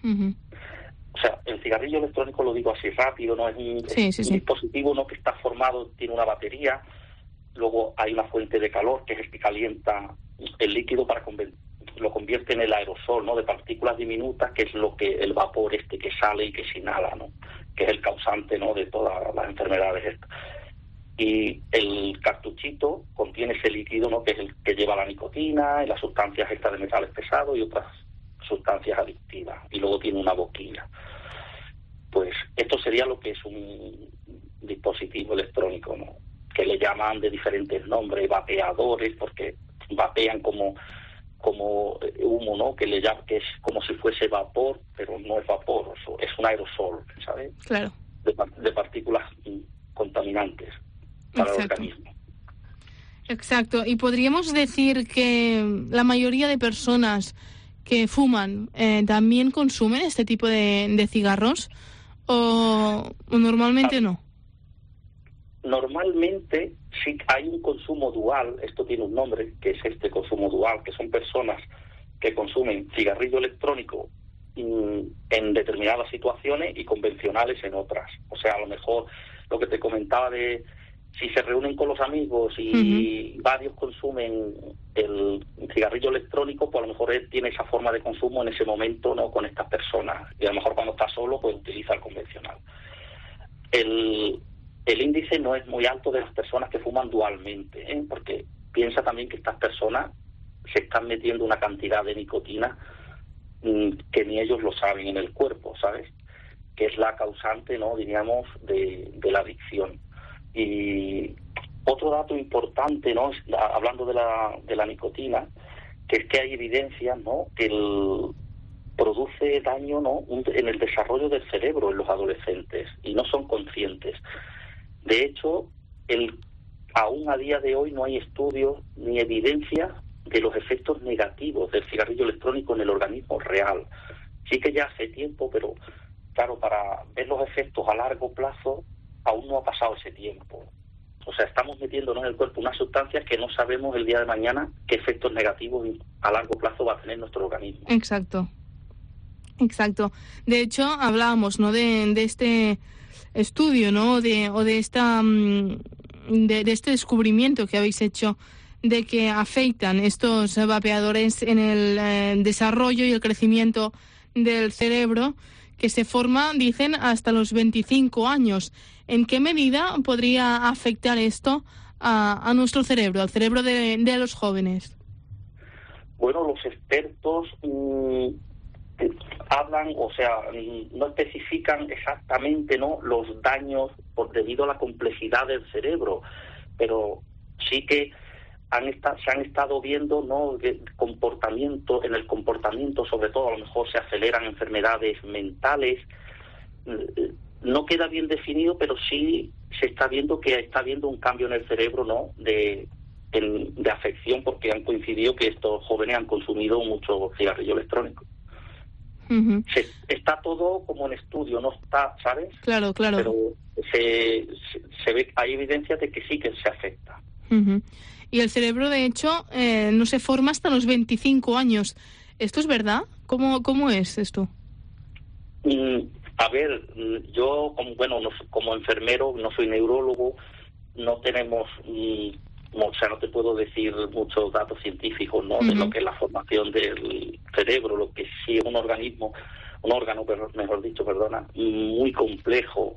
O sea, el cigarrillo electrónico, lo digo así rápido, no es un dispositivo, ¿no?, que está formado, tiene una batería, luego hay una fuente de calor que es el que calienta el líquido lo convierte en el aerosol, ¿no?, de partículas diminutas, que es lo que el vapor que sale y que se inhala, ¿no?, que es el causante, ¿no?, de todas las enfermedades estas. Y el cartuchito contiene ese líquido, ¿no?, que es el que lleva la nicotina y las sustancias estas de metales pesados y otras sustancias adictivas, y luego tiene una boquilla. Pues esto sería lo que es un dispositivo electrónico, ¿no?, que le llaman de diferentes nombres, vapeadores, porque vapean como humo, ¿no?, que es como si fuese vapor, pero no es vapor, es un aerosol, ¿sabes? Claro. De partículas contaminantes para el organismo. Exacto. Y podríamos decir que la mayoría de personas que fuman también consumen este tipo de cigarros, o normalmente no. normalmente sí hay un consumo dual, esto tiene un nombre, que es este consumo dual, que son personas que consumen cigarrillo electrónico en determinadas situaciones y convencionales en otras. O sea, a lo mejor lo que te comentaba de si se reúnen con los amigos y varios consumen el cigarrillo electrónico, pues a lo mejor él tiene esa forma de consumo en ese momento, ¿no?, con estas personas. Y a lo mejor cuando está solo, pues utiliza el convencional. El índice no es muy alto de las personas que fuman dualmente, porque piensa también que estas personas se están metiendo una cantidad de nicotina que ni ellos lo saben en el cuerpo, ¿sabes? Que es la causante, ¿no?, diríamos, de la adicción. Y otro dato importante, ¿no?, hablando de la nicotina, que es que hay evidencia, ¿no?, que produce daño, ¿no?, en el desarrollo del cerebro en los adolescentes y no son conscientes. De hecho, aún a día de hoy no hay estudios ni evidencia de los efectos negativos del cigarrillo electrónico en el organismo real. Sí que ya hace tiempo, pero claro, para ver los efectos a largo plazo aún no ha pasado ese tiempo. O sea, estamos metiéndonos en el cuerpo una sustancia que no sabemos el día de mañana qué efectos negativos a largo plazo va a tener nuestro organismo. Exacto. De hecho, hablábamos, ¿no?, de este estudio, ¿no?, de este descubrimiento que habéis hecho de que afectan estos vapeadores en el desarrollo y el crecimiento del cerebro, que se forma, dicen, hasta los 25 años. ¿En qué medida podría afectar esto a nuestro cerebro, al cerebro de los jóvenes? Bueno, los expertos hablan, o sea, no especifican exactamente, ¿no?, los daños debido a la complejidad del cerebro, pero sí que se han estado viendo, ¿no?, en el comportamiento, sobre todo, a lo mejor se aceleran enfermedades mentales. No queda bien definido, pero sí se está viendo que está habiendo un cambio en el cerebro, ¿no?, de afección, porque han coincidido que estos jóvenes han consumido mucho cigarrillo electrónico. Está todo como en estudio, no está, ¿sabes? Claro. Pero se ve, hay evidencia de que sí que se afecta. Y el cerebro, de hecho, no se forma hasta los 25 años. ¿Esto es verdad? ¿Cómo es esto? A ver, yo, como enfermero, no soy neurólogo, no tenemos, o sea, no te puedo decir muchos datos científicos, ¿no?, de lo que es la formación del cerebro, lo que sí es un órgano, muy complejo.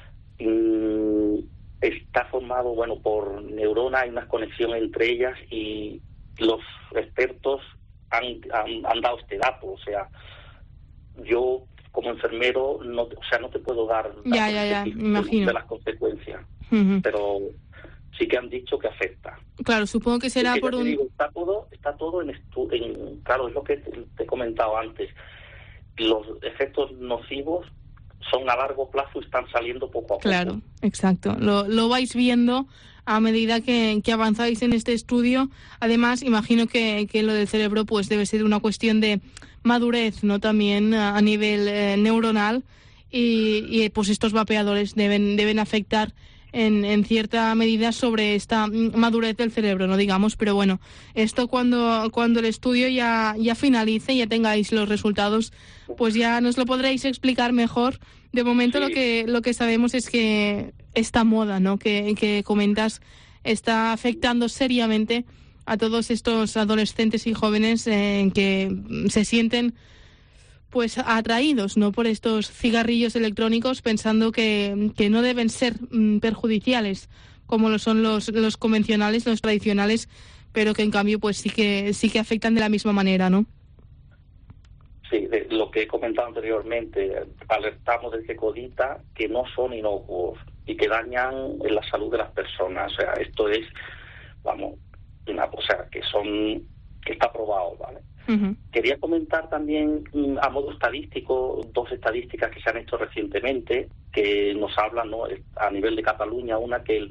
Está formado, por neuronas, hay una conexión entre ellas y los expertos han dado este dato. O sea, yo como enfermero no te puedo dar datos me imagino de las consecuencias, pero sí que han dicho que afecta. Claro, supongo que será por un... Digo, está todo claro, es lo que te he comentado antes. Los efectos nocivos son a largo plazo y están saliendo poco a poco. Claro, exacto. Lo vais viendo a medida que avanzáis en este estudio. Además, imagino que lo del cerebro pues debe ser una cuestión de madurez, ¿no?, también a nivel neuronal, y pues estos vapeadores deben afectar en cierta medida sobre esta madurez del cerebro, no digamos, pero bueno, esto cuando el estudio ya finalice, ya tengáis los resultados, pues ya nos lo podréis explicar mejor. De momento sí. lo que sabemos es que esta moda, ¿no?, que comentas, está afectando seriamente a todos estos adolescentes y jóvenes que se sienten pues atraídos, ¿no?, por estos cigarrillos electrónicos, pensando que no deben ser perjudiciales como lo son los convencionales, los tradicionales, pero que en cambio pues sí que afectan de la misma manera, ¿no? Sí, de lo que he comentado anteriormente, alertamos desde Codita que no son inocuos y que dañan la salud de las personas. O sea, esto es, una cosa que está probado, ¿vale? Quería comentar también a modo estadístico 2 estadísticas que se han hecho recientemente que nos hablan, ¿no?, a nivel de Cataluña, una que el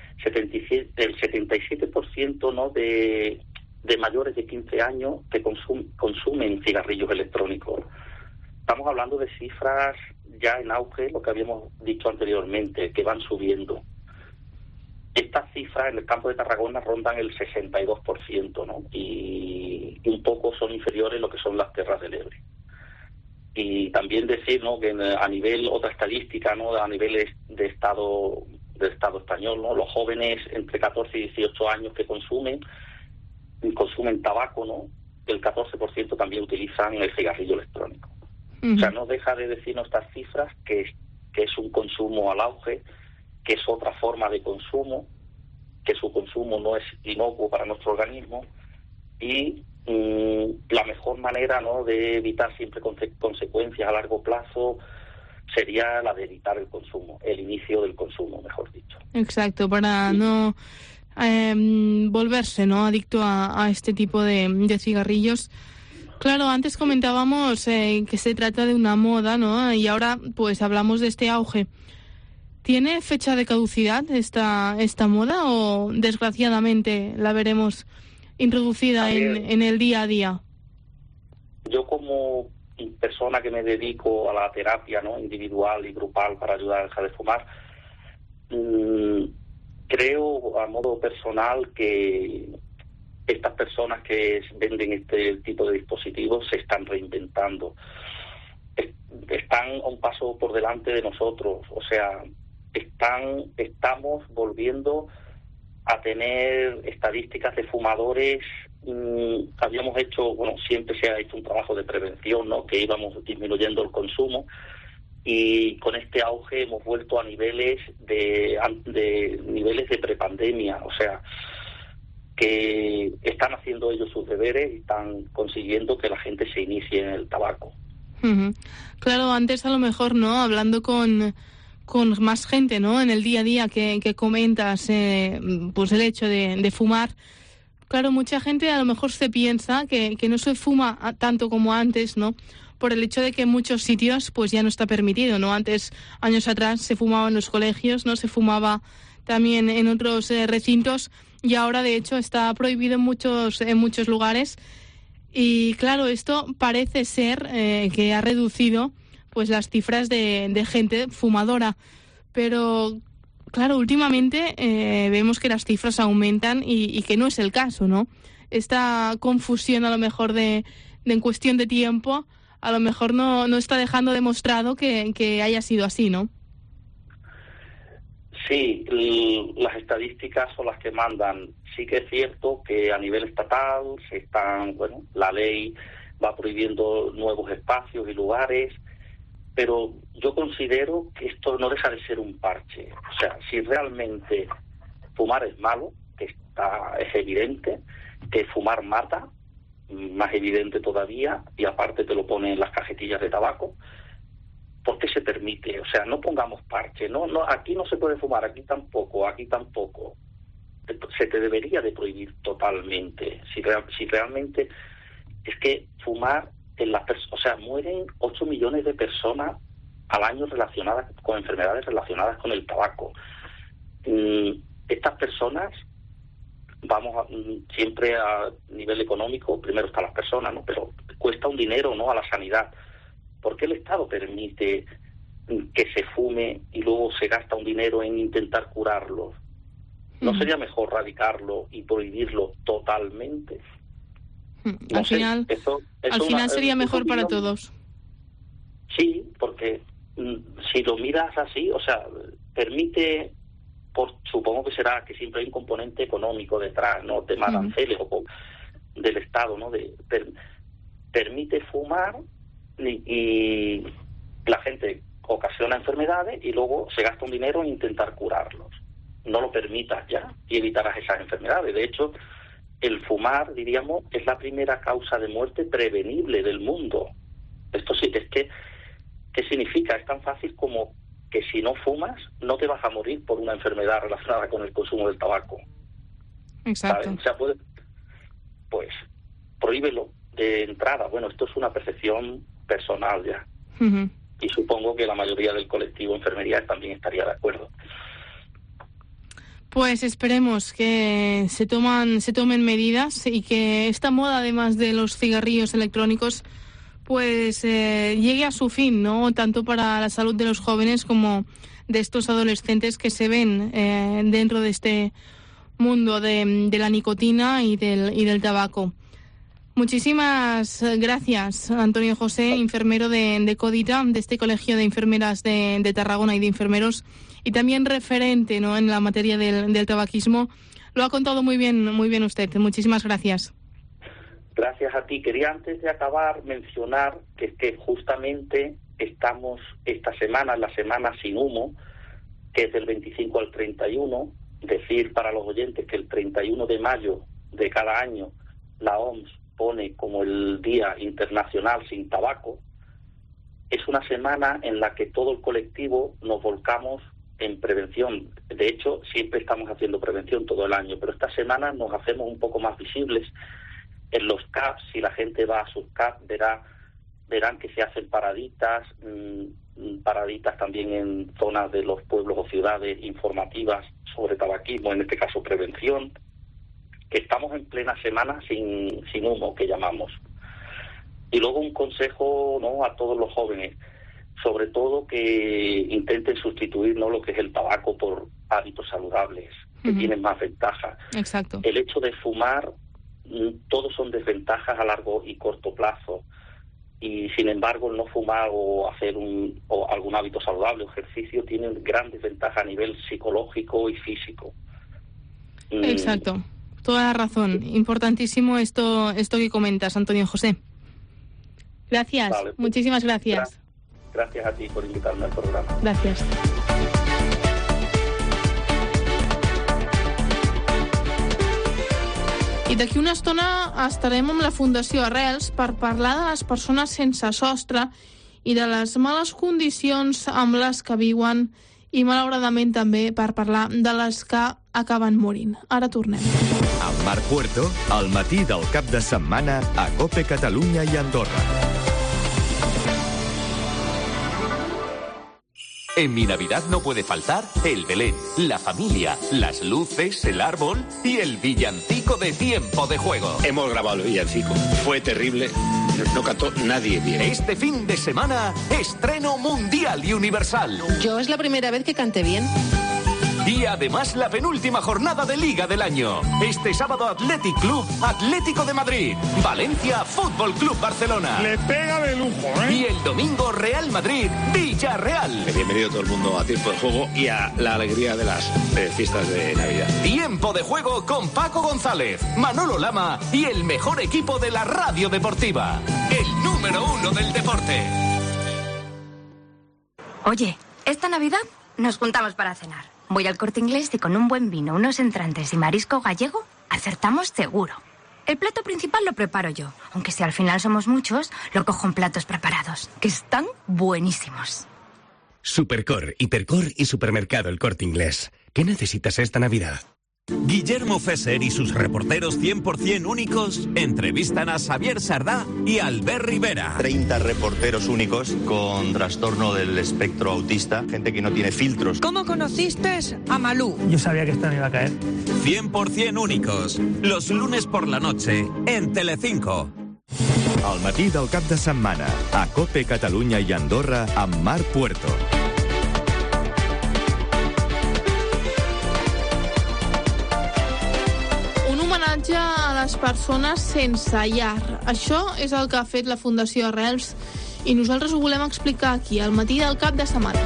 77%, ¿no?, de mayores de 15 años que consumen cigarrillos electrónicos. Estamos hablando de cifras ya en auge, lo que habíamos dicho anteriormente, que van subiendo. estas cifras en el campo de Tarragona rondan el 62%, ¿no? Y un poco son inferiores a lo que son las Terras del Ebre. Y también decir, ¿no?, que a nivel, otra estadística, ¿no?, a nivel de Estado español, ¿no?, los jóvenes entre 14 y 18 años que consumen tabaco, ¿no?, el 14% también utilizan el cigarrillo electrónico. O sea, no deja de decirnos estas cifras que es un consumo al auge, que es otra forma de consumo, que su consumo no es inocuo para nuestro organismo, y la mejor manera, ¿no?, de evitar siempre consecuencias a largo plazo sería la de evitar el consumo, el inicio del consumo, mejor dicho. Exacto, para no volverse, ¿no?, adicto a este tipo de cigarrillos. Claro, antes comentábamos que se trata de una moda, ¿no?, y ahora pues hablamos de este auge. ¿Tiene fecha de caducidad esta moda o desgraciadamente la veremos introducida en el día a día? Yo, como persona que me dedico a la terapia, ¿no?, individual y grupal para ayudar a dejar de fumar, creo a modo personal que estas personas que venden este tipo de dispositivos se están reinventando. Están a un paso por delante de nosotros, o sea, estamos volviendo a tener estadísticas de fumadores. Habíamos hecho, siempre se ha hecho un trabajo de prevención, ¿no?, que íbamos disminuyendo el consumo, y con este auge hemos vuelto a niveles de prepandemia, o sea, que están haciendo ellos sus deberes y están consiguiendo que la gente se inicie en el tabaco. Uh-huh. Claro, antes a lo mejor, ¿no?, hablando con más gente, ¿no?, en el día a día que comentas, pues el hecho de fumar, claro, mucha gente a lo mejor se piensa que no se fuma tanto como antes, ¿no?, por el hecho de que en muchos sitios pues ya no está permitido, ¿no? Antes, años atrás, se fumaba en los colegios, ¿no?, se fumaba también en otros recintos, y ahora de hecho está prohibido en muchos lugares. Y claro, esto parece ser que ha reducido pues las cifras de gente fumadora, pero claro, últimamente vemos que las cifras aumentan y que no es el caso, ¿no? Esta confusión a lo mejor de en cuestión de tiempo a lo mejor no está dejando demostrado que haya sido así, ¿no? Sí, las estadísticas son las que mandan. Sí que es cierto que a nivel estatal la ley va prohibiendo nuevos espacios y lugares, pero yo considero que esto no deja de ser un parche. O sea, si realmente fumar es malo, que es evidente, que fumar mata, más evidente todavía, y aparte te lo ponen en las cajetillas de tabaco, ¿por qué se permite? O sea, no pongamos parche, no, aquí no se puede fumar, aquí tampoco. Se te debería de prohibir totalmente. Si realmente es que fumar mueren 8 millones de personas al año relacionadas con enfermedades relacionadas con el tabaco. Estas personas, siempre a nivel económico, primero están las personas, ¿no?, pero cuesta un dinero, ¿no?, a la sanidad. ¿Por qué el Estado permite que se fume y luego se gasta un dinero en intentar curarlos? ¿No sería mejor radicarlo y prohibirlo totalmente? Al final sería mejor para todos. Sí, porque si lo miras así, o sea, permite, supongo que será que siempre hay un componente económico detrás, ¿no?, tema de aranceles o del Estado, ¿no?, permite fumar y la gente ocasiona enfermedades y luego se gasta un dinero en intentar curarlos. No lo permitas ya y evitarás esas enfermedades. De hecho, el fumar, diríamos, es la primera causa de muerte prevenible del mundo. Esto sí, es que, ¿qué significa? Es tan fácil como que si no fumas, no te vas a morir por una enfermedad relacionada con el consumo del tabaco. Exacto. ¿Saben? O sea, pues, prohíbelo de entrada. Bueno, esto es una percepción personal ya. Uh-huh. Y supongo que la mayoría del colectivo enfermería también estaría de acuerdo. Pues esperemos que se tomen medidas y que esta moda, además de los cigarrillos electrónicos, pues llegue a su fin, ¿no?, tanto para la salud de los jóvenes como de estos adolescentes que se ven dentro de este mundo de la nicotina y del tabaco. Muchísimas gracias, Antonio José, enfermero de Codita, de este Colegio de Enfermeras de Tarragona y de enfermeros, y también referente, ¿no?, en la materia del tabaquismo. Lo ha contado muy bien usted. Muchísimas gracias. Gracias a ti. Quería, antes de acabar, mencionar que justamente estamos esta semana, la semana sin humo, que es del 25 al 31, decir para los oyentes que el 31 de mayo de cada año la OMS pone como el Día Internacional sin Tabaco. Es una semana en la que todo el colectivo nos volcamos en prevención. De hecho, siempre estamos haciendo prevención todo el año, pero esta semana nos hacemos un poco más visibles. En los CAPs, si la gente va a sus CAPs, verán que se hacen paraditas también en zonas de los pueblos o ciudades informativas sobre tabaquismo, en este caso prevención, que estamos en plena semana sin humo, que llamamos. Y luego un consejo, ¿no?, a todos los jóvenes, sobre todo que intenten sustituir, ¿no?, lo que es el tabaco por hábitos saludables, que tienen más ventajas. Exacto. El hecho de fumar, todos son desventajas a largo y corto plazo. Y sin embargo, el no fumar o hacer algún hábito saludable o ejercicio tienen grandes ventajas a nivel psicológico y físico. Exacto. Toda la razón. Importantísimo esto que comentas, Antonio José. Gracias. Vale, pues, muchísimas gracias. Gracias a ti por invitarme al programa. Gracias. I d'aquí una estona estarem amb la Fundació Arrels per parlar de les persones sense sostre i de les males condicions amb les que viuen i, malauradament, també per parlar de les que acaben morint. Ara tornem. Amb Marc Puerto, al matí del cap de setmana a COPE Catalunya i Andorra. En mi Navidad no puede faltar el Belén, la familia, las luces, el árbol y el villancico de Tiempo de Juego. Hemos grabado el villancico. Fue terrible. No cantó nadie bien. Este fin de semana, estreno mundial y universal. Yo es la primera vez que canté bien. Y además la penúltima jornada de Liga del año. Este sábado Athletic Club, Atlético de Madrid. Valencia, Fútbol Club Barcelona. Le pega de lujo, ¿eh? Y el domingo Real Madrid, Villarreal. Bienvenido todo el mundo a Tiempo de Juego y a la alegría de las fiestas de Navidad. Tiempo de Juego con Paco González, Manolo Lama y el mejor equipo de la radio deportiva. El número 1 del deporte. Oye, esta Navidad nos juntamos para cenar. Voy al Corte Inglés y con un buen vino, unos entrantes y marisco gallego, acertamos seguro. El plato principal lo preparo yo, aunque si al final somos muchos, lo cojo en platos preparados, que están buenísimos. Supercor, Hipercor y Supermercado El Corte Inglés. ¿Qué necesitas esta Navidad? Guillermo Fesser y sus reporteros 100% únicos entrevistan a Xavier Sardá y Albert Rivera. 30 reporteros únicos con trastorno del espectro autista, gente que no tiene filtros. ¿Cómo conociste a Malú? Yo sabía que esto no iba a caer. 100% únicos, los lunes por la noche, en Telecinco. Al matí del cap de setmana, a COPE Catalunya i Andorra, amb Marc Puerto. A les persones sense llar. Això és el que ha fet la Fundació Arrels i nosaltres ho volem explicar aquí, al matí del cap de setmana.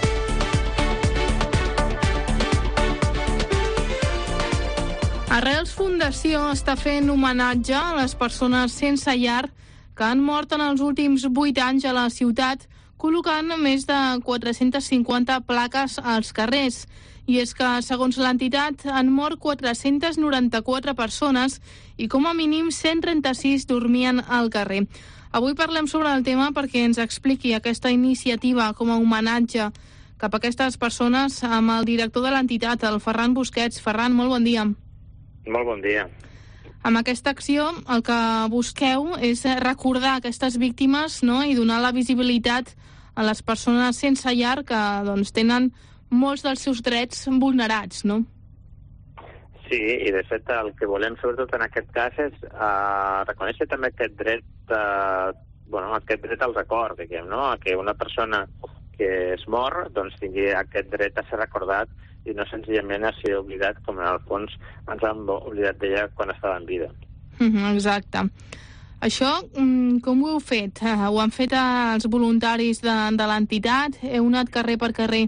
Arrels Fundació està fent homenatge a les persones sense llar que han mort en els últims 8 anys a la ciutat, col·locant més de 450 plaques als carrers. I és que, segons l'entitat, han mort 494 persones i com a mínim 136 dormien al carrer. Avui parlem sobre el tema perquè ens expliqui aquesta iniciativa com a homenatge cap a aquestes persones amb el director de l'entitat, el Ferran Busquets. Ferran, molt bon dia. Molt bon dia. Amb aquesta acció el que busqueu és recordar aquestes víctimes, no?, i donar la visibilitat a les persones sense llar que tenen molts dels seus drets vulnerats, no? Sí, i de fet el que volem sobretot en aquest cas és reconèixer també aquest dret, aquest dret al record, diguem, no? A que una persona que es mor doncs tingui aquest dret a ser recordat i no senzillament a ser oblidat, com en el fons ens hem oblidat d'ella quan estava en vida. Exacte. Això, com ho heu fet? Ho han fet els voluntaris de l'entitat? Heu anat carrer per carrer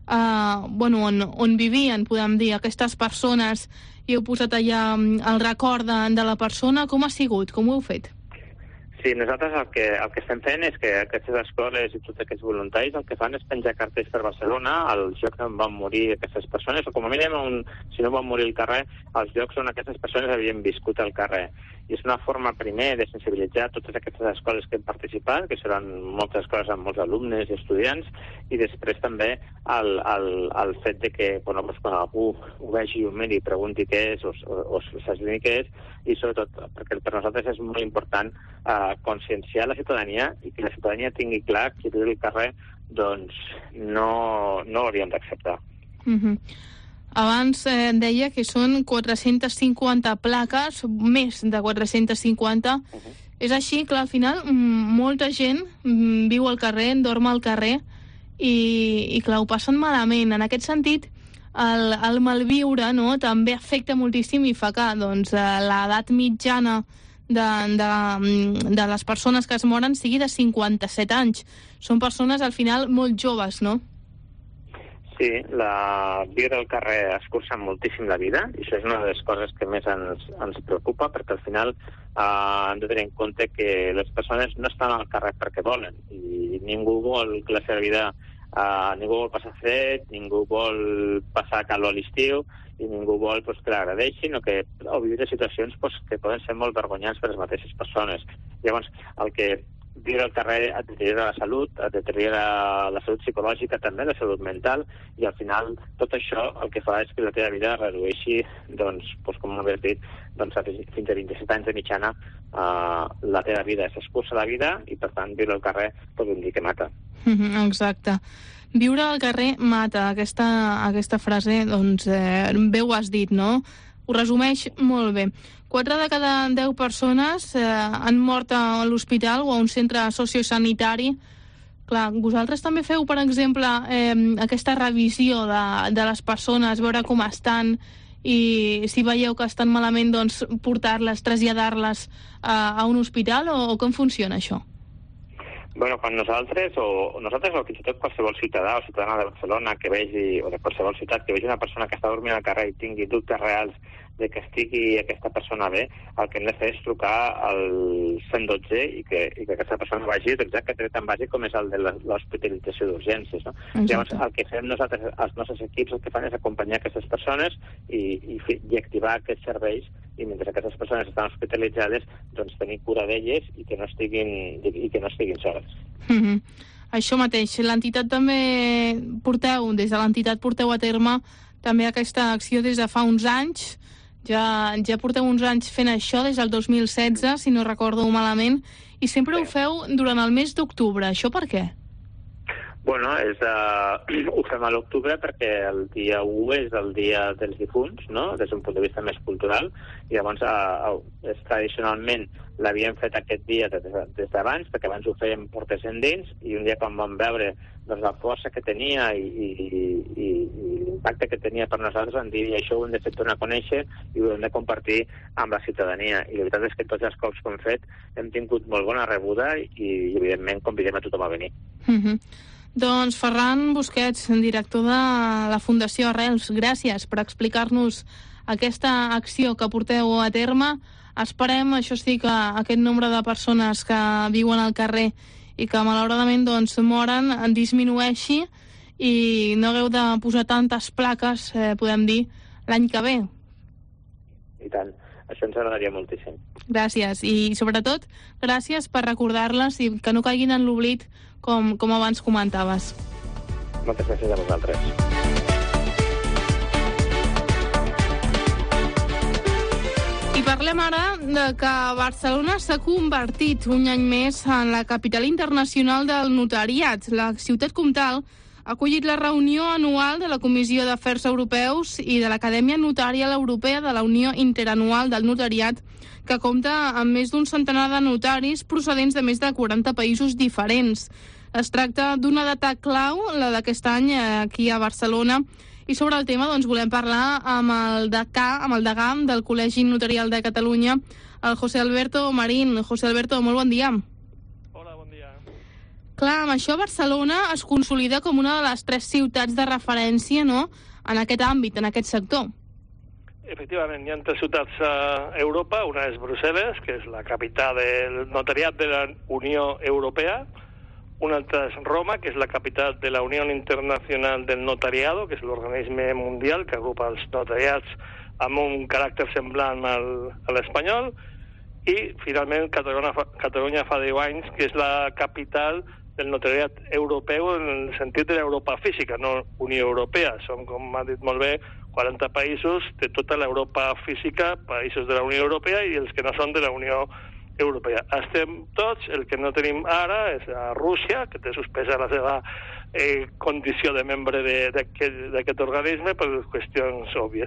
on vivien, podem dir, aquestes persones i heu posat allà el record de la persona? Com ha sigut? Com ho heu fet? Sí, nosaltres el que estem fent és que aquestes escoles i tots aquests voluntaris el que fan és penjar cartells per Barcelona als llocs on van morir aquestes persones, o com a mínim, si no van morir al carrer, als llocs on aquestes persones havien viscut al carrer. I és una forma, primer, de sensibilitzar totes aquestes escoles que han participat, que seran moltes escoles amb molts alumnes i estudiants, i després també el fet de que quan algú ho vegi i ho miri i pregunti què és o s'esbrini què és, i sobretot perquè per nosaltres és molt important conscienciar la ciutadania i que la ciutadania tingui clar que viure al carrer doncs no hauríem d'acceptar. Abans deia que són 450 plaques, més de 450. És així, clar, al final molta gent viu al carrer, dorm al carrer i clar, ho passen malament. En aquest sentit, el malviure, no?, també afecta moltíssim i fa que l'edat mitjana de les persones que es moren sigui de 57 anys. Són persones, al final, molt joves, no? Sí, viure al carrer escurça moltíssim la vida, i això és una de les coses que més ens preocupa, perquè al final hem de tenir en compte que les persones no estan al carrer perquè volen, i ningú vol que la seva vida, ningú vol passar fred, ningú vol passar calor a l'estiu, i ningú vol que l'agradeixin o viure situacions que poden ser molt vergonyants per les mateixes persones. Llavors, el que viure al carrer et deteriora la salut, et deteriora la salut psicològica, també la salut mental, i al final tot això el que fa és que la teva vida redueixi, com haver dit, fins a 27 anys de mitjana la teva vida. S'escurça la vida i, per tant, viure al carrer podem dir que mata. Exacte. Viure al carrer mata. Aquesta frase, bé ho has dit, no? Ho resumeix molt bé. 4 de cada 10 persones han mort a l'hospital o a un centre sociosanitari. Clar, vosaltres també feu, per exemple, aquesta revisió de les persones, veure com estan, i si veieu que estan malament, portar-les, traslladar-les a un hospital, o com funciona això? Bueno, quan nosaltres o fins i tot qualsevol ciutadà o ciutadana de Barcelona que vegi, o de qualsevol ciutat, que vegi una persona que està dormint al carrer i tingui dubtes reals de que estigui aquesta persona bé, el que hem de fer és trucar al 112 i que aquesta persona vagi utilitzar aquest dret tan bàsic com és el de l'hospitalització d'urgències, no? Llavors, el que fem nosaltres, els nostres equips, el que fan és acompanyar aquestes persones i activar aquests serveis, i mentre aquestes persones estan hospitalitzades, tenir cura d'elles i que no estiguin soles. Això mateix, l'entitat també des de l'entitat porteu a terme també aquesta acció des de fa uns anys. Ja porteu uns anys fent això, des del 2016, si no recordo malament, i sempre ho feu durant el mes d'octubre. Això per què? Bueno, ho fem a l'octubre perquè el dia 1 és el dia dels difunts, no?, des d'un punt de vista més cultural, i llavors tradicionalment l'havíem fet aquest dia des d'abans, perquè abans ho fèiem portes endins, i un dia quan vam veure la força que tenia i l'impacte que tenia per nosaltres, vam dir, això ho hem de fer tornar a conèixer i ho hem de compartir amb la ciutadania. I la veritat és que tots els cops que hem fet hem tingut molt bona rebuda i evidentment convidem a tothom a venir. Doncs Ferran Busquets, director de la Fundació Arrels, gràcies per explicar-nos aquesta acció que porteu a terme. Esperem, això sí, que aquest nombre de persones que viuen al carrer i que malauradament moren disminueixi i no hagueu de posar tantes plaques, podem dir, l'any que ve. I tant, això ens agradaria moltíssim. Gràcies, i sobretot gràcies per recordar-les i que no caiguin en l'oblit com abans comentaves. Moltes gràcies a vosaltres. I parlem ara de que Barcelona s'ha convertit un any més en la capital internacional del notariat. La ciutat comtal ha acollit la reunió anual de la Comissió d'Afers Europeus i de l'Acadèmia Notarial Europea de la Unió Interanual del Notariat, que compta amb més d'un centenar de notaris procedents de més de 40 països diferents. Es tracta d'una data clau, la d'aquest any aquí a Barcelona, i sobre el tema volem parlar amb el degà del Col·legi Notarial de Catalunya, el José Alberto Marín. José Alberto, molt bon dia. Hola, bon dia. Clar, amb això Barcelona es consolida com una de les 3 ciutats de referència, no?, en aquest àmbit, en aquest sector. Efectivament, hi ha 3 ciutats a Europa. Una és Brussel·les, que és la capital del notariat de la Unió Europea. Una altra és Roma, que és la capital de la Unió Internacional del Notariado, que és l'organisme mundial que agrupa els notariats amb un caràcter semblant a l'espanyol. I, finalment, Catalunya fa 10 anys, que és la capital del notariat europeu en el sentit de l'Europa física, no Unió Europea. Som, com ha dit molt bé, 40 països de tota l'Europa física, països de la Unió Europea i els que no són de la Unió Europea. Estem tots, el que no tenim ara és a Rússia, que té suspesa la seva condició de membre d'aquest organisme per qüestions òbvies.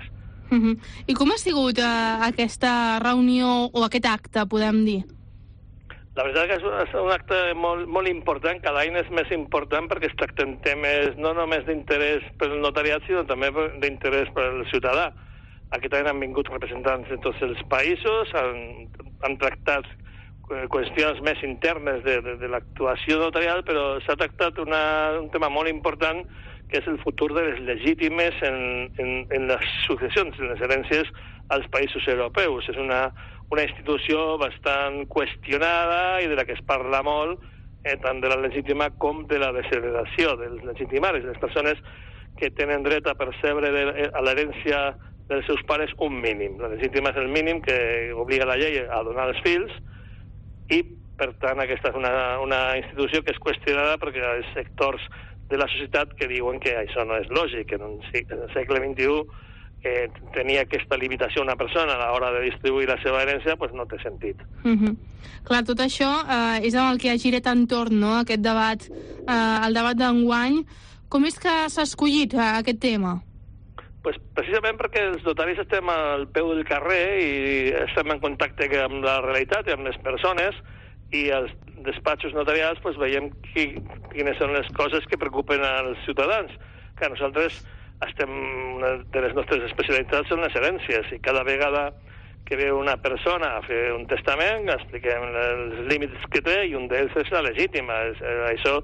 I com ha sigut aquesta reunió o aquest acte, podem dir? La veritat que és un acte molt important. Cada any és més important perquè es tracten temes no només d'interès per al notariat, sinó també d'interès per al ciutadà. Aquest any han vingut representants de tots els països, han tractat qüestions més internes de l'actuació notarial, però s'ha tractat un tema molt important, que és el futur de les legítimes en les successions, en les herències als països europeus. És una institució bastant qüestionada i de la que es parla molt, tant de la legítima com de la desheredació dels legitimaris, les persones que tenen dret a percebre a l'herència dels seus pares un mínim. La legítima és el mínim que obliga la llei a donar als fills i, per tant, aquesta és una institució que és qüestionada perquè hi ha sectors de la societat que diuen que això no és lògic, que en el segle XXI tenir aquesta limitació a una persona a l'hora de distribuir la seva herència no té sentit. Clar, tot això és amb el que ha girat entorn, no?, aquest debat, el debat d'enguany. Com és que s'ha escollit aquest tema? Precisament perquè els notaris estem al peu del carrer i estem en contacte amb la realitat i amb les persones, i als despatxos notarials veiem quines són les coses que preocupen als ciutadans. Que nosaltres una de les nostres especialitats són les herències, i cada vegada que ve una persona a fer un testament expliquem els límits que té, i un d'ells és la legítima. Això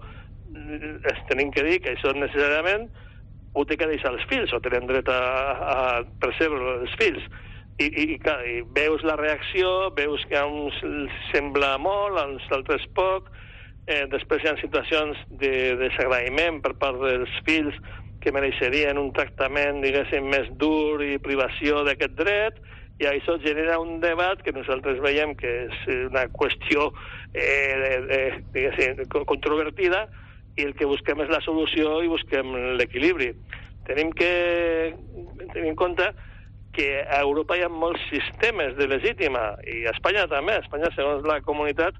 tenim que dir que això necessàriament ho té que deixar els fills, o tenen dret a percebre els fills. I veus la reacció, veus que a uns sembla molt, a uns altres poc. Després hi ha situacions de desagraïment per part dels fills que mereixerien un tractament, diguéssim, més dur i privació d'aquest dret, i això genera un debat que nosaltres veiem que és una qüestió diguéssim, controvertida, i el que busquem és la solució i busquem l'equilibri. Tenim que tenir en compte que a Europa hi ha molts sistemes de legítima, i a Espanya també. A Espanya, segons la comunitat,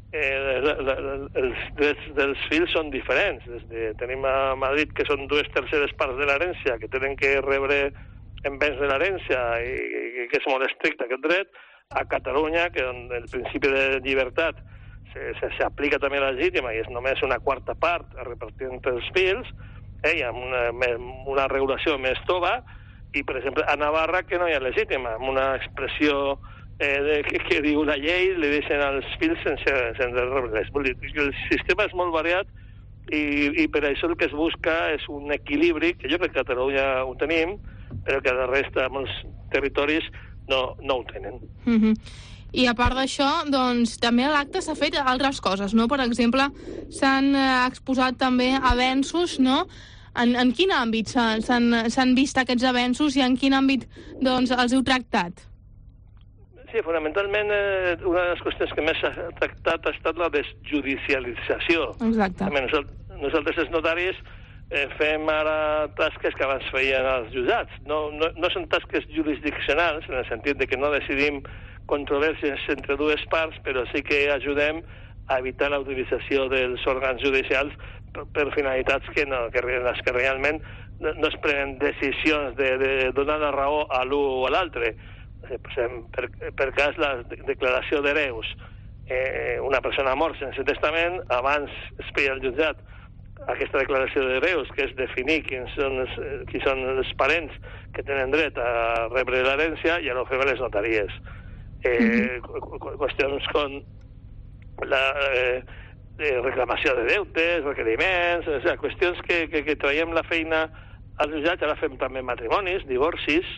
els drets dels fills són diferents. Tenim a Madrid que són 2/3 parts de l'herència que tenen que rebre en béns de l'herència i que és molt estricte aquest dret. A Catalunya, que el principi de llibertat s'aplica també a la legítima i és només una quarta part a repartir entre els fills, hi ha una regulació més tova, i, per exemple, a Navarra que no hi ha legítima, amb una expressió que diu la llei, li deixen als fills sense res. El sistema és molt variat i per això el que es busca és un equilibri, que jo crec que a Catalunya ho tenim, però que a la resta, molts territoris, no ho tenen. I a part d'això, doncs, també a l'acte s'ha fet altres coses, no? Per exemple, s'han exposat també avenços, no? En quin àmbit s'han vist aquests avenços i en quin àmbit, doncs, els heu tractat? Sí, fonamentalment, una de les qüestions que més s'ha tractat ha estat la desjudicialització. Exacte. Nosaltres, els notaris, fem ara tasques que abans feien els jutjats. No són tasques jurisdiccionals, en el sentit de que no decidim controvèrsies entre dues parts, però sí que ajudem a evitar la utilització dels òrgans judicials per finalitats en les que realment no es prenen decisions de donar la raó a l'un o a l'altre. Per cas, la declaració d'hereus. Una persona mort sense testament, abans es feia al jutjat aquesta declaració d'hereus, que és definir qui són els parents que tenen dret a rebre l'herència, i ara ho fem a les notaries. Qüestions com la reclamació de deutes, requeriments, qüestions que traiem la feina als jutjats. Ara fem també matrimonis, divorcis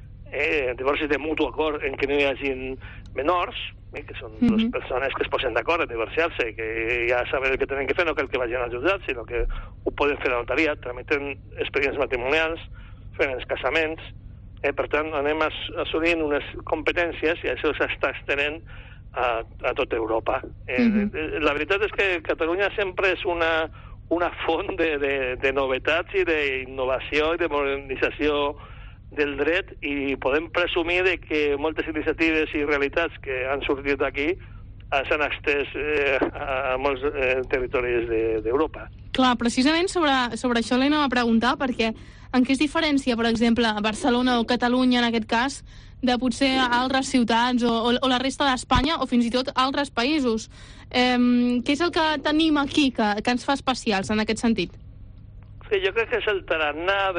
de mutu acord en què no hi hagin menors, que són les persones que es posen d'acord a divorciar-se, que ja saben el que tenen que fer, no cal que vagin al jutjat, sinó que ho poden fer a la notaria, tramiten expedients matrimonials, fent els casaments. Per tant, anem assolint unes competències i això s'està estenent a tota Europa. La veritat és que Catalunya sempre és una font de novetats i d'innovació i de modernització del dret, i podem presumir de que moltes iniciatives i realitats que han sortit d'aquí s'han estès a molts territoris d'Europa. Clar, precisament sobre això l'he anat a preguntar, perquè en què es diferencia, per exemple, Barcelona o Catalunya, en aquest cas, de potser altres ciutats o la resta d'Espanya o fins i tot altres països? Què és el que tenim aquí que ens fa especials en aquest sentit? Sí, jo crec que és el tarannà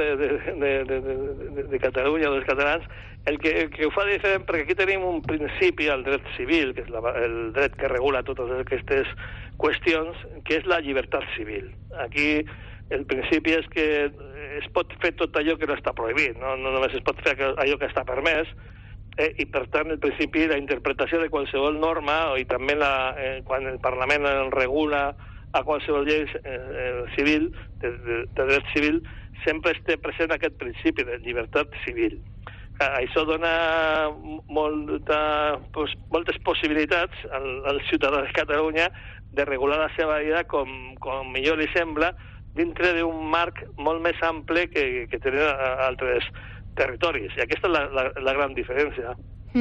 de Catalunya, dels catalans, el que ho fa diferent, perquè aquí tenim un principi al dret civil, que és el dret que regula totes aquestes qüestions, que és la llibertat civil. Aquí el principi és que es pot fer tot allò que no està prohibit, no només es pot fer allò que està permès, i per tant el principi, la interpretació de qualsevol norma, i també quan el Parlament en regula a qualsevol llei civil, de dret civil, sempre es té present aquest principi de llibertat civil. Això dona moltes possibilitats al ciutadà de Catalunya de regular la seva vida com millor li sembla, dintre d'un marc molt més ample que tenen altres territoris. I aquesta és la gran diferència.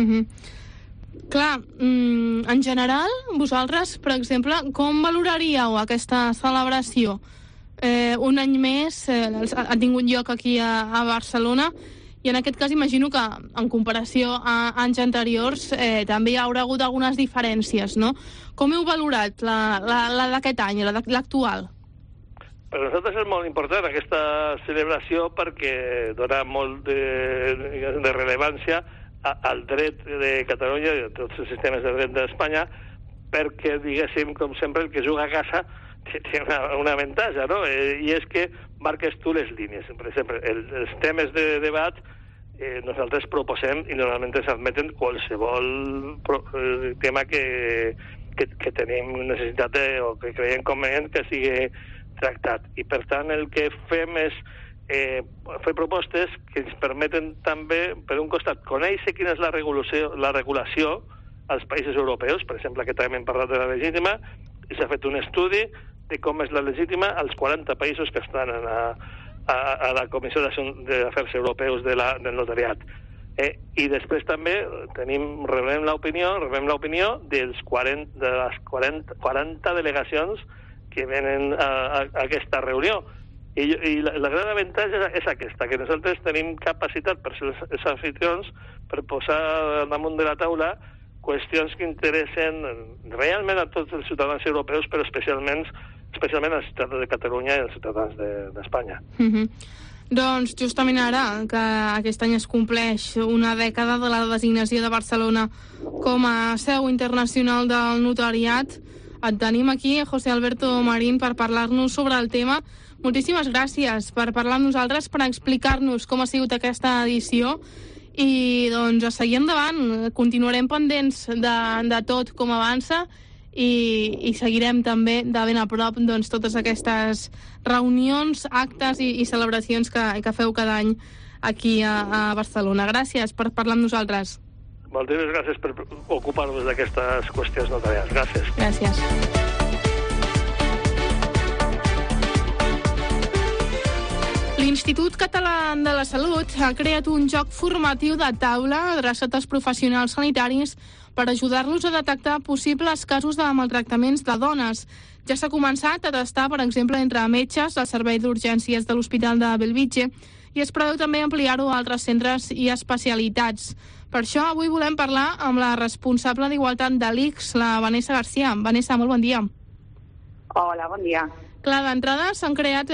Clar, en general, vosaltres, per exemple, com valoraríeu aquesta celebració? Un any més ha tingut lloc aquí a Barcelona, i en aquest cas imagino que, en comparació a anys anteriors, també hi haurà hagut algunes diferències, no? Com heu valorat la d'aquest any, l'actual? Per nosaltres és molt important aquesta celebració, perquè dona molt de rellevància al dret de Catalunya i a tots els sistemes de dret d'Espanya, perquè, diguéssim, com sempre, el que juga a casa té un avantatge, no? I és que marques tu les línies. Per exemple, els temes de debat nosaltres proposem i normalment ens admeten qualsevol tema que tenim necessitat o que creiem convenient que sigui tractat. I, per tant, el que fem és fer propostes que ens permeten també, per un costat, conèixer quina és la regulació als països europeus. Per exemple, aquest any hem parlat de la legítima, i s'ha fet un estudi de com és la legítima als 40 països que estan a la Comissió d'Afers Europeus del notariat. I després també rebem l'opinió de les 40 delegacions que venen a aquesta reunió. I la gran avantatge és aquesta, que nosaltres tenim capacitat per ser els anfitrions per posar damunt de la taula qüestions que interessen realment a tots els ciutadans europeus, però especialment als ciutadans de Catalunya i als ciutadans d'Espanya. Doncs justament ara, que aquest any es compleix una dècada de la designació de Barcelona com a seu internacional del notariat, et tenim aquí, José Alberto Marín, per parlar-nos sobre el tema. Moltíssimes gràcies per parlar amb nosaltres, per explicar-nos com ha sigut aquesta edició, i doncs a seguir endavant. Continuarem pendents de tot com avança, i seguirem també de ben a prop doncs, totes aquestes reunions, actes i celebracions que feu cada any aquí a Barcelona. Gràcies per parlar amb nosaltres. Moltes gràcies per ocupar-vos d'aquestes qüestions notarials. Gràcies. Gràcies. L'institut l'Institut Català de la Salut ha creat un joc formatiu de taula adreçat als professionals sanitaris per ajudar-los a detectar possibles casos de maltractaments de dones. Ja s'ha començat a testar, per exemple, entre metges al servei d'urgències de l'Hospital de Bellvitge i es preveu també ampliar-ho a altres centres i especialitats. Per això avui volem parlar amb la responsable d'Igualtat de l'ICS, la Vanessa García. Vanessa, molt bon dia. Hola, bon dia. Clar, d'entrada s'han creat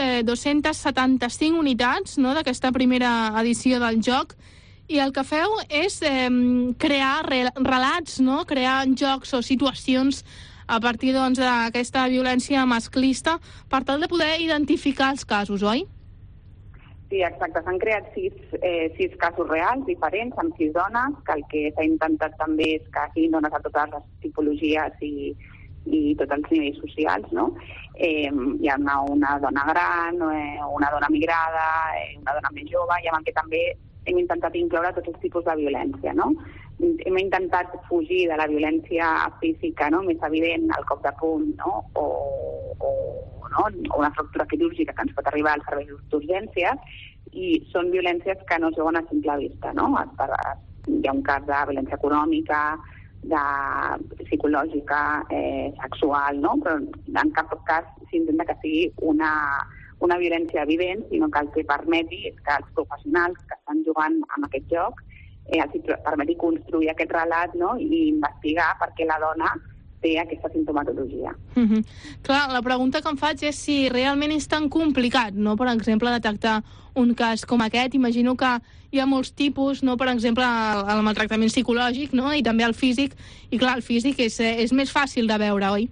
275 unitats, no?, d'aquesta primera edició del joc, i el que feu és crear relats, no?, crear jocs o situacions a partir d'aquesta violència masclista per tal de poder identificar els casos, oi? Sí, exacte. S'han creat sis casos reals diferents amb 6 dones, que el que s'ha intentat també és que siguin dones a totes les tipologies i tots els nivells socials, no? Hi ha una dona gran, una dona migrada, una dona més jove, i amb el que també hem intentat incloure tots els tipus de violència, no? Hem intentat fugir de la violència física, no?, més evident, el cop de puny, no?, o una fractura quirúrgica que ens pot arribar als serveis d'urgències, i són violències que no es veuen a simple vista, no? Hi ha un cas de violència econòmica, psicològica, sexual, no? Però en cap cas s'intenta que sigui una violència evident, sinó que el que permeti és que els professionals que estan jugant amb aquest joc els permeti construir aquest relat, no?, i investigar per què la dona té aquesta sintomatologia. Clar, la pregunta que em faig és si realment és tan complicat, no?, per exemple, detectar un cas com aquest. Imagino que hi ha molts tipus, no?, per exemple, el maltractament psicològic, no?, i també el físic, i clar, el físic és més fàcil de veure, oi?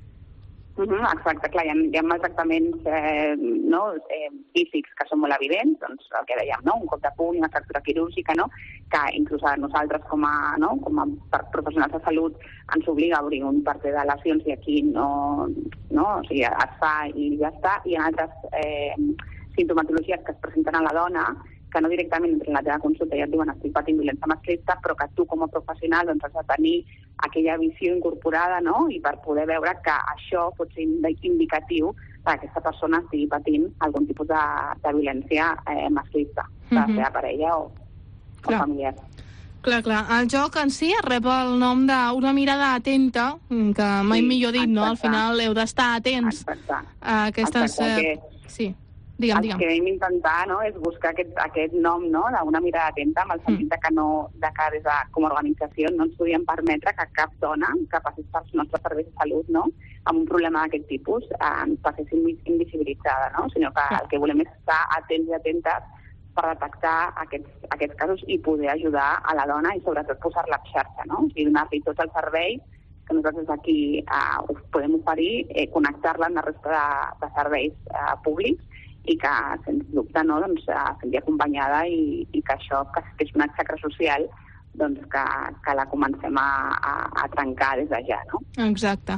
Exacte, clar, hi ha maltractaments físics que són molt evidents, doncs el que dèiem, no?, un cop de puny, una fractura quirúrgica, no?, que inclús a nosaltres com a professionals de salut ens obliga a obrir un parter de lesions i aquí no, o sigui, es fa i ja està, i en altres sintomatologies que es presenten a la dona que no directament entren en la teva consulta i et diuen estic patint violència masclista, però que tu com a professional doncs, has de tenir aquella visió incorporada, no?, i per poder veure que això pot ser indicatiu que aquesta persona estigui patint algun tipus de violència masclista, de seva parella o familiar. Clar. El joc en si rep el nom d'una mirada atenta, que mai millor dit, no? Al final heu d'estar atents a aquestes... Sí. Digue'm. El que vam intentar, no?, és buscar aquest nom, no?, d'una mirada atenta, amb el sentit que des de, com a organització no ens podíem permetre que cap dona que passés pels nostres serveis de salut, no?, amb un problema d'aquest tipus, passés invisibilitzada, no?, sinó que el que volem és estar atents i atentes per detectar aquests casos i poder ajudar a la dona i sobretot posar-la en xarxa, no?, o sigui, donar-li tots els serveis que nosaltres aquí us podem oferir, connectar-la amb la resta de serveis públics i que, sens dubte, no, doncs, sentir acompanyada i que això, que és una xacra social, doncs que la comencem a trencar des de ja, no? Exacte.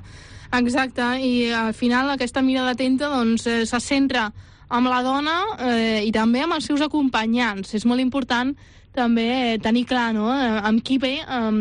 I al final aquesta mirada atenta doncs, se centra amb la dona i també amb els seus acompanyants. És molt important també tenir clar, no?, amb qui ve,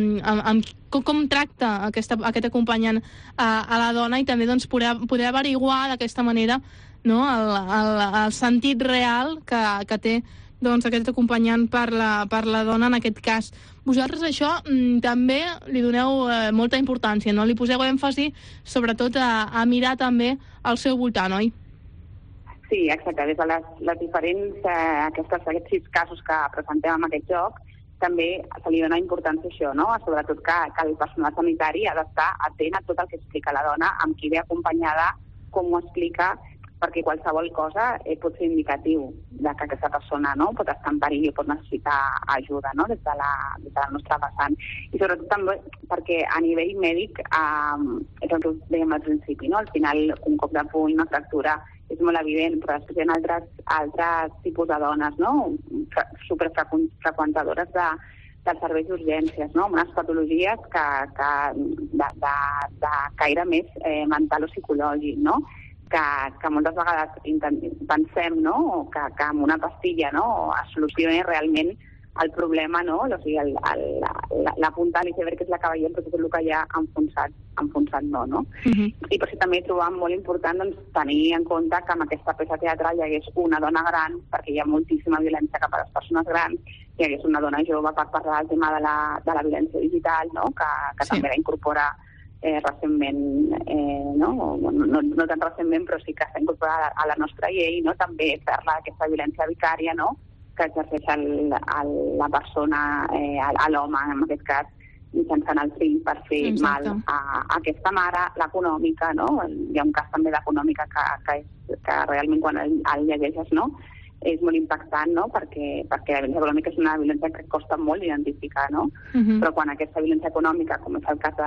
com tracta aquest acompanyant a la dona i també doncs, poder averiguar d'aquesta manera, no?, el sentit real que té doncs, aquest acompanyant per la dona en aquest cas. Vosaltres això també li doneu molta importància, no? Li poseu èmfasi sobretot a mirar també al seu voltant, oi? Sí, exacte. Des de les diferents aquests 6 casos que presentem en aquest joc, també se li dona importància a això, no? Sobretot que el personal sanitari ha d'estar atent a tot el que explica la dona, amb qui ve acompanyada, com ho explica, perquè qualsevol cosa pot ser indicatiu de que aquesta persona, no?, pot estar en perill o pot necessitar ajuda, no?, des de la nostra vessant. I sobretot també perquè a nivell mèdic és el que dèiem al principi, no?, al final un cop de puny, una fractura, és molt evident, però després hi ha altres tipus de dones, no?, superfreqüentadores dels serveis d'urgències, no?, amb unes patologies de caire més mental o psicològic, no?, que moltes vegades pensem, no?, que amb una pastilla, no?, es solucioni realment el problema, no? O sigui, la punta de l'iceberg és la que veiem, però tot el que hi ha enfonsat no? I per això també trobam molt important doncs, tenir en compte que en aquesta peça teatral hi hagués una dona gran, perquè hi ha moltíssima violència cap a les persones grans, hi hagués una dona jove per parlar del tema de la violència digital, no? Que també la incorpora recentment, no tan recentment, però sí que s'ha incorporat a la nostra llei, no? També fer-la aquesta violència vicària, no? Que exerceix la persona, a l'home, en aquest cas, mitjançant el fill per fer mal a aquesta mare, l'econòmica, no? Hi ha un cas també d'econòmica que realment quan el llegeixes, no? És molt impactant, no? Perquè la violència econòmica és una violència que costa molt identificar, no? Però quan aquesta violència econòmica, com és el cas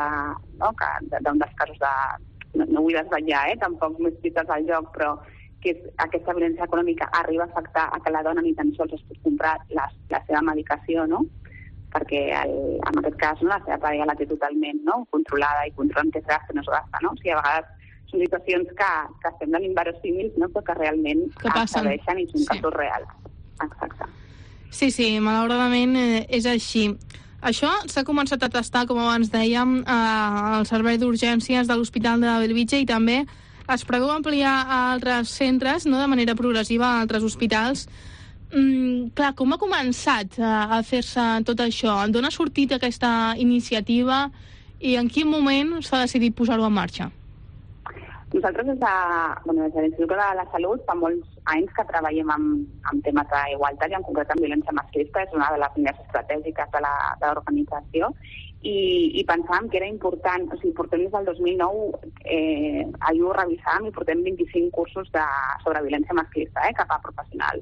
d'un dels casos no vull desvetllar, tampoc m'he citat al joc, però que aquesta violència econòmica arriba a afectar a que la dona ni tan sols es pot comprar la seva medicació, no? Perquè en aquest cas la seva parella la té totalment controlada i controlant què es gasta i no es gasta, no? O sigui, a vegades són situacions que semblen inverosímils, no? Però que realment accedeixen i són casos reals. Exacte. Sí, malauradament és així. Això s'ha començat a tastar, com abans dèiem, al servei d'urgències de l'Hospital de Bellvitge i també es preveu ampliar a altres centres, no de manera progressiva a altres hospitals. Clar, com ha començat a fer-se tot això? D'on ha sortit aquesta iniciativa i en quin moment s'ha decidit posar-ho en marxa? Nosaltres des de l'Institut de la Salut fa molts anys que treballem amb temes d'igualtat i en concret amb violència masclista. És una de les línies estratègiques de l'organització i pensàvem que era important, o sigui, portem des del 2009, ahir ho revisàvem i portem 25 cursos sobre violència masclista cap a professionals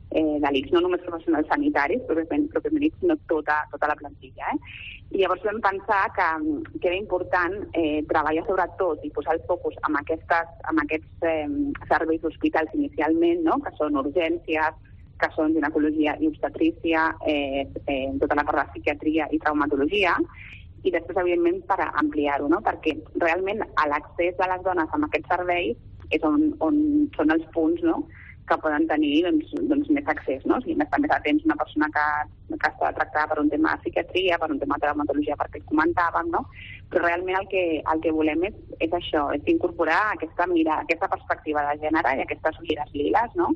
de l'ICS, no només professionals sanitaris, pròpiament ICS, sinó tota la plantilla. I llavors vam pensar que era important treballar sobretot i posar el focus en aquests serveis d'hospitals inicialment, no? Que són urgències, que són ginecologia i obstetrícia, tota la part de psiquiatria i traumatologia, i després, evidentment, per ampliar-ho, no? Perquè realment l'accés de les dones a aquests serveis és on són els punts, no?, que poden tenir doncs, més accés, no? O sigui, també atents una persona que està tractada per un tema de psiquiatria, per un tema de traumatologia, perquè comentàvem, no? Però realment el que volem és això, és incorporar aquesta perspectiva de gènere i aquestes ulleres liles, no?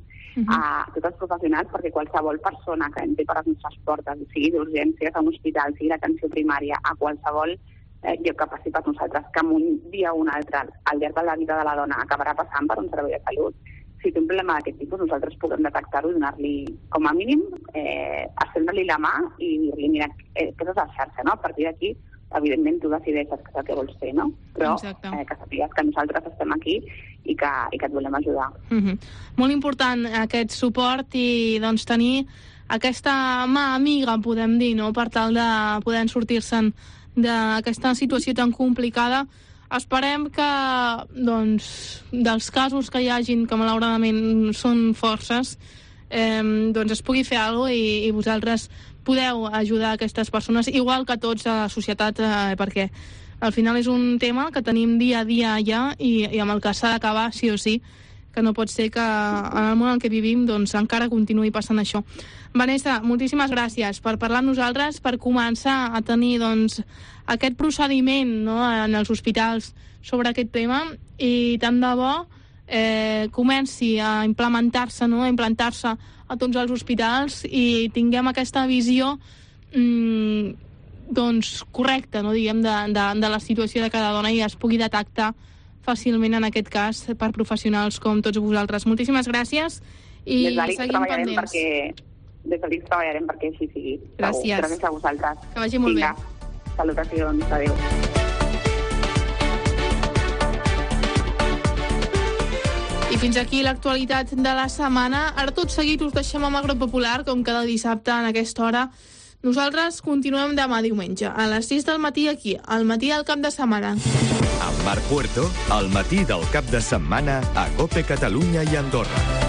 A tots els professionals, perquè qualsevol persona que entri per les nostres portes, sigui d'urgències, a un hospital, sigui d'atenció primària, a qualsevol lloc que passi per nosaltres, que en un dia o un altre, al llarg de la vida de la dona, acabarà passant per un servei de salut, si té un problema d'aquest tipus, nosaltres podem detectar-ho i donar-li, com a mínim, estendre-li la mà i dir-li, mira, aquesta és la xarxa, no? A partir d'aquí, evidentment, tu decideixes què és el que vols fer, no? Però que sàpigues que nosaltres estem aquí i que et volem ajudar. Molt important aquest suport i doncs tenir aquesta mà amiga, podem dir, no? Per tal de poder sortir-se'n d'aquesta situació tan complicada. Esperem que, doncs, dels casos que hi hagin, que malauradament són forces, doncs es pugui fer alguna cosa i vosaltres podeu ajudar aquestes persones, igual que tots a la societat, perquè al final és un tema que tenim dia a dia allà i amb el que s'ha d'acabar sí o sí, que no pot ser que en el món en què vivim doncs encara continuï passant això. Vanessa, moltíssimes gràcies per parlar amb nosaltres, per començar a tenir doncs aquest procediment, no, en els hospitals sobre aquest tema i tant de bo comenci a implementar-se, no, a implantar-se a tots els hospitals i tinguem aquesta visió doncs correcta, no, diguem, de la situació de cada dona i es pugui detectar fàcilment en aquest cas per professionals com tots vosaltres. Moltíssimes gràcies i seguim pendents. Des de l'ICS treballarem perquè així sigui. Gràcies. Gràcies a vosaltres. Que vagi molt bé. Salutacions. Adéu. I fins aquí l'actualitat de la setmana. Ara tot seguit us deixem amb Agro Popular, com cada dissabte en aquesta hora. Nosaltres continuem demà diumenge, a les 6 del matí aquí, al matí del cap de setmana. Amb Marc Puerto, al matí del cap de setmana a COPE Catalunya i Andorra.